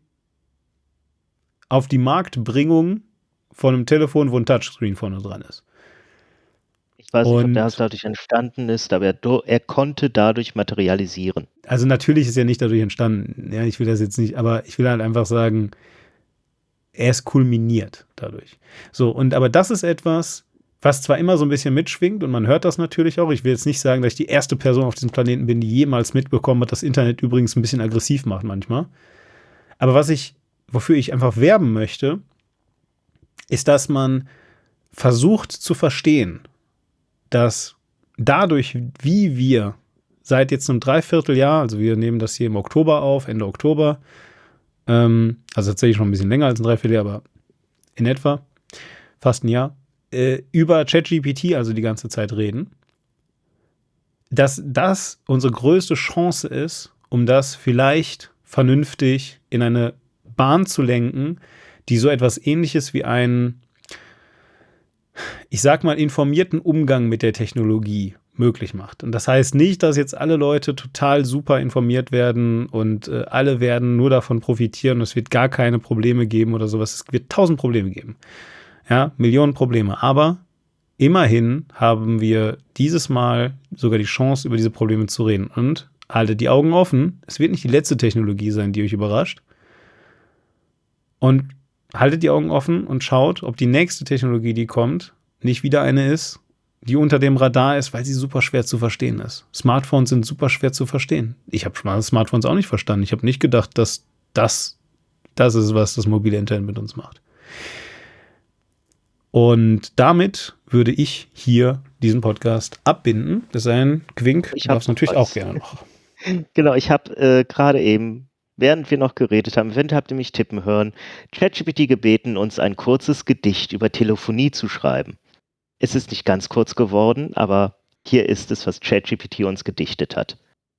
A: auf die Marktbringung von einem Telefon, wo ein Touchscreen vorne dran ist.
B: Ich weiß nicht, ob
A: Und
B: das dadurch entstanden ist, aber er, do- er konnte dadurch materialisieren.
A: also natürlich ist er nicht dadurch entstanden. Ja, ich will das jetzt nicht, aber ich will halt einfach sagen, er ist kulminiert dadurch. So, und aber das ist etwas, was zwar immer so ein bisschen mitschwingt und man hört das natürlich auch. Ich will jetzt nicht sagen, dass ich die erste Person auf diesem Planeten bin, die jemals mitbekommen hat, dass Internet übrigens ein bisschen aggressiv macht manchmal. Aber was ich, wofür ich einfach werben möchte, ist, dass man versucht zu verstehen, dass dadurch, wie wir seit jetzt einem Dreivierteljahr, also wir nehmen das hier im Oktober auf, Ende Oktober, ähm, also tatsächlich schon ein bisschen länger als ein Dreivierteljahr, aber in etwa, fast ein Jahr, äh, über ChatGPT also die ganze Zeit reden, dass das unsere größte Chance ist, um das vielleicht vernünftig in eine Bahn zu lenken, die so etwas Ähnliches wie einen, ich sag mal, informierten Umgang mit der Technologie möglich macht. Und das heißt nicht, dass jetzt alle Leute total super informiert werden und äh, alle werden nur davon profitieren und es wird gar keine Probleme geben oder sowas. Es wird tausend Probleme geben. Ja, Millionen Probleme. Aber immerhin haben wir dieses Mal sogar die Chance, über diese Probleme zu reden. Und haltet die Augen offen. Es wird nicht die letzte Technologie sein, die euch überrascht. Und haltet die Augen offen und schaut, ob die nächste Technologie, die kommt, nicht wieder eine ist, die unter dem Radar ist, weil sie super schwer zu verstehen ist. Smartphones sind super schwer zu verstehen. Ich habe mal Smartphones auch nicht verstanden. Ich habe nicht gedacht, dass das das ist, was das mobile Internet mit uns macht. Und damit würde ich hier diesen Podcast abbinden. Das ist ein Quink.
B: Ich
A: Du darfst
B: hab
A: natürlich
B: was.
A: auch gerne noch.
B: Genau, ich habe äh, gerade eben, während wir noch geredet haben, während habt ihr mich tippen hören, ChatGPT gebeten, uns ein kurzes Gedicht über Telefonie zu schreiben. Es ist nicht ganz kurz geworden, aber hier ist es, was ChatGPT uns gedichtet hat.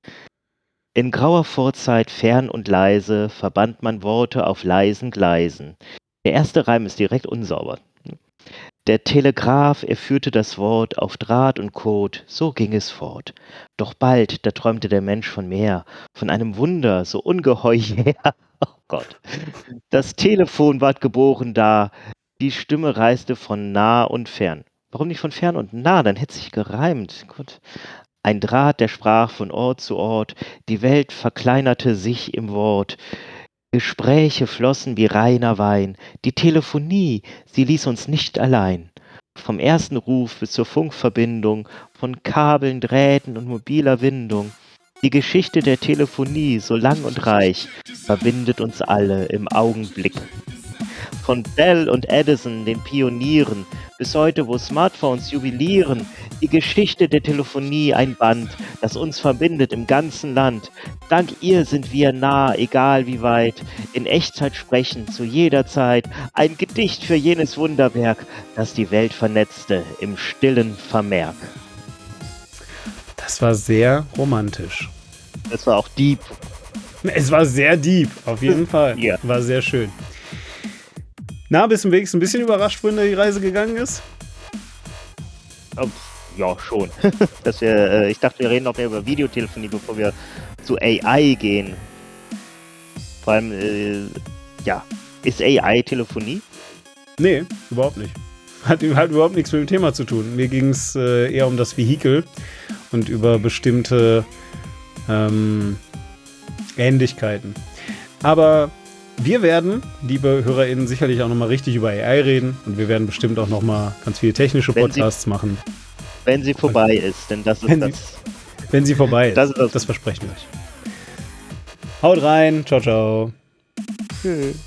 B: In grauer Vorzeit fern und leise verband man Worte auf leisen Gleisen. Der erste Reim ist direkt unsauber. Der Telegraph, er führte das Wort auf Draht und Kot, so ging es fort. Doch bald, da träumte der Mensch von mehr, von einem Wunder, so ungeheuer. Oh Gott. Das Telefon ward geboren da, die Stimme reiste von nah und fern. Warum nicht von fern und nah? Dann hätte sich gereimt. Gott. Ein Draht, der sprach von Ort zu Ort, die Welt verkleinerte sich im Wort. Gespräche flossen wie reiner Wein, die Telefonie, sie ließ uns nicht allein. Vom ersten Ruf bis zur Funkverbindung, von Kabeln, Drähten und mobiler Windung. Die Geschichte der Telefonie, so lang und reich, verbindet uns alle im Augenblick. Von Bell und Edison, den Pionieren, bis heute, wo Smartphones jubilieren, die Geschichte der Telefonie ein Band, das uns verbindet im ganzen Land. Dank ihr sind wir nah, egal wie weit, in Echtzeit sprechen, zu jeder Zeit, ein Gedicht für jenes Wunderwerk, das die Welt vernetzte im stillen Vermerk.
A: Das war sehr romantisch.
B: Das war auch deep.
A: Es war sehr deep, auf jeden Fall.
B: Ja.
A: War sehr schön. Na, bist du wenigstens ein bisschen überrascht, wohin die Reise gegangen ist?
B: Oh, ja, schon. Dass wir, äh, ich dachte, wir reden noch mehr über Videotelefonie, bevor wir zu A I gehen. Vor allem, äh, ja, ist A I Telefonie?
A: Nee, überhaupt nicht. Hat halt überhaupt nichts mit dem Thema zu tun. Mir ging es äh, eher um das Vehikel und über bestimmte ähm, Ähnlichkeiten. Aber wir werden, liebe HörerInnen, sicherlich auch nochmal richtig über A I reden und wir werden bestimmt auch nochmal ganz viele technische Podcasts sie, machen.
B: Wenn sie vorbei und, ist, denn das ist
A: wenn
B: das.
A: Sie, wenn sie vorbei ist,
B: das, ist das.
A: das versprechen wir euch. Haut rein, ciao, ciao.
B: Tschüss.